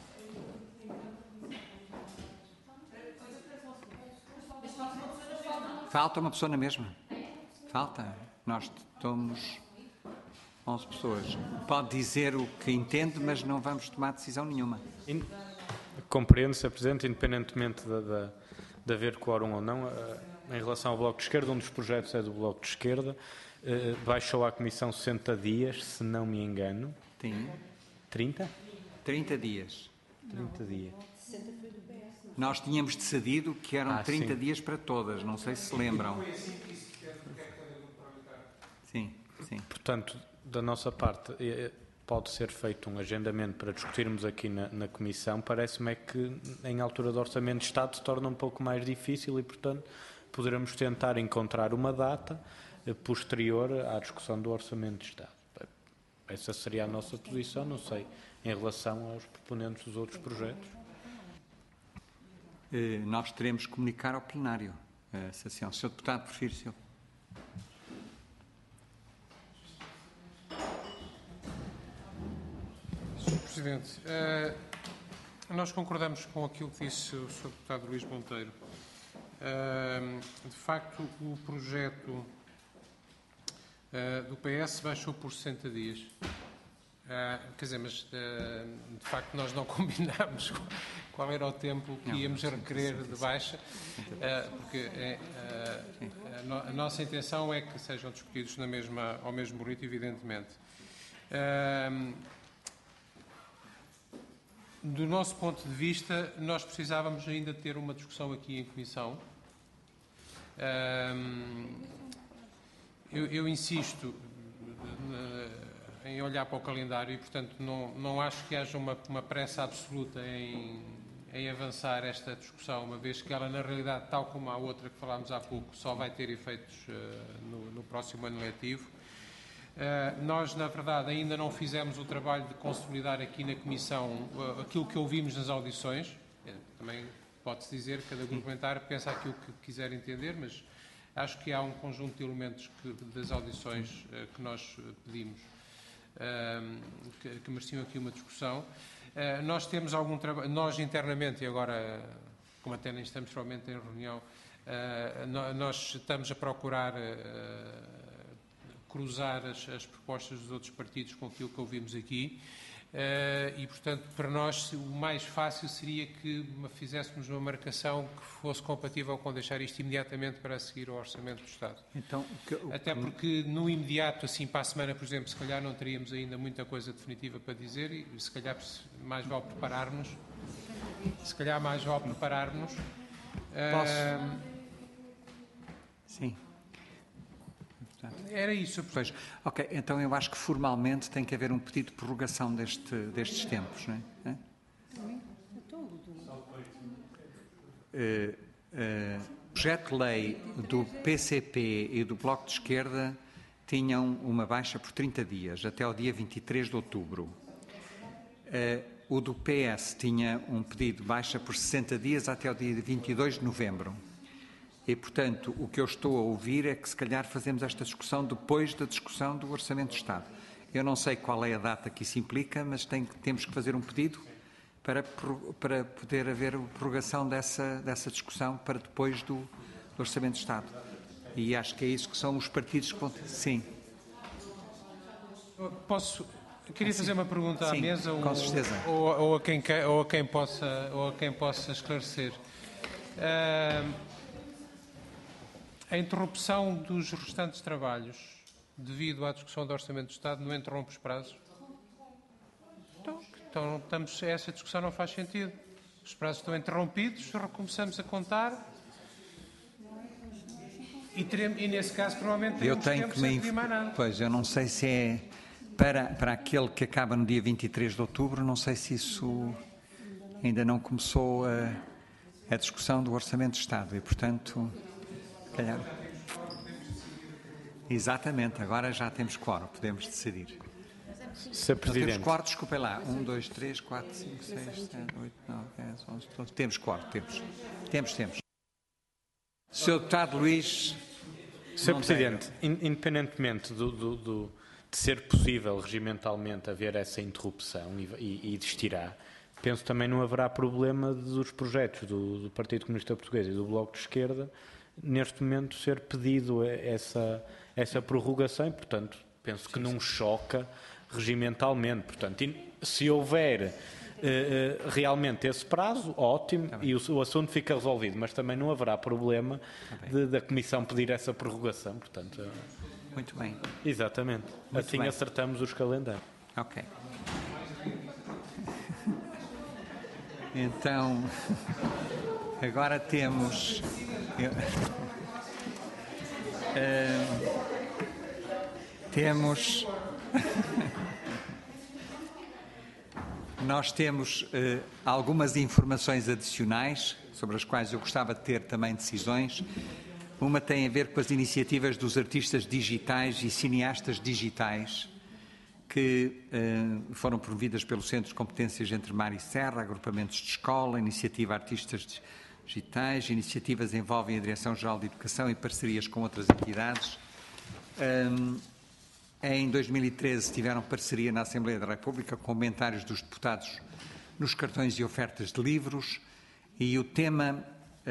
Falta uma pessoa na mesma. Falta. Nós somos 11 pessoas. Pode dizer o que entende, mas não vamos tomar decisão nenhuma. Compreendo, Sr. Presidente, independentemente de haver quórum ou não, em relação ao Bloco de Esquerda, um dos projetos é do Bloco de Esquerda, baixou à Comissão 60 dias, se não me engano. Sim. 30? 30 dias. 30 dias. Nós tínhamos decidido que eram 30 sim. dias para todas, não sei se lembram. Sim. Portanto, da nossa parte, pode ser feito um agendamento para discutirmos aqui na Comissão. Parece-me que, em altura de Orçamento de Estado, se torna um pouco mais difícil e, portanto, poderemos tentar encontrar uma data posterior à discussão do Orçamento de Estado. Essa seria a nossa posição, não sei, em relação aos proponentes dos outros projetos. Nós teremos que comunicar ao plenário a sessão. Sr. Deputado, prefiro, Sr. Sr. Presidente, nós concordamos com aquilo que disse o Sr. Deputado Luís Monteiro. De facto, o projeto do PS baixou por 60 dias. Quer dizer, mas de facto nós não combinámos qual era o tempo que íamos requerer de baixa, porque a nossa intenção é que sejam discutidos ao mesmo ritmo, evidentemente. Do nosso ponto de vista, nós precisávamos ainda ter uma discussão aqui em Comissão. Eu insisto em olhar para o calendário e, portanto, não acho que haja uma pressa absoluta em avançar esta discussão, uma vez que ela, na realidade, tal como a outra que falámos há pouco, só vai ter efeitos no próximo ano letivo. Nós, na verdade, ainda não fizemos o trabalho de consolidar aqui na Comissão aquilo que ouvimos nas audições. Também pode-se dizer que cada grupo parlamentar pensa aquilo que quiser entender, mas acho que há um conjunto de elementos das audições que nós pedimos que mereciam aqui uma discussão. Nós temos algum trabalho, nós internamente, e agora, como até nem estamos provavelmente em reunião, nós estamos a procurar cruzar as propostas dos outros partidos com aquilo que ouvimos aqui e, portanto, para nós o mais fácil seria que fizéssemos uma marcação que fosse compatível com deixar isto imediatamente para seguir ao Orçamento do Estado. Então, até porque no imediato, assim para a semana, por exemplo, se calhar não teríamos ainda muita coisa definitiva para dizer e se calhar mais vale prepararmos. Posso? Sim. Era isso. Pois, ok, então eu acho que formalmente tem que haver um pedido de prorrogação destes tempos, não é? O projeto de lei do PCP e do Bloco de Esquerda tinham uma baixa por 30 dias, até ao dia 23 de outubro. O do PS tinha um pedido de baixa por 60 dias até ao dia 22 de novembro. E, portanto, o que eu estou a ouvir é que, se calhar, fazemos esta discussão depois da discussão do Orçamento de Estado. Eu não sei qual é a data que isso implica, mas temos que fazer um pedido para poder haver a prorrogação dessa discussão para depois do Orçamento de Estado. E acho que é isso que são os partidos que vão ter. Sim. Queria fazer uma pergunta à mesa com certeza. ou a quem possa esclarecer. A interrupção dos restantes trabalhos devido à discussão do Orçamento do Estado não interrompe os prazos? Então essa discussão não faz sentido. Os prazos estão interrompidos, recomeçamos a contar e nesse caso provavelmente eu teremos tenho tempo que me sem pedir mais nada. Pois, eu não sei se é para aquele que acaba no dia 23 de outubro, não sei se isso ainda não começou a discussão do Orçamento de Estado e, portanto, calhar. Exatamente, agora já temos quórum, podemos decidir. Sr. Presidente. Temos quórum, desculpem lá. 1, 2, 3, 4, 5, 6, 7, 8, 9, 10, 11, 12. Temos quórum, temos. Sr. Deputado Luís. Sr. Presidente, independentemente de ser possível regimentalmente haver essa interrupção e existirá, penso também não haverá problema dos projetos do Partido Comunista Português e do Bloco de Esquerda neste momento ser pedido essa prorrogação e, portanto, penso que não choca regimentalmente. Portanto, se houver realmente esse prazo, ótimo, e o assunto fica resolvido, mas também não haverá problema da Comissão pedir essa prorrogação. Portanto, muito bem. Exatamente. Muito assim bem. Acertamos os calendários. Ok. Então, agora temos... Nós temos algumas informações adicionais sobre as quais eu gostava de ter também decisões. Uma tem a ver com as iniciativas dos artistas digitais e cineastas digitais que foram promovidas pelo Centro de Competências Entre Mar e Serra, agrupamentos de escola, iniciativa Artistas Digitais, iniciativas envolvem a Direção-Geral de Educação e parcerias com outras entidades. Em 2013 tiveram parceria na Assembleia da República com comentários dos deputados nos cartões e ofertas de livros e o tema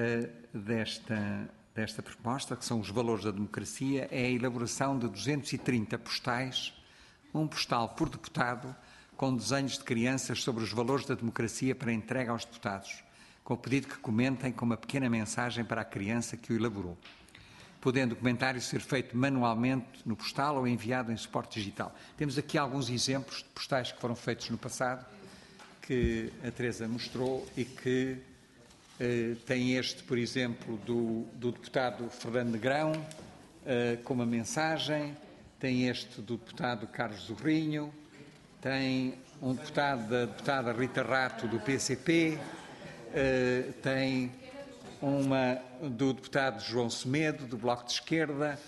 desta proposta, que são os valores da democracia, é a elaboração de 230 postais, um postal por deputado, com desenhos de crianças sobre os valores da democracia para entrega aos deputados, com o pedido que comentem com uma pequena mensagem para a criança que o elaborou, podendo o comentário ser feito manualmente no postal ou enviado em suporte digital. Temos aqui alguns exemplos de postais que foram feitos no passado, que a Teresa mostrou e que tem este, por exemplo, do deputado Fernando Negrão, com uma mensagem, tem este do deputado Carlos Zorrinho, tem um deputado da deputada Rita Rato, do PCP, tem uma do deputado João Semedo, do Bloco de Esquerda,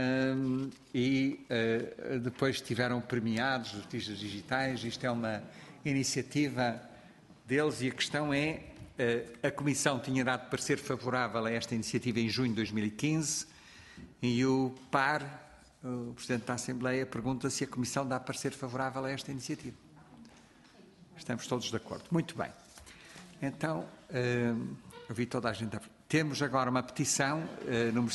e depois tiveram premiados os artistas digitais. Isto é uma iniciativa deles e a questão é, a Comissão tinha dado parecer favorável a esta iniciativa em junho de 2015 e o PAR, o Presidente da Assembleia, pergunta se a Comissão dá parecer favorável a esta iniciativa. Estamos todos de acordo. Muito bem. Então, eu vi toda a gente... Temos agora uma petição, número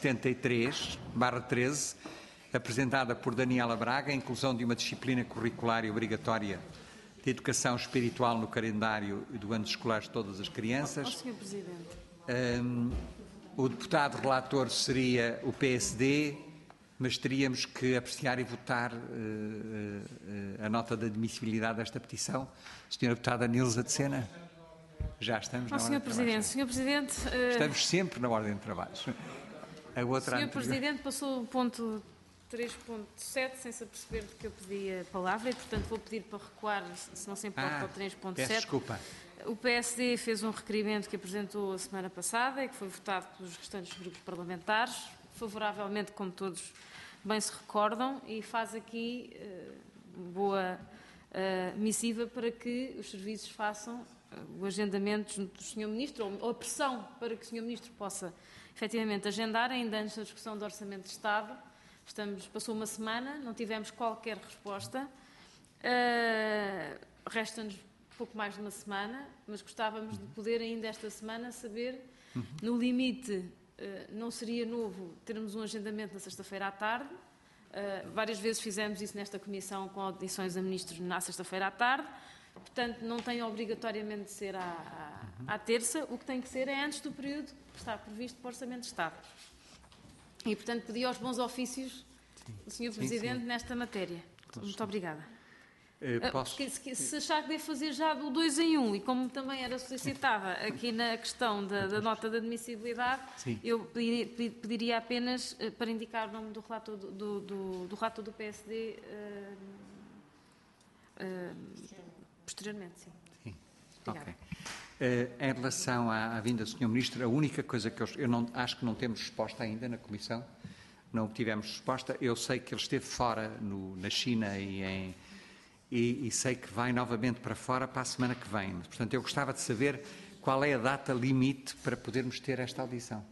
173/13, apresentada por Daniela Braga, a inclusão de uma disciplina curricular e obrigatória de educação espiritual no calendário do ano escolar de todas as crianças. Sr. Presidente. O deputado relator seria o PSD, mas teríamos que apreciar e votar a nota de admissibilidade desta petição. Senhora deputada Nilza de Sena. Já estamos na ordem de trabalhos. Sr. Presidente... Estamos sempre na ordem de trabalhos. A outra Sr. Presidente, passou o ponto 3.7 sem se aperceber de que eu pedi a palavra e, portanto, vou pedir para recuar, se não se importa, para o 3.7. Peço desculpa. O PSD fez um requerimento que apresentou a semana passada e que foi votado pelos restantes grupos parlamentares, favoravelmente, como todos bem se recordam, e faz aqui boa missiva para que os serviços façam o agendamento junto do Sr. Ministro, ou a pressão para que o Sr. Ministro possa efetivamente agendar, ainda antes da discussão do Orçamento de Estado. Passou uma semana, não tivemos qualquer resposta. Resta-nos pouco mais de uma semana, mas gostávamos de poder ainda esta semana saber, no limite, não seria novo termos um agendamento na sexta-feira à tarde. Várias vezes fizemos isso nesta Comissão com audições a ministros na sexta-feira à tarde. Portanto, não tem obrigatoriamente de ser à terça, o que tem que ser é antes do período que está previsto para o Orçamento de Estado. E, portanto, pedi aos bons ofícios do Sr. Presidente nesta matéria. Muito obrigada. Se achar que devo fazer já do 2 em 1, e como também era solicitada aqui na questão da nota de admissibilidade, eu pediria apenas para indicar o nome do relator do relator do PSD posteriormente. Sim. Ok. Em relação à vinda do Sr. Ministro, a única coisa que eu não, acho que não temos resposta ainda na Comissão, não obtivemos resposta. Eu sei que ele esteve fora na China e sei que vai novamente para fora para a semana que vem. Portanto, eu gostava de saber qual é a data limite para podermos ter esta audição.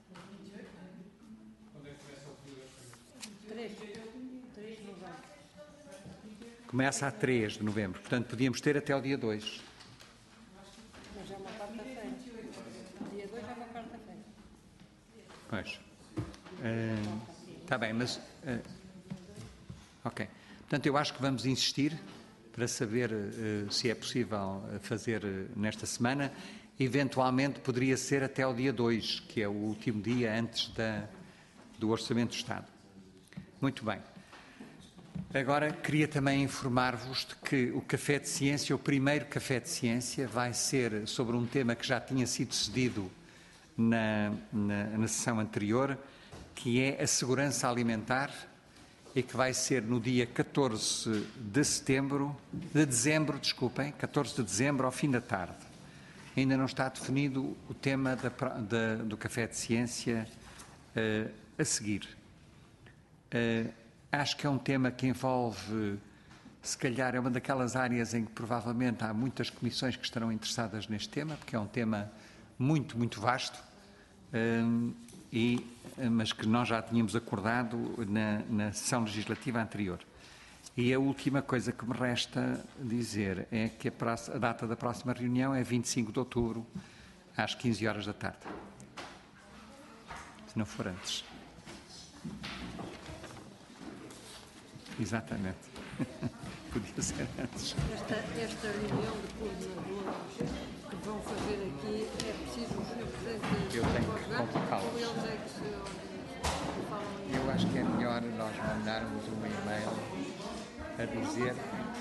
3 de novembro. Começa a 3 de novembro, portanto, podíamos ter até o dia 2. Mas é uma quarta-feira. Dia 2 é uma quarta-feira. Pois. Está bem, mas... ok. Portanto, eu acho que vamos insistir para saber se é possível fazer nesta semana. Eventualmente, poderia ser até o dia 2, que é o último dia antes do Orçamento do Estado. Muito bem. Agora, queria também informar-vos de que o Café de Ciência, o primeiro Café de Ciência, vai ser sobre um tema que já tinha sido cedido na sessão anterior, que é a segurança alimentar, e que vai ser no dia 14 de dezembro, 14 de dezembro, ao fim da tarde. Ainda não está definido o tema do Café de Ciência a seguir. Acho que é um tema que envolve, se calhar, é uma daquelas áreas em que provavelmente há muitas comissões que estarão interessadas neste tema, porque é um tema muito, muito vasto, mas que nós já tínhamos acordado na sessão legislativa anterior. E a última coisa que me resta dizer é que a data da próxima reunião é 25 de outubro, às 15 horas da tarde. Se não for antes. Exatamente. Podia ser antes. Esta reunião de coordenadores que vão fazer aqui, é preciso o Sr. Presidente... Eu tenho que convocá-los. Eu acho que é melhor nós mandarmos um e-mail a dizer...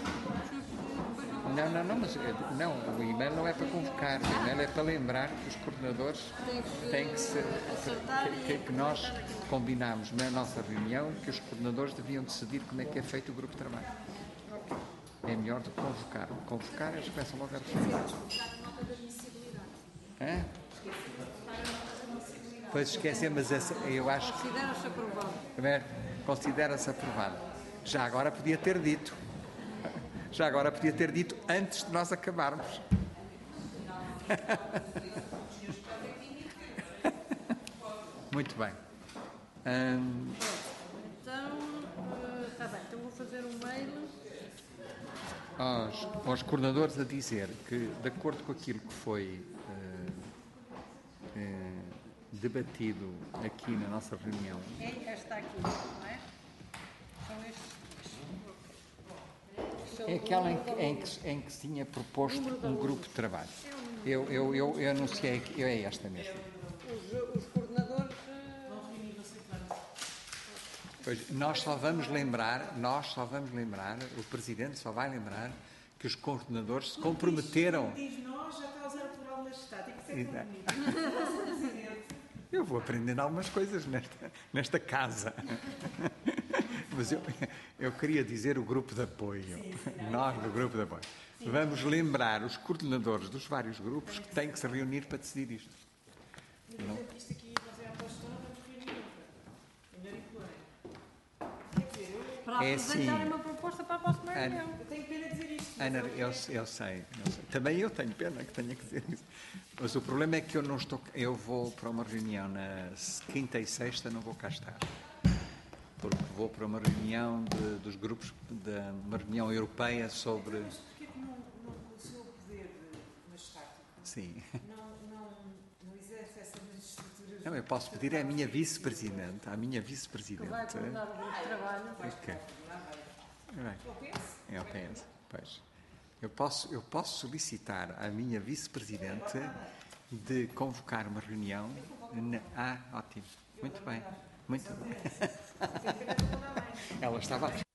Não, o e-mail não é para convocar, o e-mail é para lembrar que os coordenadores têm que nós combinámos na nossa reunião que os coordenadores deviam decidir como é que é feito o grupo de trabalho. É melhor do que convocar. Convocar, eles começam logo a responder. Pois esquecer, mas eu acho que... Considera-se aprovado. Considera-se aprovado. Já agora podia ter dito. Antes de nós acabarmos. Muito bem. Então, está bem. Então vou fazer um mail... Aos coordenadores a dizer que, de acordo com aquilo que foi debatido aqui na nossa reunião... Esta aqui, não é? São estes. É aquela em que se tinha proposto um grupo de trabalho. Eu anunciei que é esta mesmo. Os coordenadores... Pois, nós só vamos lembrar, o Presidente só vai lembrar que os coordenadores se comprometeram... Diz nós, já está a usar o plural majestade, tem que ser comigo. Eu vou aprendendo algumas coisas nesta casa. Mas eu queria dizer o grupo de apoio. Nós, do grupo de apoio. Vamos lembrar os coordenadores dos vários grupos que têm que se reunir para decidir isto. Isto aqui, nós é a apostona, vamos reunir Para apresentarem uma proposta para a próxima reunião. Eu tenho pena de dizer isto. Ana, eu sei. Também eu tenho pena que tenha que dizer isso. Mas o problema é que eu vou para uma reunião na quinta e sexta, não vou cá estar. Porque vou para uma reunião dos grupos, uma reunião europeia sobre... Mas porquê que não o seu poder majestático? Sim. Não exerce essa magistratura? Não, eu posso pedir à minha vice-presidente. Que vai coordenar o grupo de trabalho. Ok. É o PS, pois. Eu posso solicitar à minha vice-presidente de convocar uma reunião. Ótimo. Muito bem. Muito bem. Ela estava aqui.